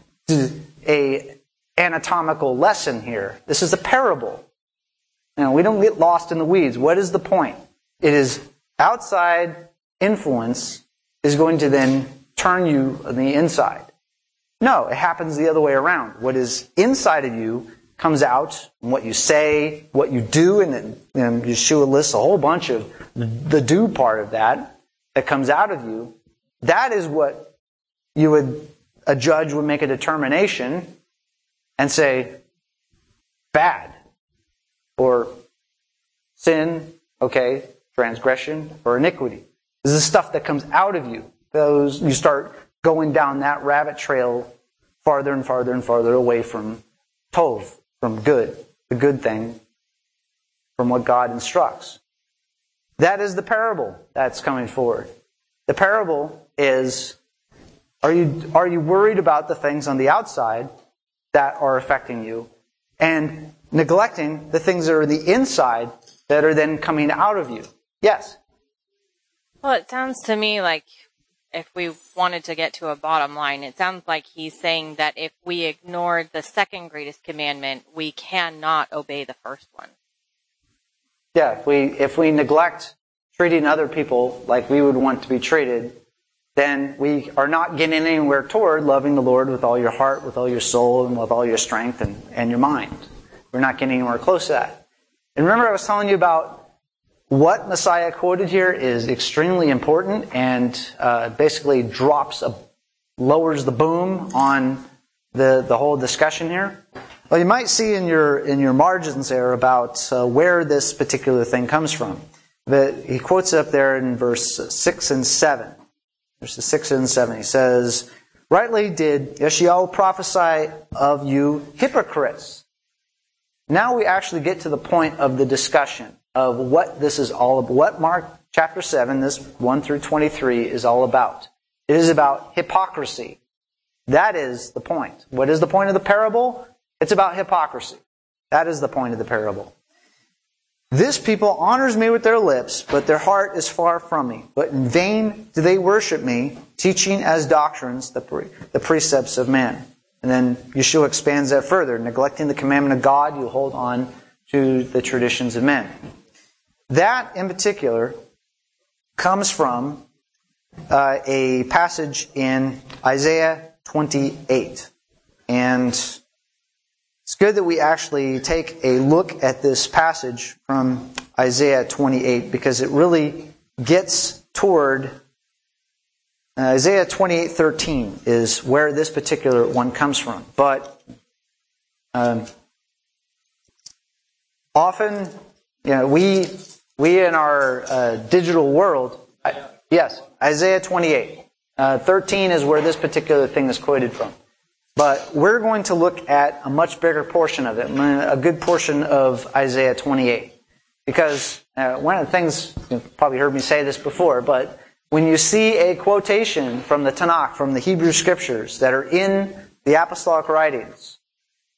a anatomical lesson here. This is a parable. You know, we don't get lost in the weeds. What is the point? It is outside influence is going to then turn you on the inside. No, it happens the other way around. What is inside of you comes out, and what you say, what you do, and then and Yeshua lists a whole bunch of the do part of that that comes out of you. That is what you would, a judge would make a determination and say, bad, or sin, okay, transgression, or iniquity. This is stuff that comes out of you. Those you start going down that rabbit trail farther and farther and farther away from tov, from good, the good thing, from what God instructs. That is the parable that's coming forward. The parable is, are you, are you worried about the things on the outside that are affecting you, and neglecting the things that are the inside that are then coming out of you? Yes? Well, it sounds to me like, if we wanted to get to a bottom line, it sounds like he's saying that if we ignored the second greatest commandment, we cannot obey the first one. Yeah, if we if we neglect treating other people like we would want to be treated, then we are not getting anywhere toward loving the Lord with all your heart, with all your soul, and with all your strength and, and your mind. We're not getting anywhere close to that. And remember I was telling you about what Messiah quoted here is extremely important, and uh, basically drops, a, lowers the boom on the the whole discussion here. Well, you might see in your in your margins there about uh, where this particular thing comes from. But he quotes it up there in verse six and seven. Verses six and seven. He says, "Rightly did Yeshayahu prophesy of you hypocrites." Now we actually get to the point of the discussion of what this is all about, what Mark chapter seven, this one through twenty-three, is all about. It is about hypocrisy. That is the point. What is the point of the parable? It's about hypocrisy. That is the point of the parable. "This people honors me with their lips, but their heart is far from me. But in vain do they worship me, teaching as doctrines the, pre- the precepts of men." And then Yeshua expands that further. "Neglecting the commandment of God, you hold on to the traditions of men." That, in particular, comes from uh, a passage in Isaiah twenty-eight. And it's good that we actually take a look at this passage from Isaiah twenty-eight, because it really gets toward uh, Isaiah twenty-eight thirteen is where this particular one comes from. But um, often, you know, we we in our uh, digital world, I, yes, Isaiah twenty-eight. Uh, thirteen is where this particular thing is quoted from. But we're going to look at a much bigger portion of it, a good portion of Isaiah twenty-eight. Because uh, one of the things, you've probably heard me say this before, but when you see a quotation from the Tanakh, from the Hebrew Scriptures that are in the apostolic writings,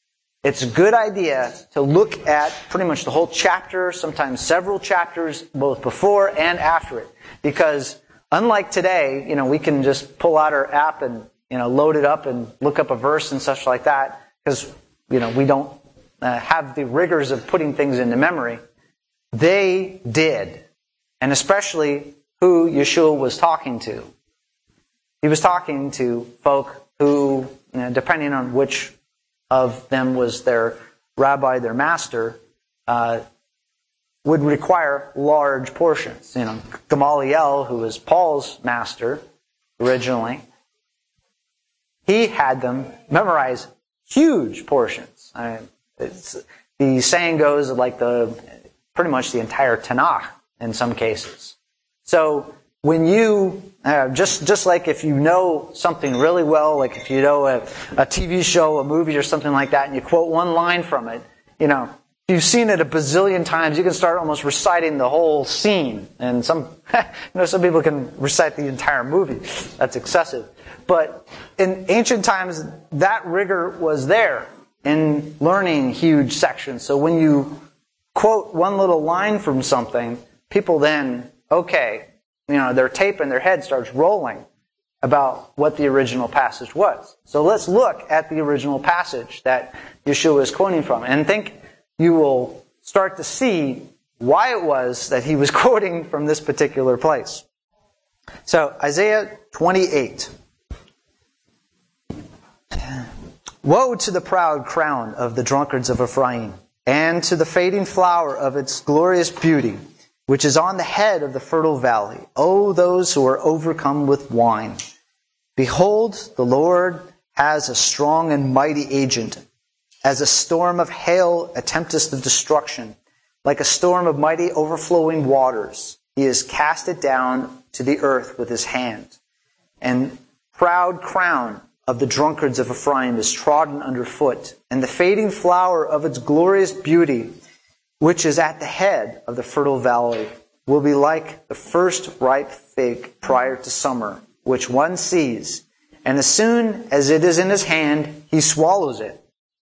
it's a good idea to look at pretty much the whole chapter, sometimes several chapters, both before and after it. Because unlike today, you know, we can just pull out our app and, you know, load it up and look up a verse and such like that, because, you know, we don't uh, have the rigors of putting things into memory. They did. And especially who Yeshua was talking to. He was talking to folk who, you know, depending on which of them was their rabbi, their master, uh, would require large portions. You know, Gamaliel, who was Paul's master originally, he had them memorize huge portions. I mean, it's, the saying goes like the pretty much the entire Tanakh in some cases. So when you, uh, just just like if you know something really well, like if you know a, a T V show, a movie or something like that, and you quote one line from it, you know, if you've seen it a bazillion times, you can start almost reciting the whole scene. And some, you know, some people can recite the entire movie. That's excessive. But in ancient times, that rigor was there in learning huge sections. So when you quote one little line from something, people then, okay, you know, their tape in their head starts rolling about what the original passage was. So let's look at the original passage that Yeshua is quoting from, and think you will start to see why it was that he was quoting from this particular place. So, Isaiah twenty-eight. Woe to the proud crown of the drunkards of Ephraim, and to the fading flower of its glorious beauty, which is on the head of the fertile valley. O those who are overcome with wine. Behold, the Lord has a strong and mighty agent. As a storm of hail, a tempest of destruction. Like a storm of mighty overflowing waters. He has cast it down to the earth with his hand. And proud crown of the drunkards of Ephraim is trodden underfoot. And the fading flower of its glorious beauty, which is at the head of the fertile valley, will be like the first ripe fig prior to summer, which one sees, and as soon as it is in his hand, he swallows it.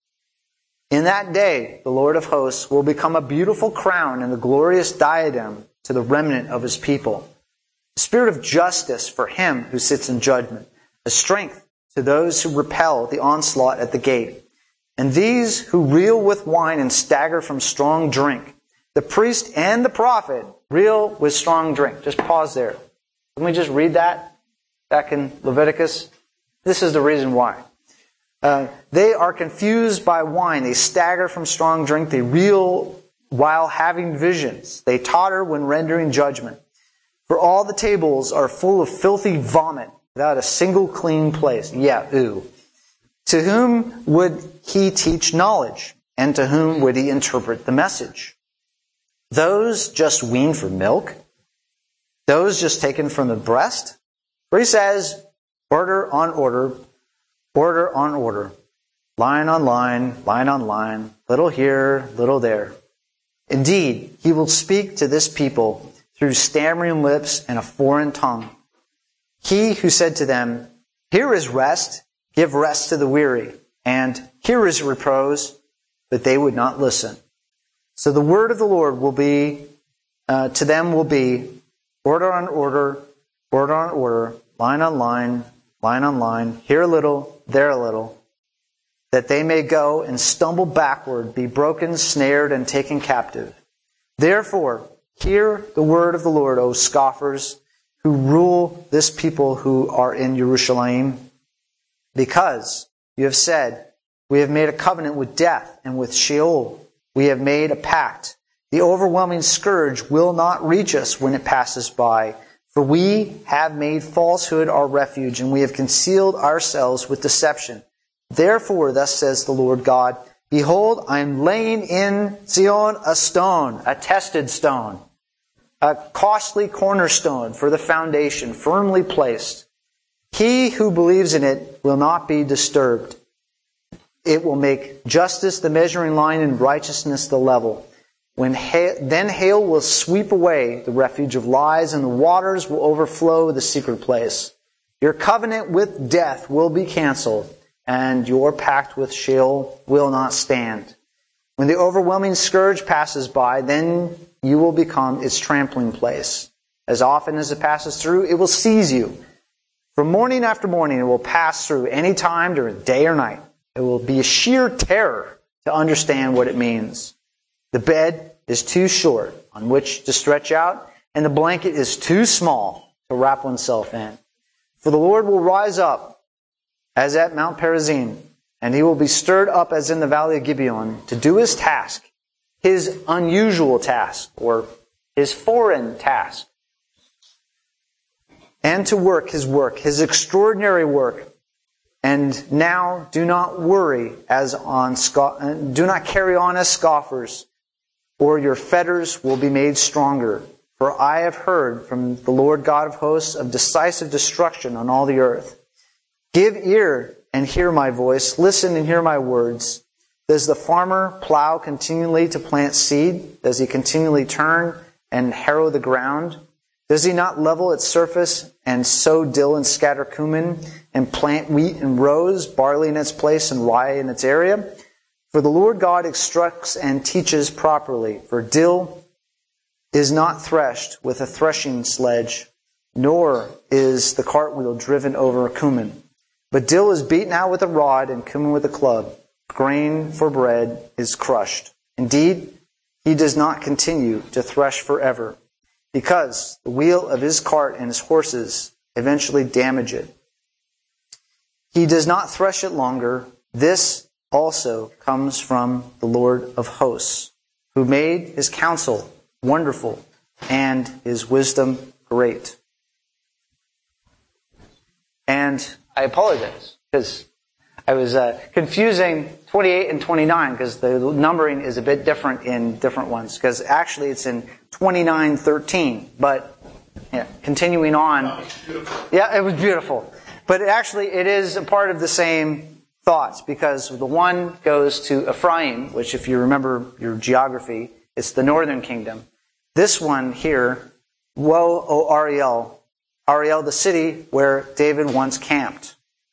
In that day, the Lord of hosts will become a beautiful crown and a glorious diadem to the remnant of his people. A spirit of justice for him who sits in judgment, a strength to those who repel the onslaught at the gate. And these who reel with wine and stagger from strong drink. The priest and the prophet reel with strong drink. Just pause there. Can we just read that back in Leviticus? This is the reason why. Uh, they are confused by wine. They stagger from strong drink. They reel while having visions. They totter when rendering judgment. For all the tables are full of filthy vomit without a single clean place. Yeah, ooh. To whom would he teach knowledge? And to whom would he interpret the message? Those just weaned for milk? Those just taken from the breast? For he says, order on order, order on order, line on line, line on line, little here, little there. Indeed, he will speak to this people through stammering lips and a foreign tongue. He who said to them, here is rest, give rest to the weary, and here is repose, but they would not listen. So the word of the Lord will be, uh, to them will be, order on order, order on order, line on line, line on line, here a little, there a little, that they may go and stumble backward, be broken, snared, and taken captive. Therefore, hear the word of the Lord, O scoffers, who rule this people who are in Jerusalem. Because you have said, we have made a covenant with death and with Sheol. We have made a pact. The overwhelming scourge will not reach us when it passes by. For we have made falsehood our refuge, and we have concealed ourselves with deception. Therefore, thus says the Lord God, behold, I am laying in Zion a stone, a tested stone, a costly cornerstone for the foundation, firmly placed. He who believes in it will not be disturbed. It will make justice the measuring line and righteousness the level. When hail, then hail will sweep away the refuge of lies, and the waters will overflow the secret place. Your covenant with death will be canceled, and your pact with Sheol will not stand. When the overwhelming scourge passes by, then you will become its trampling place. As often as it passes through, it will seize you. From morning after morning, it will pass through any time during day or night. It will be a sheer terror to understand what it means. The bed is too short on which to stretch out, and the blanket is too small to wrap oneself in. For the Lord will rise up as at Mount Perazim, and he will be stirred up as in the valley of Gibeon to do his task, his unusual task, or his foreign task, and to work his work, his extraordinary work. And now do not worry as on scoff- do not carry on as scoffers, or your fetters will be made stronger. For I have heard from the Lord God of hosts of decisive destruction on all the earth. Give ear and hear my voice. Listen and hear my words. Does the farmer plow continually to plant seed? Does he continually turn and harrow the ground? Does he not level its surface and sow dill and scatter cumin and plant wheat in rows, barley in its place and rye in its area? For the Lord God instructs and teaches properly. For dill is not threshed with a threshing sledge, nor is the cartwheel driven over cumin. But dill is beaten out with a rod and cumin with a club. Grain for bread is crushed. Indeed, he does not continue to thresh forever, because the wheel of his cart and his horses eventually damage it. He does not thresh it longer. This also comes from the Lord of hosts, who made his counsel wonderful and his wisdom great. And I apologize, because I was uh, confusing twenty-eight and twenty-nine, because the numbering is a bit different in different ones, because actually it's in twenty-nine thirteen, but yeah, continuing on. Yeah, it was beautiful. But actually it is a part of the same thoughts, because the one goes to Ephraim, which if you remember your geography, it's the northern kingdom. This one here, woe, O Ariel, Ariel, the city where David once camped.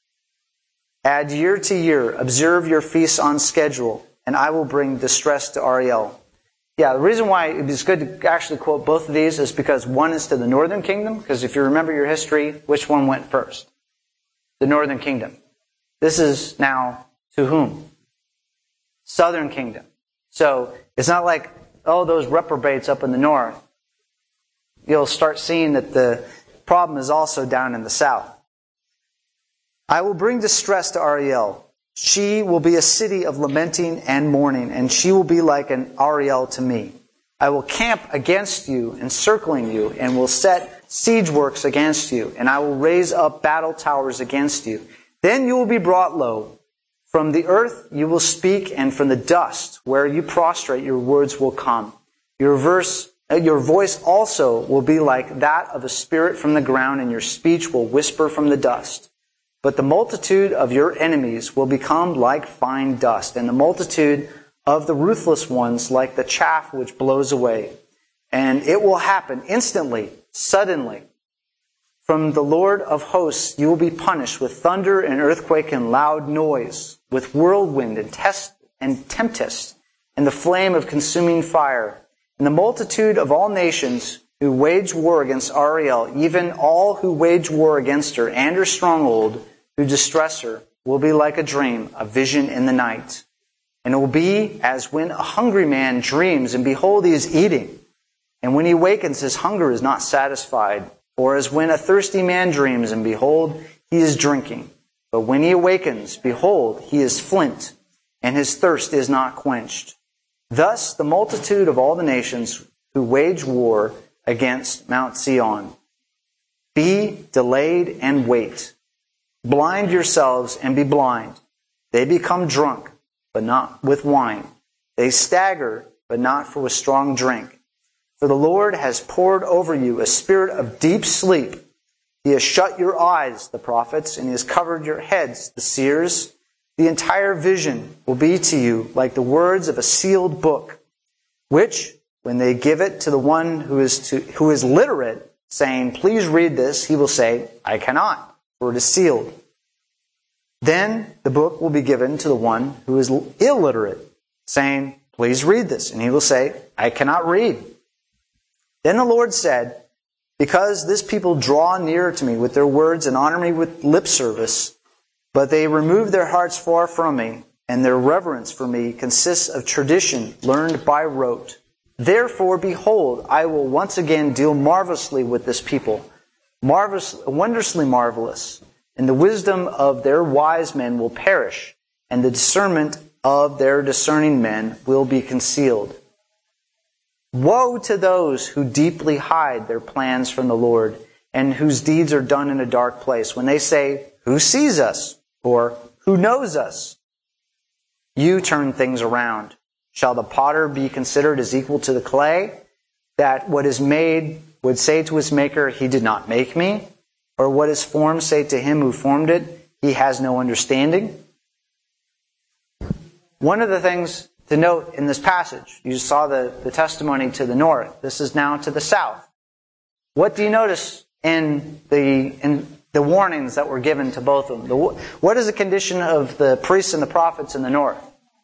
Add year to year, observe your feasts on schedule, and I will bring distress to Ariel. Yeah, the reason why it is good to actually quote both of these is because one is to the northern kingdom, because if you remember your history, which one went first? The northern kingdom. This is now to whom? Southern kingdom. So it's not like, oh, those reprobates up in the north. You'll start seeing that the problem is also down in the south. I will bring distress to Ariel. She will be a city of lamenting and mourning, and she will be like an Ariel to me. I will camp against you, encircling you, and will set siege works against you, and I will raise up battle towers against you. Then you will be brought low. From the earth you will speak, and from the dust where you prostrate your words will come. Your verse, your voice also will be like that of a spirit from the ground, and your speech will whisper from the dust. But the multitude of your enemies will become like fine dust, and the multitude of the ruthless ones like the chaff which blows away. And it will happen instantly, suddenly. From the Lord of hosts you will be punished with thunder and earthquake and loud noise, with whirlwind and, test and tempest, and the flame of consuming fire. And the multitude of all nations who wage war against Ariel, even all who wage war against her and her stronghold, who distress her, will be like a dream, a vision in the night. And it will be as when a hungry man dreams, and behold, he is eating. And when he wakens, his hunger is not satisfied. Or as when a thirsty man dreams, and behold, he is drinking. But when he awakens, behold, he is flint, and his thirst is not quenched. Thus the multitude of all the nations who wage war against Mount Zion. Be delayed and wait. Blind yourselves and be blind. They become drunk, but not with wine. They stagger, but not for a strong drink. For the Lord has poured over you a spirit of deep sleep. He has shut your eyes, the prophets, and he has covered your heads, the seers. The entire vision will be to you like the words of a sealed book, which, when they give it to the one who is to, who is literate, saying, please read this, he will say, I cannot, for it is sealed. Then the book will be given to the one who is illiterate, saying, please read this. And he will say, I cannot read. Then the Lord said, because this people draw near to me with their words and honor me with lip service, but they remove their hearts far from me, and their reverence for me consists of tradition learned by rote. Therefore, behold, I will once again deal marvelously with this people, marvelous, wondrously marvelous. And the wisdom of their wise men will perish, and the discernment of their discerning men will be concealed. Woe to those who deeply hide their plans from the Lord, and whose deeds are done in a dark place, when they say, who sees us? Or, who knows us? You turn things around. Shall the potter be considered as equal to the clay, that what is made would say to his maker, he did not make me? Or what is formed say to him who formed it, he has no understanding? One of the things to note in this passage, you saw the, the testimony to the north. This is now to the south. What do you notice in the in the warnings that were given to both of them? The, what is the condition of the priests and the prophets in the north?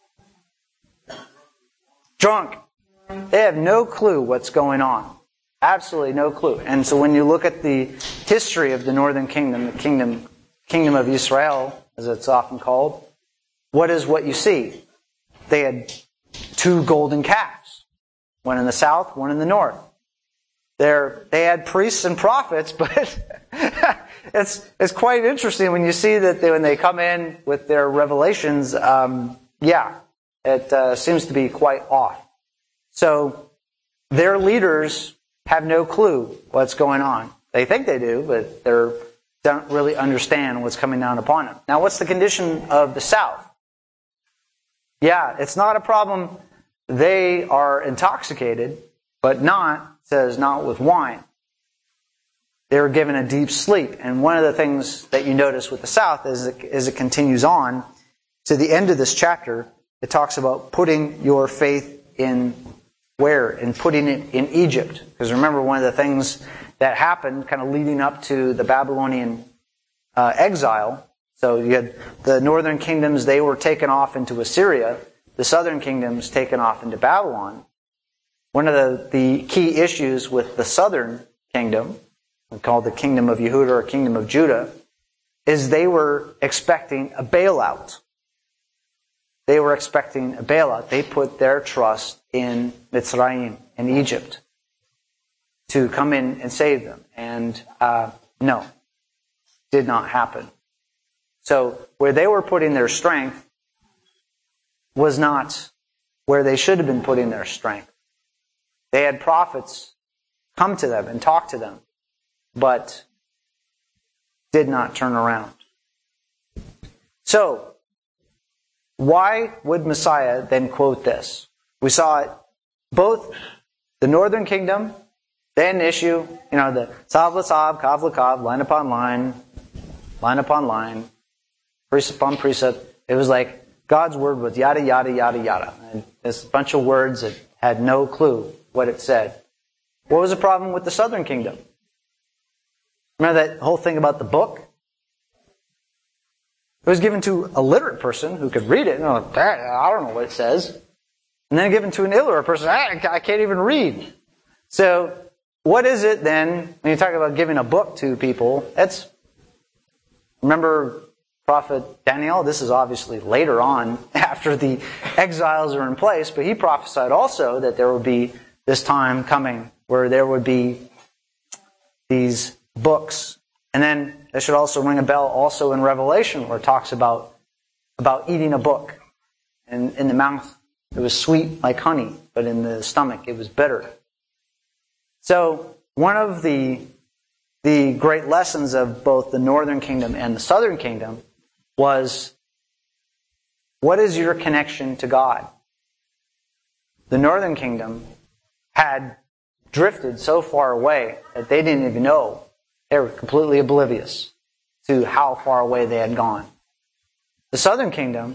Drunk. They have no clue what's going on. Absolutely no clue. And so when you look at the history of the northern kingdom, the kingdom, kingdom of Israel, as it's often called, what is what you see? They had two golden calves. One in the south, one in the north. They're, they had priests and prophets, but it's it's quite interesting when you see that they, when they come in with their revelations, um, yeah, it uh, seems to be quite off. So their leaders have no clue what's going on. They think they do, but they don't really understand what's coming down upon them. Now, what's the condition of the south? Yeah, it's not a problem. They are intoxicated, but not, says, not with wine. They were given a deep sleep. And one of the things that you notice with the south is it, as it continues on to the end of this chapter, it talks about putting your faith in where? And putting it in Egypt. Because remember, one of the things that happened kind of leading up to the Babylonian uh, exile, so you had the northern kingdoms, they were taken off into Assyria. The southern kingdoms taken off into Babylon. One of the, the key issues with the southern kingdom, called the kingdom of Yehuda or kingdom of Judah, is they were expecting a bailout. They were expecting a bailout. They put their trust in Mitzrayim, in Egypt, to come in and save them. And uh, no, did not happen. So where they were putting their strength was not where they should have been putting their strength. They had prophets come to them and talk to them, but did not turn around. So, why would Messiah then quote this? We saw it, both the northern kingdom, they had an issue, you know, the Sav l'Sav, Kav l'Kav, line upon line, line upon line, precept upon precept. It was like God's word was yada, yada, yada, yada. And this bunch of words that had no clue what it said. What was the problem with the southern kingdom? Remember that whole thing about the book? It was given to a literate person who could read it. And like, I don't know what it says. And then given to an illiterate person, I can't even read. So, what is it then, when you talk about giving a book to people? It's, remember Prophet Daniel? This is obviously later on, after the exiles are in place, but he prophesied also that there would be this time coming where there would be these books. And then it should also ring a bell also in Revelation, where it talks about, about eating a book. And in the mouth it was sweet like honey, but in the stomach it was bitter. So one of the, the great lessons of both the northern kingdom and the southern kingdom was, what is your connection to God? The northern kingdom had drifted so far away that they didn't even know. They were completely oblivious to how far away they had gone. The southern kingdom,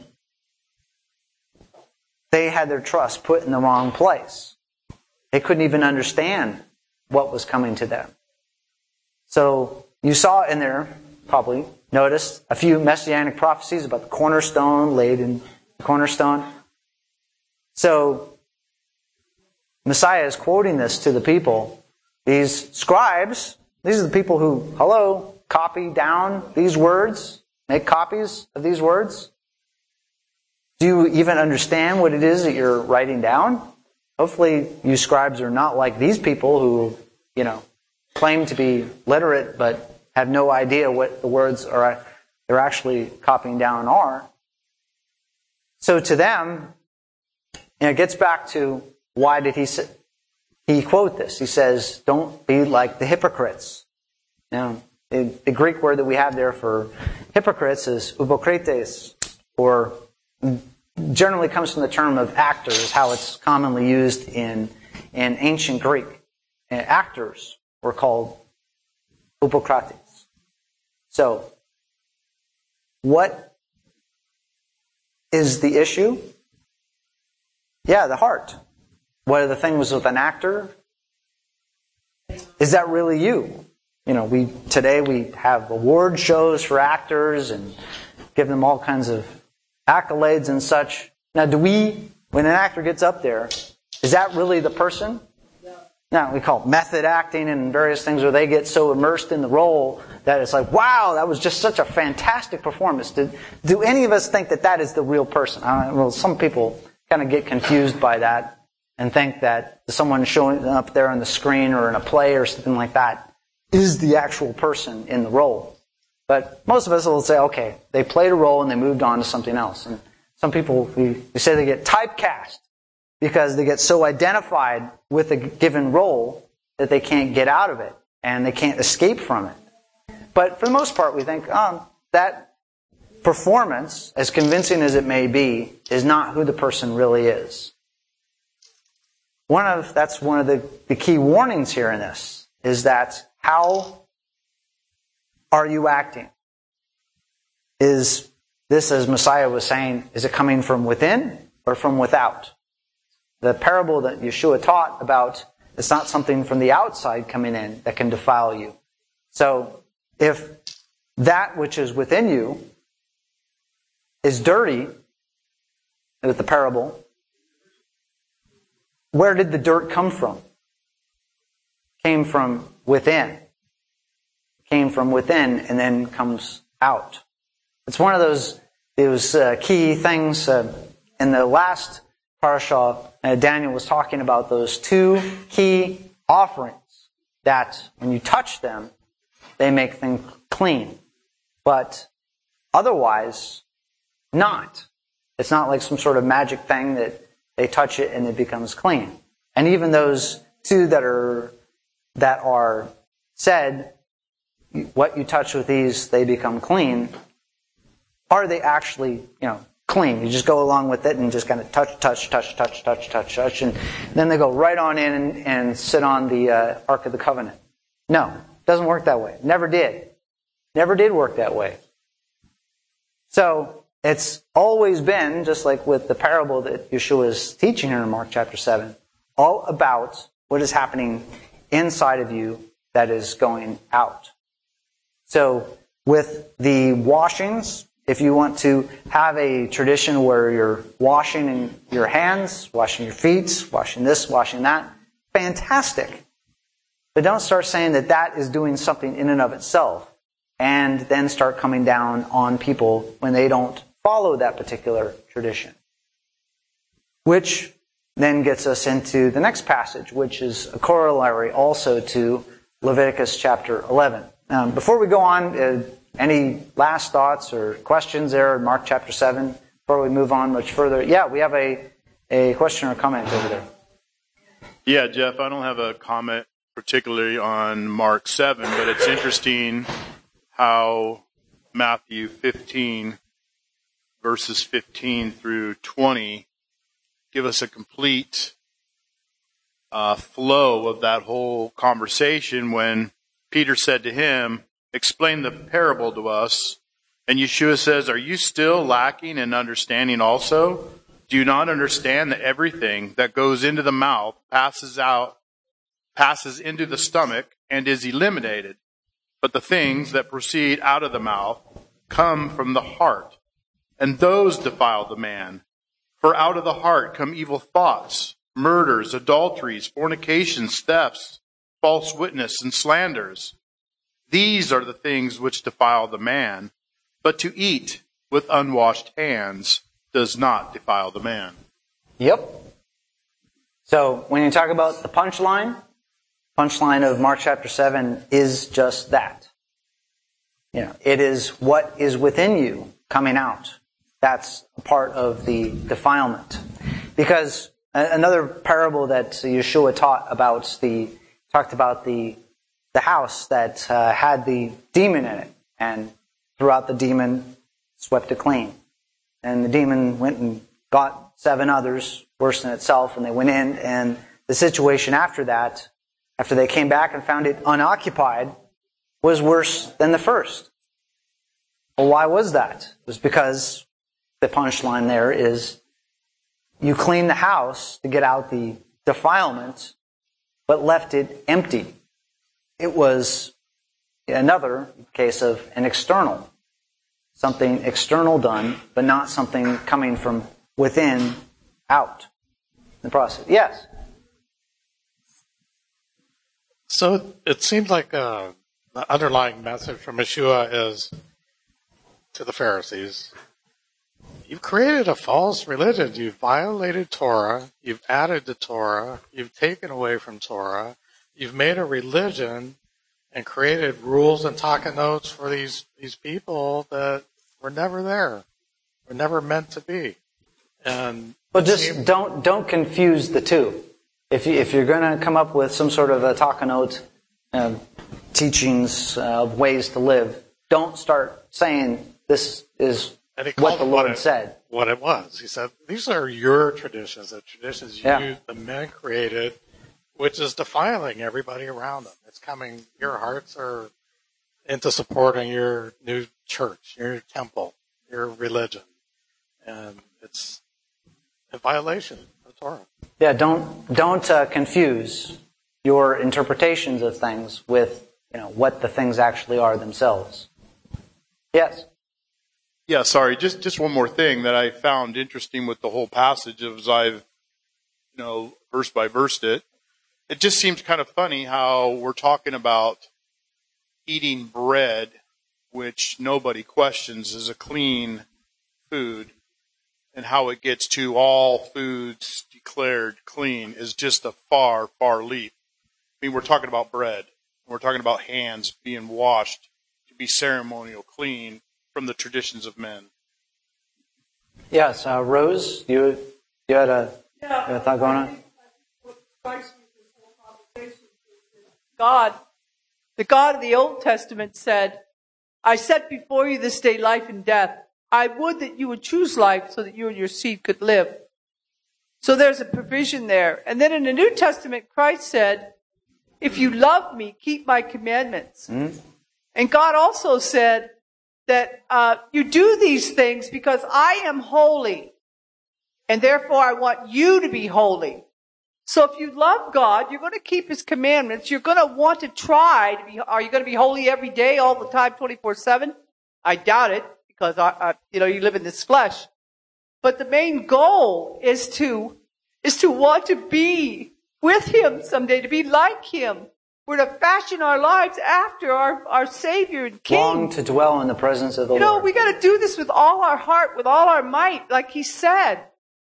they had their trust put in the wrong place. They couldn't even understand what was coming to them. So you saw in there probably noticed a few messianic prophecies about the cornerstone laid in the cornerstone. So Messiah is quoting this to the people. These scribes, these are the people who, hello, copy down these words, make copies of these words. Do you even understand what it is that you're writing down? Hopefully you scribes are not like these people who, you know, claim to be literate but have no idea what the words are they're actually copying down are. So to them, and it gets back to why did he say, he quote this? He says, don't be like the hypocrites. Now, the, the Greek word that we have there for hypocrites is hypokrites, or generally comes from the term of actors, how it's commonly used in, in ancient Greek. And actors were called hypokrates. So, what is the issue? Yeah, the heart. What are the things with an actor? Is that really you? You know, we today we have award shows for actors and give them all kinds of accolades and such. Now, do we, when an actor gets up there, is that really the person? No, we call it method acting and various things where they get so immersed in the role that it's like, wow, that was just such a fantastic performance. Do, do any of us think that that is the real person? I don't know, well, some people kind of get confused by that and think that someone showing up there on the screen or in a play or something like that is the actual person in the role. But most of us will say, okay, they played a role and they moved on to something else. And some people, we, we say they get typecast because they get so identified with a given role that they can't get out of it and they can't escape from it. But for the most part, we think, um, that performance, as convincing as it may be, is not who the person really is. One of that's one of the, the key warnings here in this is that how are you acting? Is this, as Messiah was saying, is it coming from within or from without? The parable that Yeshua taught about, it's not something from the outside coming in that can defile you. So if that which is within you is dirty, with the parable, where did the dirt come from? Came from within. Came from within and then comes out. It's one of those those uh, key things uh, in the last parashah. Uh, Daniel was talking about those two key offerings that when you touch them, they make things clean. But otherwise, not. It's not like some sort of magic thing that they touch it and it becomes clean. And even those two that are that are said, what you touch with these, they become clean. Are they actually, you know, clean? You just go along with it and just kind of touch, touch, touch, touch, touch, touch, touch, and then they go right on in and, and sit on the uh, Ark of the Covenant. No, it doesn't work that way. Never did. Never did work that way. So it's always been, just like with the parable that Yeshua is teaching here in Mark chapter seven, all about what is happening inside of you that is going out. So with the washings, if you want to have a tradition where you're washing in your hands, washing your feet, washing this, washing that, fantastic. But don't start saying that that is doing something in and of itself and then start coming down on people when they don't follow that particular tradition. Which then gets us into the next passage, which is a corollary also to Leviticus chapter eleven. Um, before we go on, uh, any last thoughts or questions there in Mark chapter seven before we move on much further? Yeah, we have a, a question or comment over there. Yeah, Jeff, I don't have a comment particularly on Mark seven, but it's interesting how Matthew fifteen, verses fifteen through twenty, give us a complete uh, flow of that whole conversation when Peter said to him, explain the parable to us. And Yeshua says, are you still lacking in understanding also? Do you not understand that everything that goes into the mouth passes out, passes into the stomach and is eliminated? But the things that proceed out of the mouth come from the heart, and those defile the man. For out of the heart come evil thoughts, murders, adulteries, fornications, thefts, false witness, and slanders. These are the things which defile the man, but to eat with unwashed hands does not defile the man. Yep. So when you talk about the punchline, punchline of Mark chapter seven is just that. You know, it is what is within you coming out. That's a part of the defilement. Because another parable that Yeshua taught about the talked about the the house that uh, had the demon in it, and threw out the demon, swept it clean. And the demon went and got seven others worse than itself, and they went in, and the situation after that, after they came back and found it unoccupied, was worse than the first. Well, why was that? It was because the punchline there is you cleaned the house to get out the defilement, but left it empty. It was another case of an external. Something external done, but not something coming from within out. The process. Yes? So it seems like uh, the underlying message from Yeshua is to the Pharisees, you've created a false religion. You've violated Torah. You've added to Torah. You've taken away from Torah. You've made a religion and created rules and takanot for these, these people that were never there. Were never meant to be. And Well, just don't don't confuse the two. If you, if you're going to come up with some sort of a takanot uh, teachings of uh, ways to live, don't start saying this is what the Lord what it, said. What it was. He said, these are your traditions, the traditions you, Yeah. the men created, which is defiling everybody around them. It's coming, your hearts are into supporting your new church, your temple, your religion. And it's a violation of Torah. Yeah, don't don't uh, confuse your interpretations of things with, you know, what the things actually are themselves. Yes. Yeah, sorry, just just one more thing that I found interesting with the whole passage as I've, you know, verse by versed it. It just seems kind of funny how we're talking about eating bread, which nobody questions is a clean food, and how it gets to all foods declared clean is just a far, far leap. I mean, we're talking about bread. We're talking about hands being washed to be ceremonial clean from the traditions of men. Yes, uh, Rose, you you had a, you had a thought going on? God, the God of the Old Testament said, I set before you this day life and death. I would that you would choose life so that you and your seed could live. So there's a provision there. And then in the New Testament, Christ said, if you love me, keep my commandments. Mm-hmm. And God also said that uh, you do these things because I am holy. And therefore I want you to be holy. So if you love God, you're going to keep His commandments. You're going to want to try to be, are you going to be holy every day, all the time, twenty-four seven? I doubt it, because I, I, you know, you live in this flesh. But the main goal is to, is to want to be with Him someday, to be like Him. We're to fashion our lives after our, our Savior and King. Long to dwell in the presence of the you know, Lord. We got to do this with all our heart, with all our might, like He said.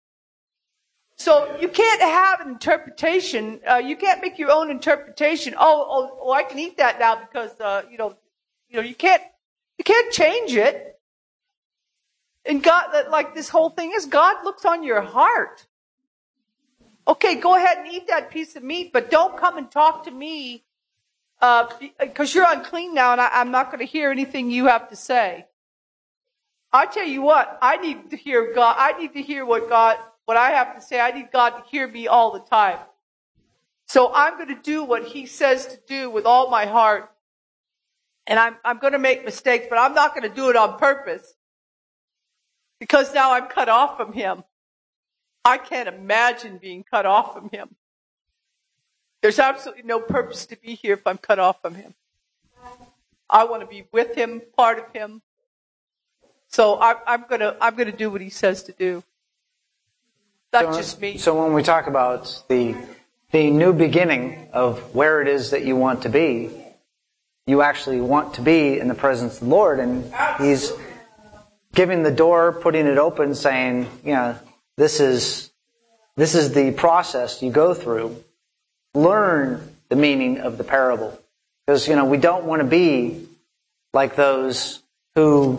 So you can't have an interpretation. Uh, you can't make your own interpretation. Oh, oh, oh! I can eat that now because uh, you know, you know, you can't, you can't change it. And God, like this whole thing is, God looks on your heart. Okay, go ahead and eat that piece of meat, but don't come and talk to me because uh, you're unclean now, and I, I'm not going to hear anything you have to say. I tell you what, I need to hear God. I need to hear what God. What I have to say, I need God to hear me all the time. So I'm going to do what He says to do with all my heart. And I'm, I'm going to make mistakes, but I'm not going to do it on purpose. Because now I'm cut off from Him. I can't imagine being cut off from Him. There's absolutely no purpose to be here if I'm cut off from Him. I want to be with him, part of him. So I, I'm gonna I'm gonna do what he says to do. That's so, just me. So when we talk about the the new beginning of where it is that you want to be, you actually want to be in the presence of the Lord, and He's giving the door, putting it open, saying, you know, this is this is the process you go through. Learn the meaning of the parable. Because, you know, we don't want to be like those who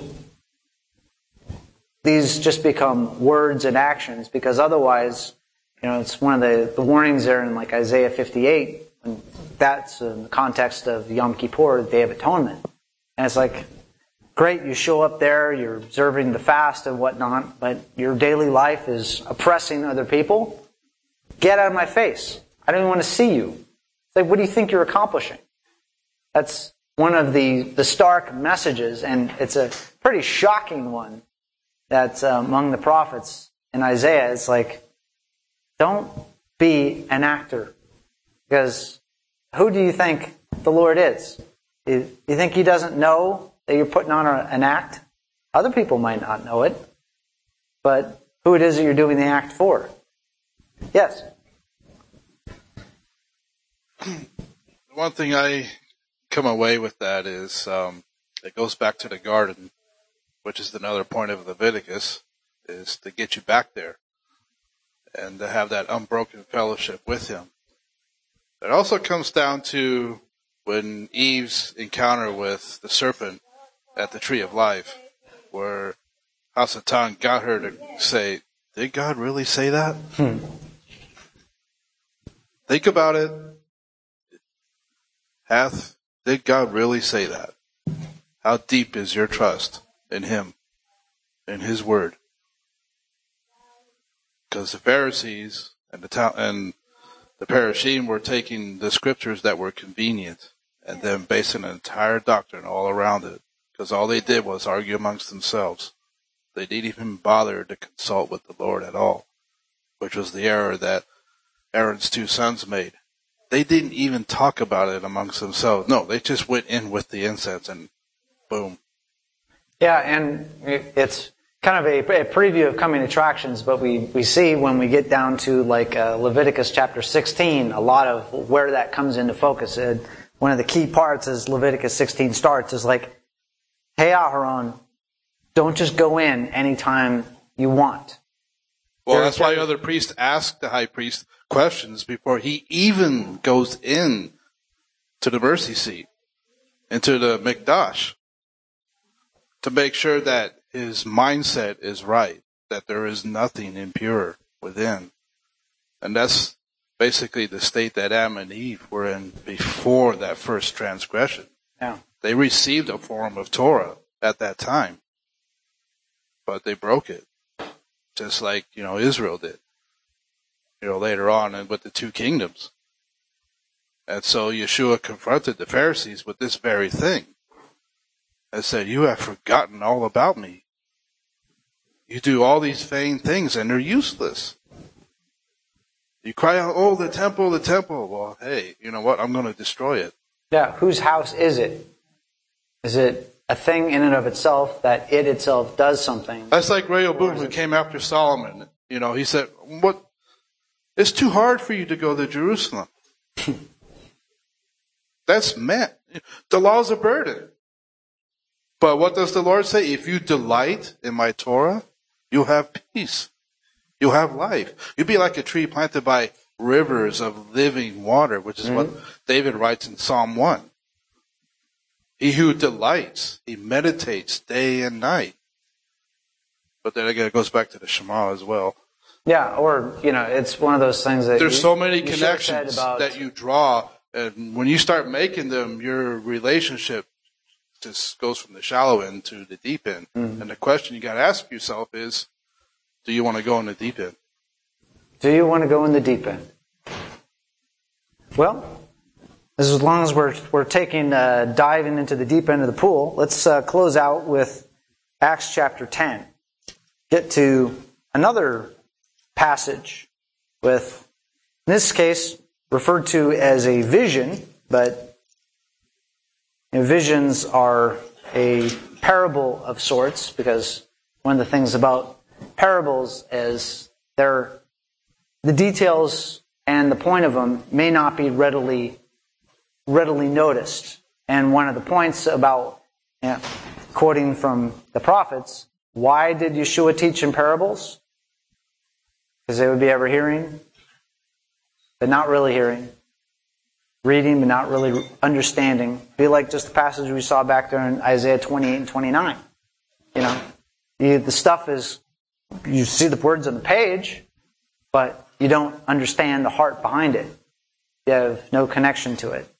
these just become words and actions, because otherwise, you know, it's one of the, the warnings there in like Isaiah fifty-eight, and that's in the context of Yom Kippur, the Day of Atonement. And it's like, great, you show up there, you're observing the fast and whatnot, but your daily life is oppressing other people. Get out of my face. I don't even want to see you. It's like, what do you think you're accomplishing? That's one of the, the stark messages, and it's a pretty shocking one that's uh, among the prophets in Isaiah. It's like, don't be an actor. Because who do you think the Lord is? You, you think He doesn't know that you're putting on a, an act? Other people might not know it, but who it is that you're doing the act for? Yes? One thing I come away with that is um, it goes back to the garden, which is another point of Leviticus, is to get you back there and to have that unbroken fellowship with Him. It also comes down to when Eve's encounter with the serpent at the tree of life, where Hasatan got her to say, did God really say that? Hmm. Think about it. Hath, did God really say that? How deep is your trust in Him, in His Word? Because the Pharisees and the ta- and the Parashim were taking the scriptures that were convenient and then basing an entire doctrine all around it. Because all they did was argue amongst themselves. They didn't even bother to consult with the Lord at all, which was the error that Aaron's two sons made. They didn't even talk about it amongst themselves. No, they just went in with the incense and boom. Yeah, and it's kind of a, a preview of coming attractions, but we, we see when we get down to like uh, Leviticus chapter sixteen, a lot of where that comes into focus. And one of the key parts as Leviticus sixteen starts is like, hey, Aharon, don't just go in anytime you want. Well, that's why other priests ask the high priest questions before he even goes in to the mercy seat, into the mikdash, to make sure that his mindset is right, that there is nothing impure within. And that's basically the state that Adam and Eve were in before that first transgression. Yeah. They received a form of Torah at that time, but they broke it, just like, you know, Israel did, you know, later on and with the two kingdoms. And so Yeshua confronted the Pharisees with this very thing and said, you have forgotten all about me. You do all these vain things and they're useless. You cry out, oh, the temple, the temple. Well, hey, you know what? I'm going to destroy it. Yeah, whose house is it? Is it a thing in and of itself that it itself does something? That's like Rehoboam who came after Solomon. You know, he said, "What? It's too hard for you to go to Jerusalem." That's meant. The law's a burden. But what does the Lord say? If you delight in my Torah, you'll have peace. You'll have life. You'll be like a tree planted by rivers of living water, which is mm-hmm. what David writes in Psalm one. He who delights, he meditates day and night. But then again, it goes back to the Shema as well. Yeah, or, you know, it's one of those things that there's you, so many you connections about... that you draw, and when you start making them, your relationship just goes from the shallow end to the deep end. Mm-hmm. And the question you got to ask yourself is, do you want to go in the deep end? Do you want to go in the deep end? Well, as long as we're we're taking uh, diving into the deep end of the pool, let's uh, close out with Acts chapter ten. Get to another passage with, in this case, referred to as a vision, but You know, visions are a parable of sorts, because one of the things about parables is they're, the details and the point of them may not be readily readily noticed. And one of the points about, you know, quoting from the prophets, why did Yeshua teach in parables? Because they would be ever hearing, but not really hearing. Reading, but not really understanding. Be like just the passage we saw back there in Isaiah twenty-eight and twenty-nine. You know, you, the stuff is, you see the words on the page, but you don't understand the heart behind it. You have no connection to it.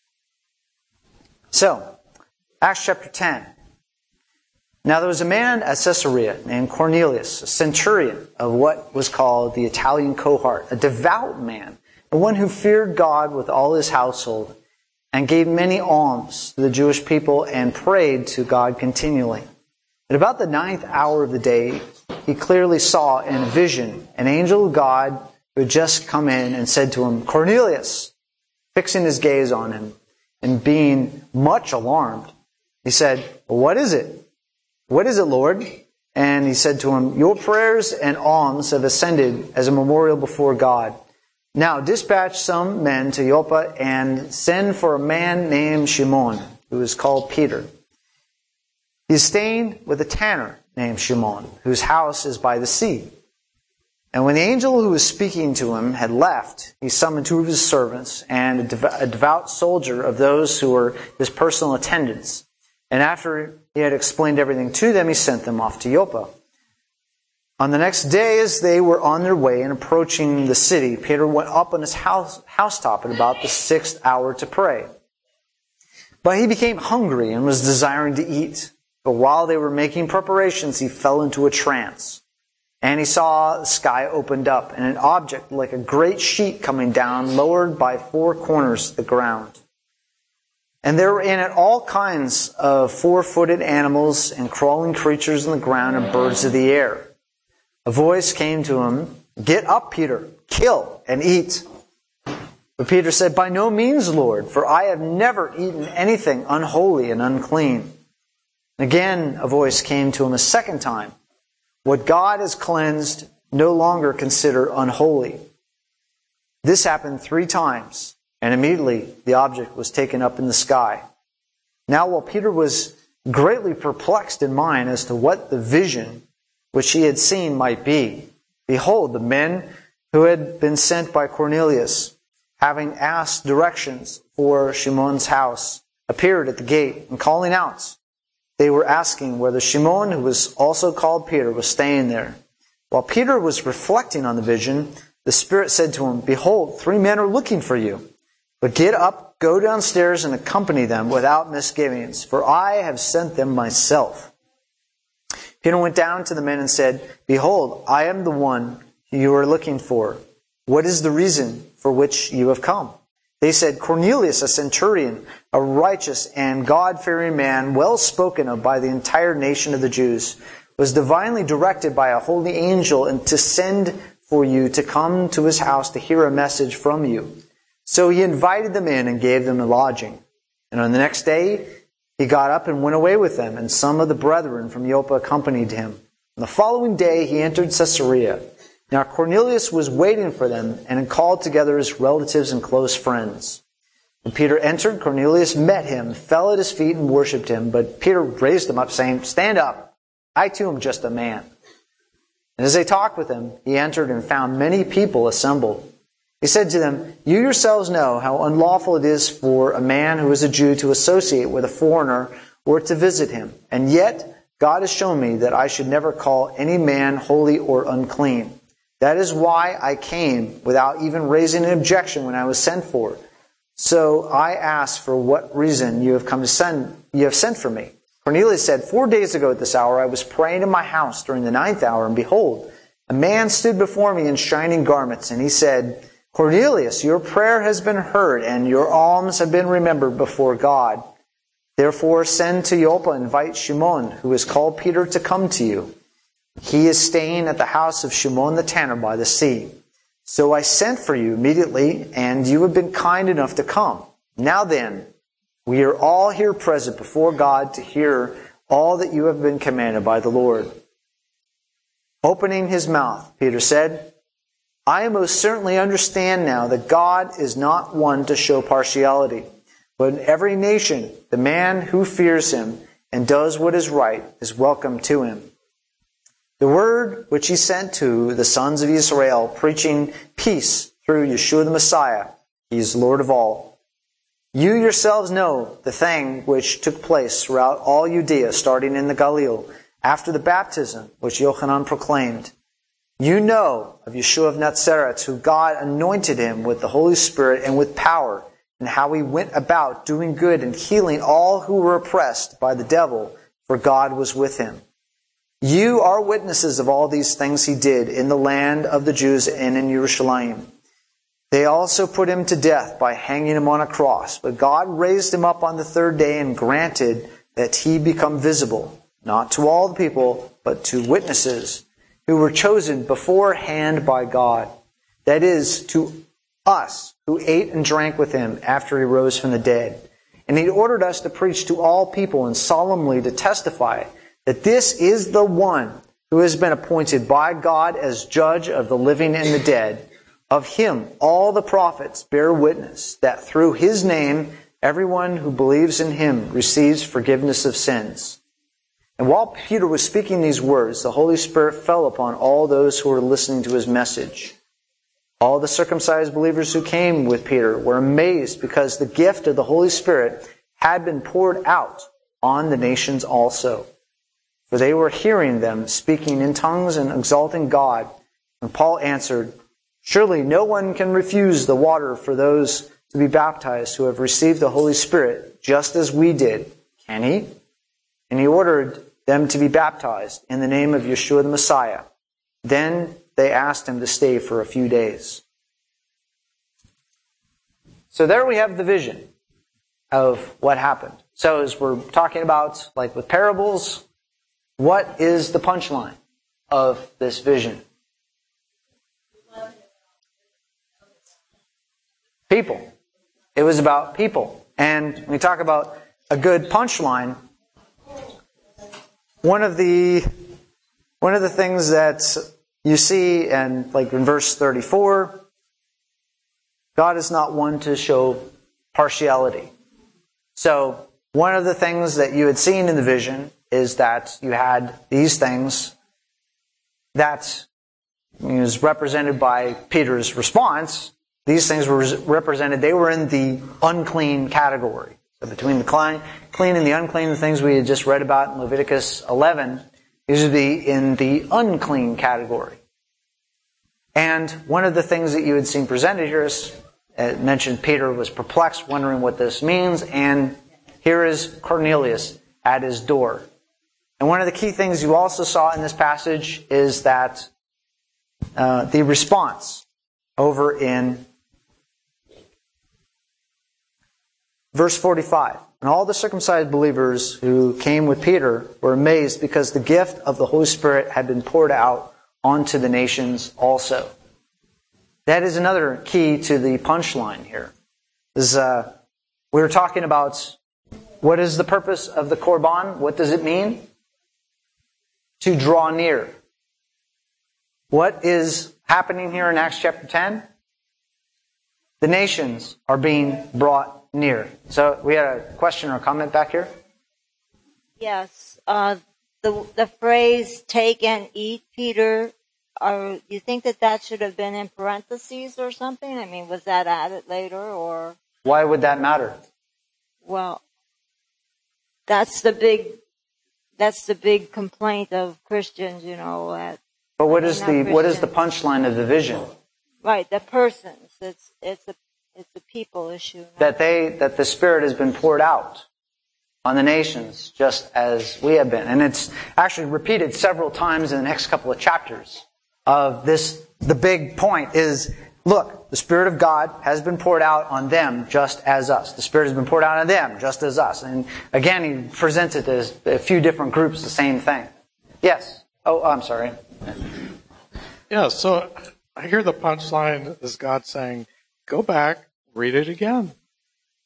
So, Acts chapter ten. Now there was a man at Caesarea named Cornelius, a centurion of what was called the Italian cohort, a devout man, the one who feared God with all his household, and gave many alms to the Jewish people and prayed to God continually. At about the ninth hour of the day, he clearly saw in a vision an angel of God who had just come in and said to him, Cornelius, fixing his gaze on him and being much alarmed. He said, well, what is it? What is it, Lord? And he said to him, your prayers and alms have ascended as a memorial before God. Now dispatch some men to Joppa and send for a man named Shimon, who is called Peter. He is staying with a tanner named Shimon, whose house is by the sea. And when the angel who was speaking to him had left, he summoned two of his servants and a, dev- a devout soldier of those who were his personal attendants. And after he had explained everything to them, he sent them off to Joppa. On the next day, as they were on their way and approaching the city, Peter went up on his house, housetop at about the sixth hour to pray. But he became hungry and was desiring to eat. But while they were making preparations, he fell into a trance. And he saw the sky opened up, and an object like a great sheet coming down, lowered by four corners to the ground. And there were in it all kinds of four-footed animals and crawling creatures on the ground and birds of the air. A voice came to him, get up, Peter, kill and eat. But Peter said, by no means, Lord, for I have never eaten anything unholy and unclean. Again, a voice came to him a second time. What God has cleansed, no longer consider unholy. This happened three times, and immediately the object was taken up in the sky. Now while Peter was greatly perplexed in mind as to what the vision which he had seen might be, behold, the men who had been sent by Cornelius, having asked directions for Shimon's house, appeared at the gate, and calling out, they were asking whether Shimon, who was also called Peter, was staying there. While Peter was reflecting on the vision, the Spirit said to him, behold, three men are looking for you. But get up, go downstairs, and accompany them without misgivings, for I have sent them myself. Peter went down to the men and said, behold, I am the one you are looking for. What is the reason for which you have come? They said, Cornelius, a centurion, a righteous and God-fearing man, well spoken of by the entire nation of the Jews, was divinely directed by a holy angel and to send for you to come to his house to hear a message from you. So he invited them in and gave them a lodging. And on the next day, he got up and went away with them, and some of the brethren from Joppa accompanied him. On the following day, he entered Caesarea. Now Cornelius was waiting for them and had called together his relatives and close friends. When Peter entered, Cornelius met him, fell at his feet and worshipped him. But Peter raised him up, saying, stand up, I too am just a man. And as they talked with him, he entered and found many people assembled. He said to them, you yourselves know how unlawful it is for a man who is a Jew to associate with a foreigner or to visit him. And yet God has shown me that I should never call any man holy or unclean. That is why I came without even raising an objection when I was sent for. So I asked for what reason you have come to send, you have sent for me. Cornelius said, four days ago at this hour I was praying in my house during the ninth hour, and behold, a man stood before me in shining garments, and he said, Cornelius, your prayer has been heard, and your alms have been remembered before God. Therefore send to Joppa and invite Shimon, who is called Peter, to come to you. He is staying at the house of Shimon the tanner by the sea. So I sent for you immediately, and you have been kind enough to come. Now then, We are all here present before God to hear all that you have been commanded by the Lord. Opening his mouth, Peter said, I most certainly understand now that God is not one to show partiality, but in every nation, the man who fears him and does what is right is welcome to him. The word which he sent to the sons of Israel, preaching peace through Yeshua the Messiah, he is Lord of all. You yourselves know the thing which took place throughout all Judea, starting in the Galilee, after the baptism which Yochanan proclaimed. You know of Yeshua of Nazareth, who God anointed him with the Holy Spirit and with power, and how he went about doing good and healing all who were oppressed by the devil, for God was with him. You are witnesses of all these things he did in the land of the Jews and in Jerusalem. They also put him to death by hanging him on a cross. But God raised him up on the third day and granted that he become visible, not to all the people, but to witnesses who were chosen beforehand by God. That is, to us who ate and drank with him after he rose from the dead. And he ordered us to preach to all people and solemnly to testify that this is the one who has been appointed by God as judge of the living and the dead. Of him all the prophets bear witness that through his name everyone who believes in him receives forgiveness of sins. And while Peter was speaking these words, the Holy Spirit fell upon all those who were listening to his message. All the circumcised believers who came with Peter were amazed because the gift of the Holy Spirit had been poured out on the nations also. For they were hearing them speaking in tongues and exalting God. And Paul answered, Surely no one can refuse the water for those to be baptized who have received the Holy Spirit, just as we did. Can he? And he ordered them to be baptized in the name of Yeshua the Messiah. Then they asked him to stay for a few days. So there we have the vision of what happened. So as we're talking about, like with parables, what is the punchline of this vision? People. It was about people. And when we talk about a good punchline, one of the one of the things that you see, and like in verse thirty-four, God is not one to show partiality. So one of the things that you had seen in the vision is that you had these things that is represented by Peter's response. These things were represented, they were in the unclean category. So between the clean and the unclean, the things we had just read about in Leviticus eleven, these would be in the unclean category. And one of the things that you had seen presented here is, uh, mentioned Peter was perplexed, wondering what this means, and here is Cornelius at his door. And one of the key things you also saw in this passage is that uh, the response over in verse forty-five. And all the circumcised believers who came with Peter were amazed because the gift of the Holy Spirit had been poured out onto the nations also. That is another key to the punchline here. Is, uh, we were talking about what is the purpose of the Korban? What does it mean? To draw near. What is happening here in Acts chapter ten? The nations are being brought near. So we had a question or a comment back here? Yes. Uh, the the phrase "take and eat," Peter. Are you think that that should have been in parentheses or something? I mean, was that added later, or why would that matter? Well, that's the big that's the big complaint of Christians, you know. At, but what is the what is the punchline of the vision? Right, the persons. It's it's a it's a people issue. That they that the Spirit has been poured out on the nations, just as we have been, and it's actually repeated several times in the next couple of chapters. Of this, the big point is, look, the Spirit of God has been poured out on them just as us. The Spirit has been poured out on them just as us. And again, he presents it as a few different groups, the same thing. Yes? Oh, I'm sorry. Yeah, so I hear the punchline is God saying, go back, read it again.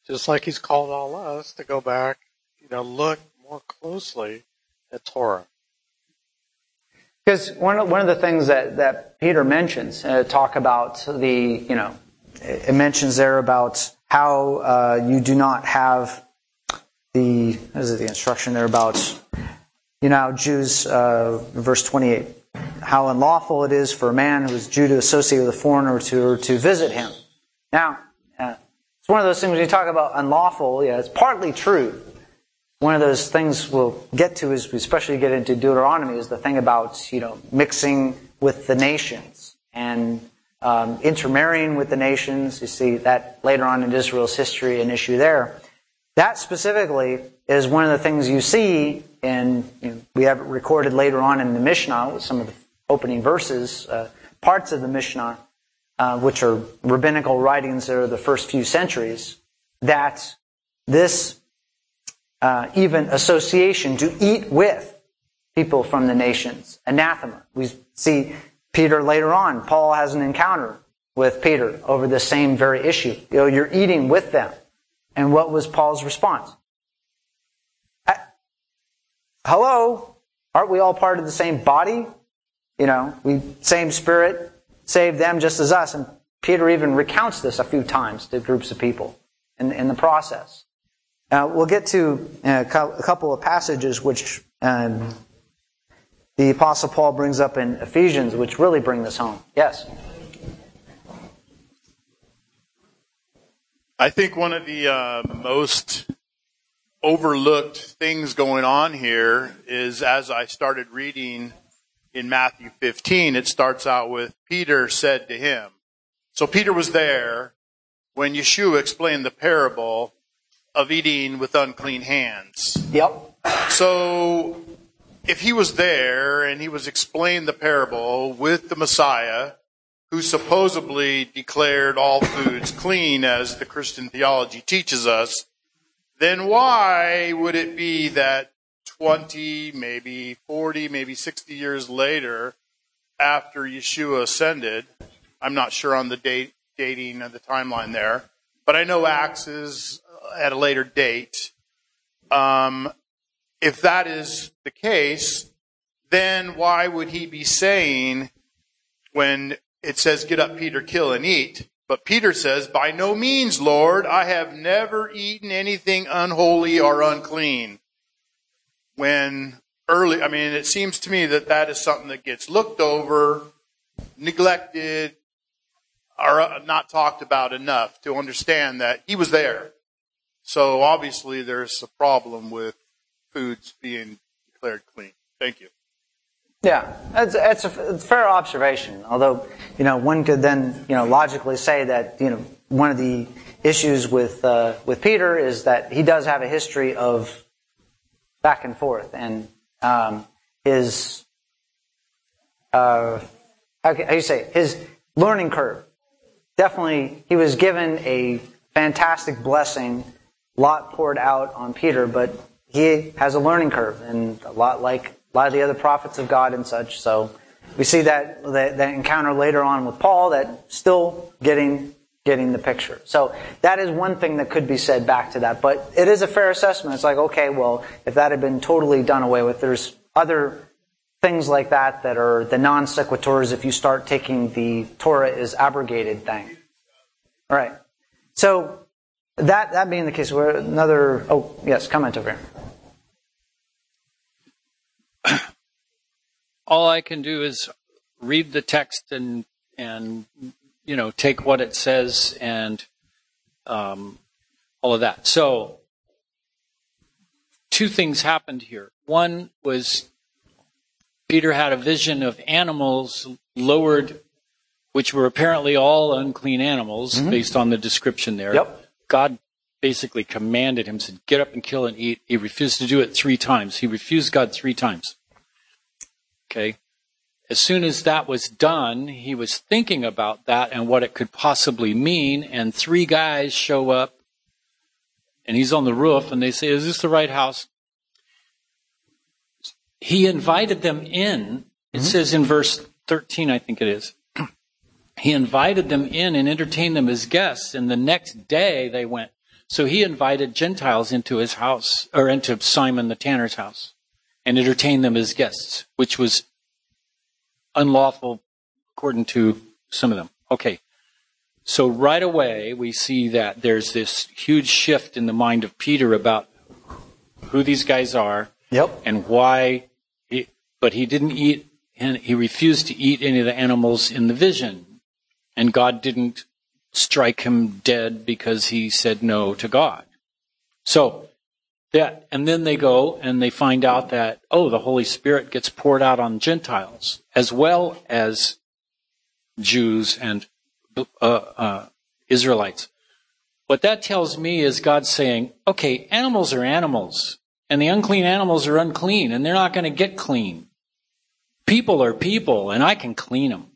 Just like he's called all us to go back, you know, look more closely at Torah. Because one of, one of the things that, that Peter mentions, uh, talk about the, you know, it mentions there about how uh, you do not have the, what is it, the instruction there about, you know, Jews, uh, verse twenty-eight, how unlawful it is for a man who is Jew to associate with a foreigner to, or to visit him. Now, uh, it's one of those things when you talk about unlawful, yeah, it's partly true. One of those things we'll get to is, we especially get into Deuteronomy, is the thing about, you know, mixing with the nations and um, intermarrying with the nations. You see that later on in Israel's history, an issue there. That specifically is one of the things you see in, you know, we have it recorded later on in the Mishnah with some of the opening verses, uh, parts of the Mishnah, uh, which are rabbinical writings that are the first few centuries, that this Uh, even association to eat with people from the nations, anathema. We see Peter later on. Paul has an encounter with Peter over the same very issue. You know, you're eating with them. And what was Paul's response? I, Hello? Aren't we all part of the same body? You know, we same Spirit saved them just as us. And Peter even recounts this a few times to groups of people in, in the process. Uh, we'll get to uh, a couple of passages which um, the Apostle Paul brings up in Ephesians, which really bring this home. Yes? I think one of the uh, most overlooked things going on here is, as I started reading in Matthew fifteen, it starts out with, Peter said to him. So Peter was there when Yeshua explained the parable of eating with unclean hands. Yep. So if he was there and he was explaining the parable with the Messiah, who supposedly declared all foods clean, as the Christian theology teaches us, then why would it be that twenty, maybe forty, maybe sixty years later, after Yeshua ascended, I'm not sure on the date, dating of the timeline there, but I know Acts is at a later date. Um, if that is the case, then why would he be saying, when it says, get up, Peter, kill and eat, but Peter says, by no means, Lord, I have never eaten anything unholy or unclean. When early, I mean, it seems to me that that is something that gets looked over, neglected, or not talked about enough to understand that he was there. So obviously there's a problem with foods being declared clean. Thank you. Yeah, that's, that's a, it's a fair observation. Although, you know, one could then, you know, logically say that, you know, one of the issues with uh, with Peter is that he does have a history of back and forth, and um, his uh, how, can, how do you say his learning curve. Definitely, he was given a fantastic blessing. Lot poured out on Peter, but he has a learning curve, and a lot like a lot of the other prophets of God and such. So we see that that, that encounter later on with Paul, that still getting getting the picture. So that is one thing that could be said back to that. But it is a fair assessment. It's like, okay, well, if that had been totally done away with, there's other things like that that are the non sequiturs if you start taking the Torah is abrogated thing. All right. So That that being the case, we're another. Oh, yes, comment over here. All I can do is read the text and and you know take what it says and um, all of that. So two things happened here. One was Peter had a vision of animals lowered, which were apparently all unclean animals, mm-hmm. based on the description there. Yep. God basically commanded him, said, get up and kill and eat. He refused to do it three times. He refused God three times. Okay. As soon as that was done, he was thinking about that and what it could possibly mean, and three guys show up, and he's on the roof, and they say, is this the right house? He invited them in. It mm-hmm. says in verse thirteen, I think it is. He invited them in and entertained them as guests, and the next day they went, So he invited Gentiles into his house, or into Simon the tanner's house, and entertained them as guests, which was unlawful according to some of them. Okay. So right away, we see that there's this huge shift in the mind of Peter about who these guys are, yep, and why. He, but he didn't eat, and he refused to eat any of the animals in the vision, and God didn't strike him dead because he said no to God. So that, and then they go and they find out that oh, the Holy Spirit gets poured out on Gentiles as well as Jews and Uh, uh, Israelites. What that tells me is God saying, okay, animals are animals, and the unclean animals are unclean, and they're not going to get clean. People are people, and I can clean them.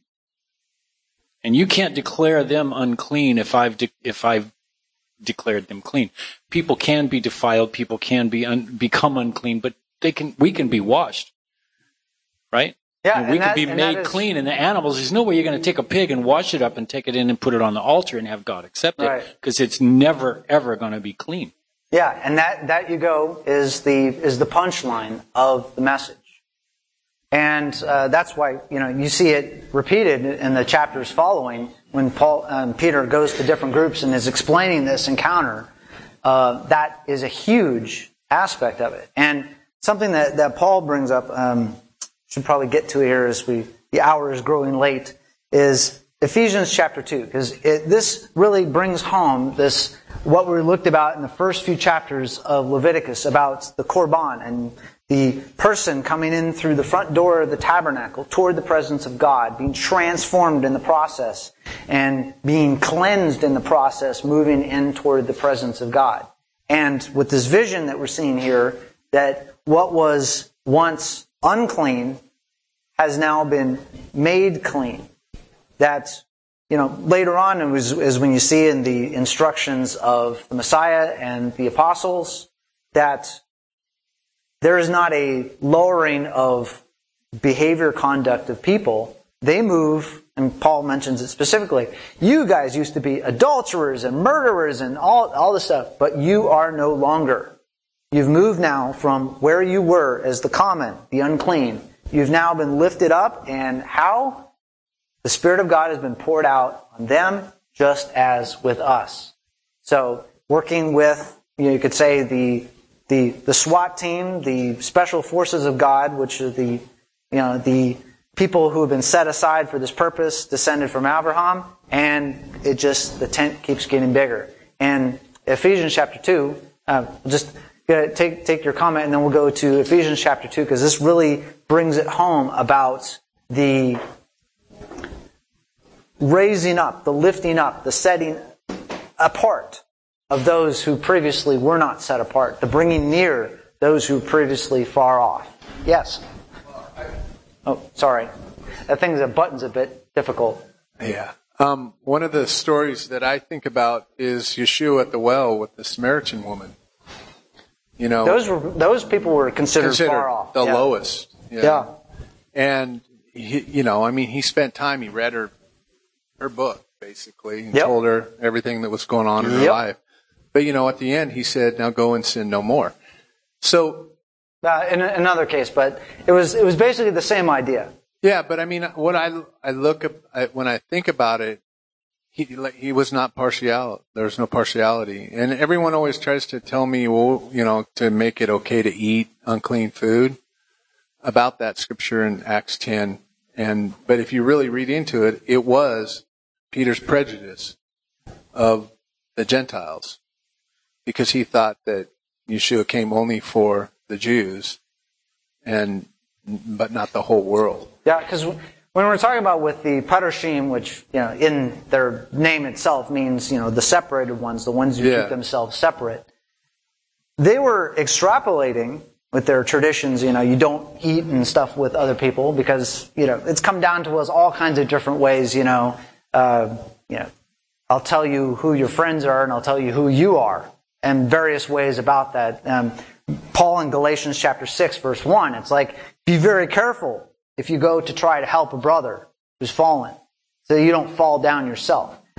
And you can't declare them unclean if I've de- if I've declared them clean. People can be defiled, people can be un- become unclean, but they can we can be washed, right? Yeah, and we and can that, be made is, clean. And the animals, there's no way you're going to take a pig and wash it up and take it in and put it on the altar and have God accept it, because right. It's never ever going to be clean. Yeah, and that that you go is the is the punchline of the message, and uh, that's why you know you see it repeated in the chapters following when Paul um, Peter goes to different groups and is explaining this encounter. Uh, that is a huge aspect of it, and something that that Paul brings up. Um, should probably get to here as we the hour is growing late, is Ephesians chapter two, because this really brings home this what we looked about in the first few chapters of Leviticus about the Korban and the person coming in through the front door of the tabernacle toward the presence of God, being transformed in the process and being cleansed in the process, moving in toward the presence of God. And with this vision that we're seeing here, that what was once unclean has now been made clean. That, you know, later on it was, is when you see in the instructions of the Messiah and the apostles that there is not a lowering of behavior, conduct of people. They move, and Paul mentions it specifically, you guys used to be adulterers and murderers and all, all this stuff, but you are no longer. You've moved now from where you were as the common, the unclean. You've now been lifted up, and how? The Spirit of God has been poured out on them, just as with us. So, working with, you know, you could say the the the SWAT team, the Special Forces of God, which are the, you know, the people who have been set aside for this purpose, descended from Abraham, and it just the tent keeps getting bigger. And Ephesians chapter two, uh, just. Take take your comment, and then we'll go to Ephesians chapter two, because this really brings it home about the raising up, the lifting up, the setting apart of those who previously were not set apart, the bringing near those who were previously far off. Yes? Oh, sorry. That thing's a button's a bit difficult. Yeah. Um, one of the stories that I think about is Yeshua at the well with the Samaritan woman. You know, those were those people were considered, considered far off, the yeah. lowest. You know? Yeah, and he, you know, I mean, he spent time. He read her her book basically, and yep. told her everything that was going on in her yep. life. But you know, at the end, he said, "Now go and sin no more." So, uh, in another case, but it was it was basically the same idea. Yeah, but I mean, what I I look at when I think about it. He he was not partial. There was no partiality, and everyone always tries to tell me, well, you know, to make it okay to eat unclean food. About that scripture in Acts ten, and but if you really read into it, it was Peter's prejudice of the Gentiles, because he thought that Yeshua came only for the Jews, and but not the whole world. Yeah, because. When we're talking about with the Parushim, which, you know, in their name itself means, you know, the separated ones, the ones who yeah. keep themselves separate, they were extrapolating with their traditions, you know, you don't eat and stuff with other people because, you know, it's come down to us all kinds of different ways, you know, uh, you know, I'll tell you who your friends are and I'll tell you who you are, and various ways about that. Um, Paul in Galatians chapter six, verse one, it's like, be very careful if you go to try to help a brother who's fallen, so you don't fall down yourself.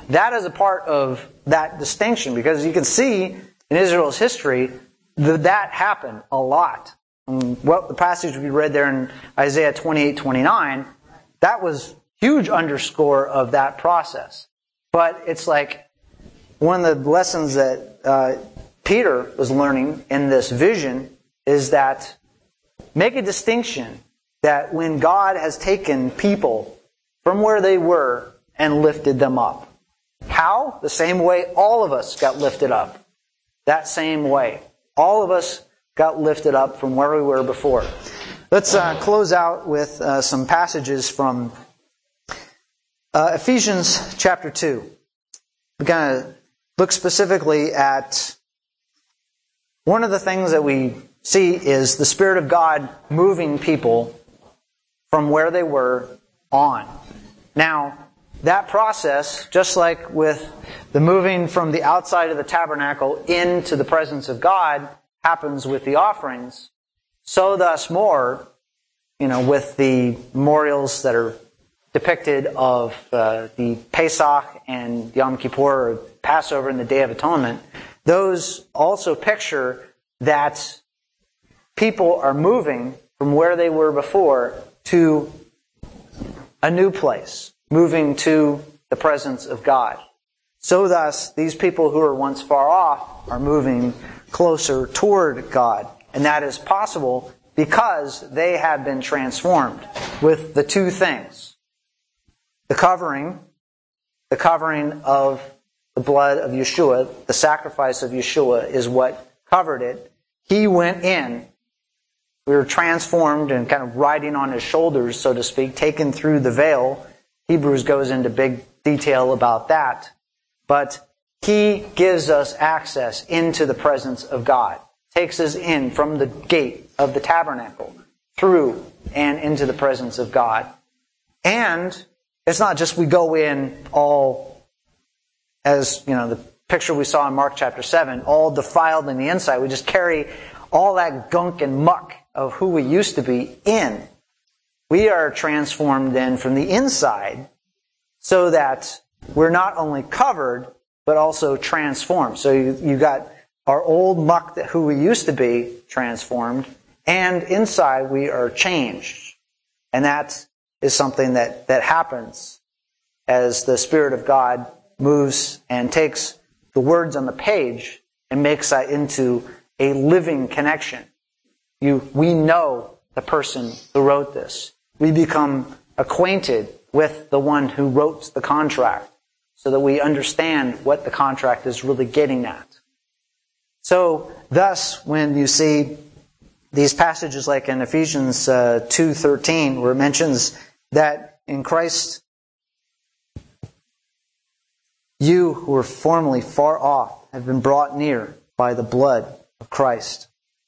that is a part of that distinction, because you can see in Israel's history that that happened a lot. And what the passage we read there in Isaiah twenty-eight twenty-nine, that was huge underscore of that process. But it's like one of the lessons that uh, Peter was learning in this vision is that make a distinction that when God has taken people from where they were and lifted them up. How? The same way all of us got lifted up. That same way. All of us got lifted up from where we were before. Let's uh, close out with uh, some passages from uh, Ephesians chapter two. We're going to look specifically at one of the things that we see is the Spirit of God moving people from where they were on. Now, that process, just like with the moving from the outside of the tabernacle into the presence of God, happens with the offerings, so thus more, you know, with the memorials that are depicted of uh, the Pesach and Yom Kippur, or Passover and the Day of Atonement, those also picture that people are moving from where they were before to a new place, moving to the presence of God. So thus, these people who were once far off are moving closer toward God. And that is possible because they have been transformed with the two things. The covering, the covering of the blood of Yeshua, the sacrifice of Yeshua is what covered it. He went in. We were transformed and kind of riding on His shoulders, so to speak, taken through the veil. Hebrews goes into big detail about that. But He gives us access into the presence of God. Takes us in from the gate of the tabernacle, through and into the presence of God. And it's not just we go in all, as you know, the picture we saw in Mark chapter seven, all defiled in the inside. We just carry all that gunk and muck of who we used to be in. We are transformed then from the inside so that we're not only covered, but also transformed. So you, you got our old muck, that who we used to be, transformed, and inside we are changed. And that is something that, that happens as the Spirit of God moves and takes the words on the page and makes that into a living connection. You, we know the person who wrote this. We become acquainted with the one who wrote the contract so that we understand what the contract is really getting at. So, thus, when you see these passages like in Ephesians uh, two thirteen, where it mentions that in Christ, you who were formerly far off have been brought near by the blood of Christ.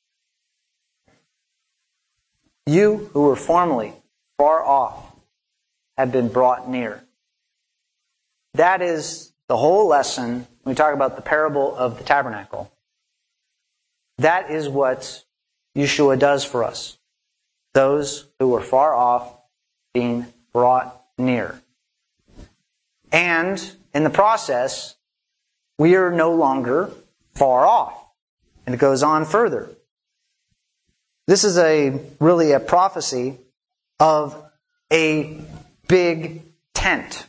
You who were formerly far off have been brought near. That is the whole lesson when we talk about the parable of the tabernacle. That is what Yeshua does for us. Those who were far off being brought near. And in the process, we are no longer far off. And it goes on further. This is a really a prophecy of a big tent.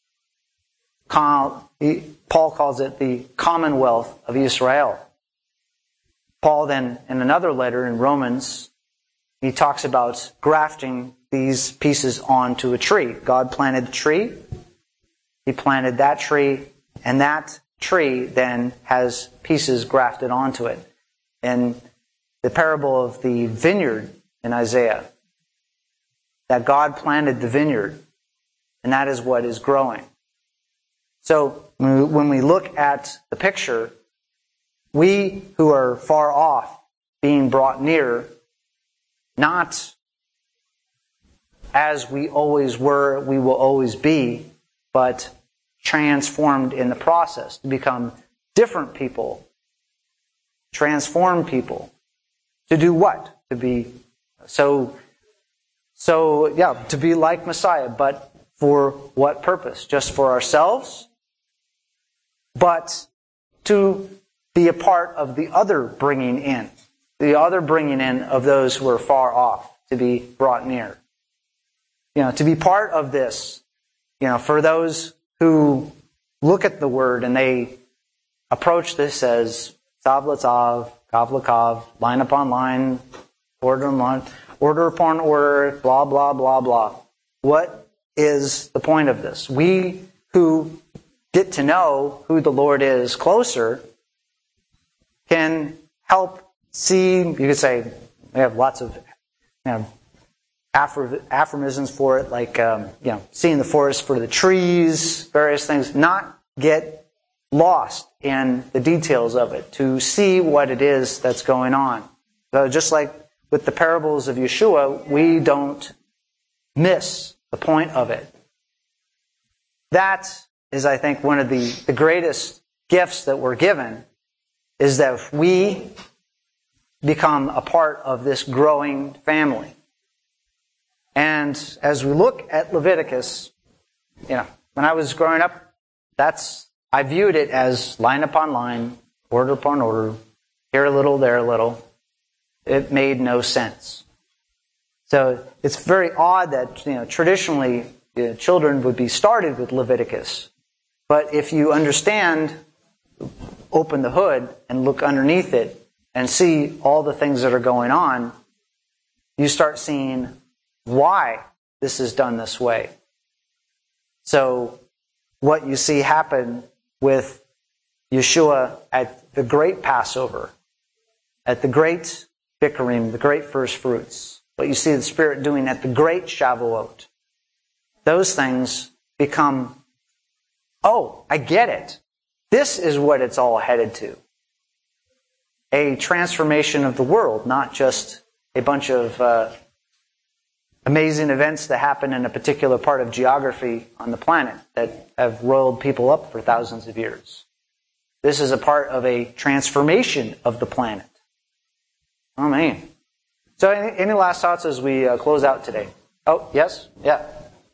Paul calls it the Commonwealth of Israel. Paul then, in another letter in Romans, he talks about grafting these pieces onto a tree. God planted the tree. He planted that tree, and that tree then has pieces grafted onto it. And the parable of the vineyard in Isaiah, that God planted the vineyard, and that is what is growing. So when we look at the picture, we who are far off being brought near, not as we always were, we will always be, but transformed in the process to become different people, transformed people. To do what? To be so, so yeah, to be like Messiah, but for what purpose? Just for ourselves? but to be a part of the other bringing in, the other bringing in of those who are far off, to be brought near. You know, to be part of this, you know, for those who look at the word and they approach this as tzav l'tzav, kav l'kav, line upon line, order upon line, order upon order, blah, blah, blah, blah. What is the point of this? We who get to know who the Lord is closer can help see, you could say, we have lots of, you know, aphorisms for it, like, um, you know, seeing the forest for the trees, various things, not get lost in the details of it, to see what it is that's going on. So just like with the parables of Yeshua, we don't miss the point of it. That is, I think, one of the, the greatest gifts that we're given, is that if we become a part of this growing family. And as we look at Leviticus, you know, when I was growing up, that's, I viewed it as line upon line, order upon order, here a little, there a little. It made no sense. So it's very odd that, you know, traditionally, you know, children would be started with Leviticus. But if you understand, open the hood and look underneath it and see all the things that are going on, you start seeing why this is done this way. So what you see happen with Yeshua at the great Passover, at the great Bikurim, the great first fruits, what you see the Spirit doing at the great Shavuot, those things become, oh, I get it. This is what it's all headed to. A transformation of the world, not just a bunch of uh, amazing events that happen in a particular part of geography on the planet that have roiled people up for thousands of years. This is a part of a transformation of the planet. Oh, man. So any, any last thoughts as we uh, close out today? Oh, yes? Yeah.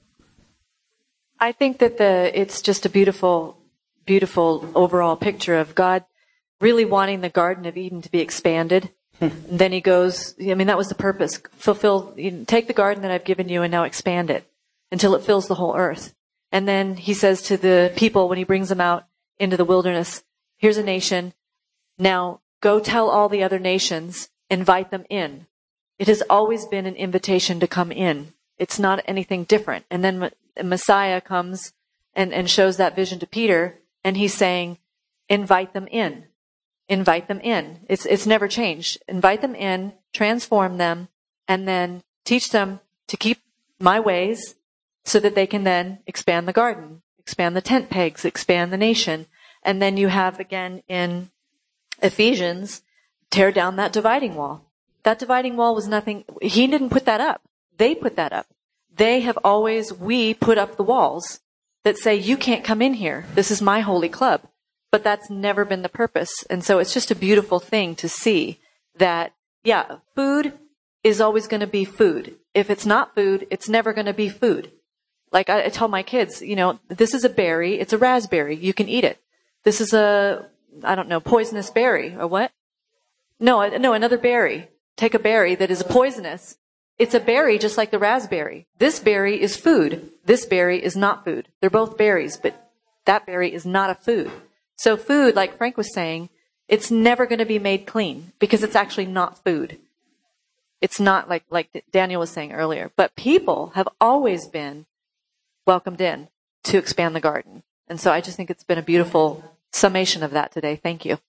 I think that the it's just a beautiful, beautiful overall picture of God really wanting the Garden of Eden to be expanded. And then he goes, I mean, that was the purpose. Fulfill, you know, take the garden that I've given you and now expand it until it fills the whole earth. And then he says to the people when he brings them out into the wilderness, here's a nation. Now go tell all the other nations, invite them in. It has always been an invitation to come in. It's not anything different. And then Messiah comes and, and shows that vision to Peter, and he's saying, invite them in. Invite them in. It's it's never changed. Invite them in, transform them, and then teach them to keep my ways so that they can then expand the garden, expand the tent pegs, expand the nation. And then you have, again, in Ephesians, tear down that dividing wall. That dividing wall was nothing. He didn't put that up. They put that up. They have always, we put up the walls that say, you can't come in here. This is my holy club. But that's never been the purpose. And so it's just a beautiful thing to see that, yeah, food is always going to be food. If it's not food, it's never going to be food. Like I, I tell my kids, you know, this is a berry. It's a raspberry. You can eat it. This is a, I don't know, poisonous berry or what? No, no, another berry. Take a berry that is poisonous. It's a berry just like the raspberry. This berry is food. This berry is not food. They're both berries, but that berry is not a food. So food, like Frank was saying, it's never going to be made clean because it's actually not food. It's not like, like Daniel was saying earlier. But people have always been welcomed in to expand the garden. And so I just think it's been a beautiful summation of that today. Thank you.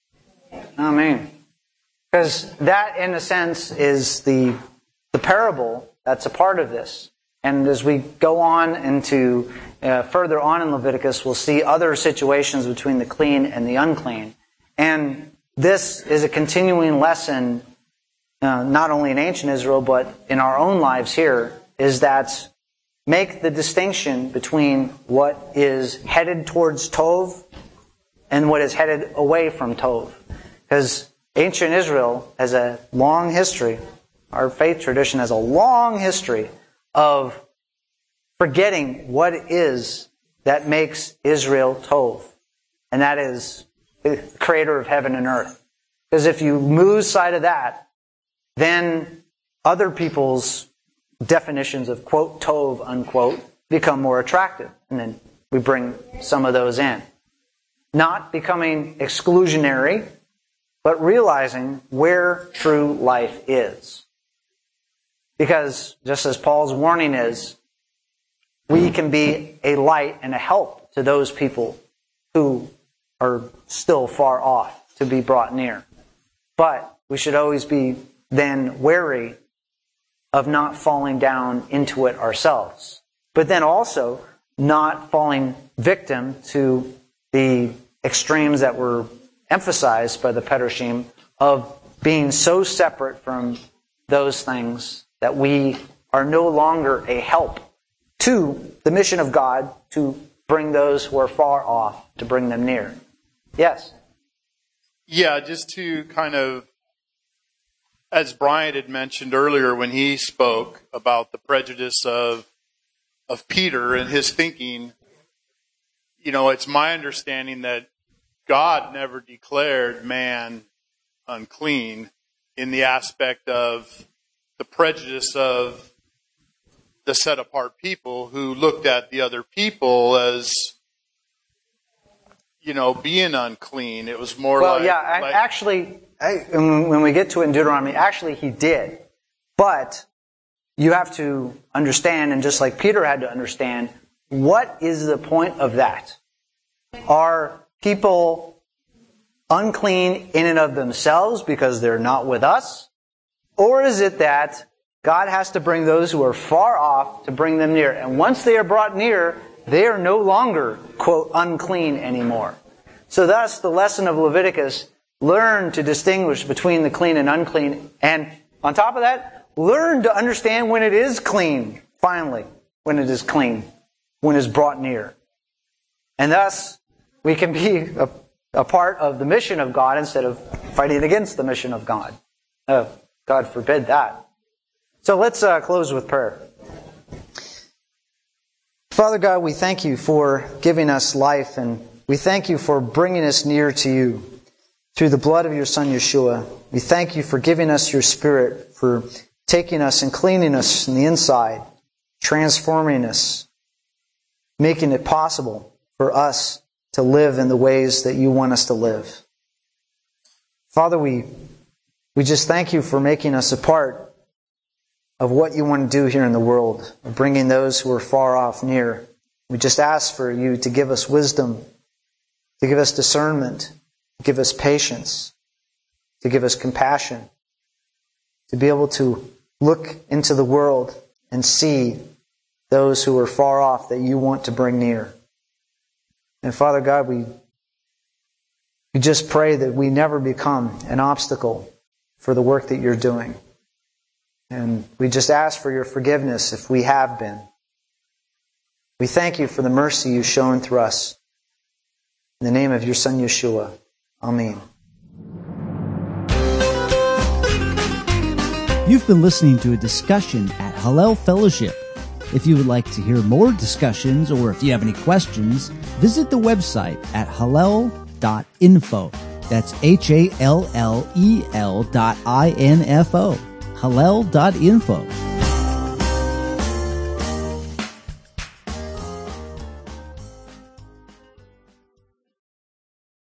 Amen. Because that, in a sense, is the the parable that's a part of this. And as we go on into uh, further on in Leviticus, we'll see other situations between the clean and the unclean. And this is a continuing lesson, uh, not only in ancient Israel, but in our own lives here, is that make the distinction between what is headed towards Tov and what is headed away from Tov. Because ancient Israel has a long history, our faith tradition has a long history of forgetting what it is that makes Israel Tov. and that is the creator of heaven and earth. Because if you lose sight of that, then other people's definitions of quote tov unquote become more attractive. And then we bring some of those in. Not becoming exclusionary, but realizing where true life is. Because just as Paul's warning is, we can be a light and a help to those people who are still far off to be brought near. But we should always be then wary of not falling down into it ourselves. But then also not falling victim to the extremes that were emphasized by the Perushim of being so separate from those things that we are no longer a help to the mission of God to bring those who are far off, to bring them near. Yes? Yeah, just to kind of, as Brian had mentioned earlier when he spoke about the prejudice of of Peter and his thinking, you know, it's my understanding that God never declared man unclean in the aspect of the prejudice of the set-apart people who looked at the other people as, you know, being unclean. It was more well, like... yeah, I, like, actually, I, when we get to it in Deuteronomy, actually he did. But you have to understand, and just like Peter had to understand, what is the point of that? Are people unclean in and of themselves because they're not with us? Or is it that God has to bring those who are far off to bring them near? And once they are brought near, they are no longer, quote, unclean anymore. So thus, the lesson of Leviticus, learn to distinguish between the clean and unclean. And on top of that, learn to understand when it is clean, finally, when it is clean, when it is brought near. And thus, we can be a, a part of the mission of God instead of fighting against the mission of God. Oh, God forbid that. So let's uh, close with prayer. Father God, we thank you for giving us life, and we thank you for bringing us near to you through the blood of your Son, Yeshua. We thank you for giving us your Spirit, for taking us and cleaning us from the inside, transforming us, making it possible for us to live in the ways that you want us to live. Father, we we just thank you for making us a part of what you want to do here in the world, of bringing those who are far off near. We just ask for you to give us wisdom, to give us discernment, to give us patience, to give us compassion, to be able to look into the world and see those who are far off that you want to bring near. And Father God, we, we just pray that we never become an obstacle for the work that you're doing. And we just ask for your forgiveness if we have been. We thank you for the mercy you've shown through us. In the name of your Son, Yeshua. Amen. You've been listening to a discussion at Hallel Fellowship. If you would like to hear more discussions, or if you have any questions, visit the website at hallel dot info. That's H A L L E L dot I N F O. hallel dot info.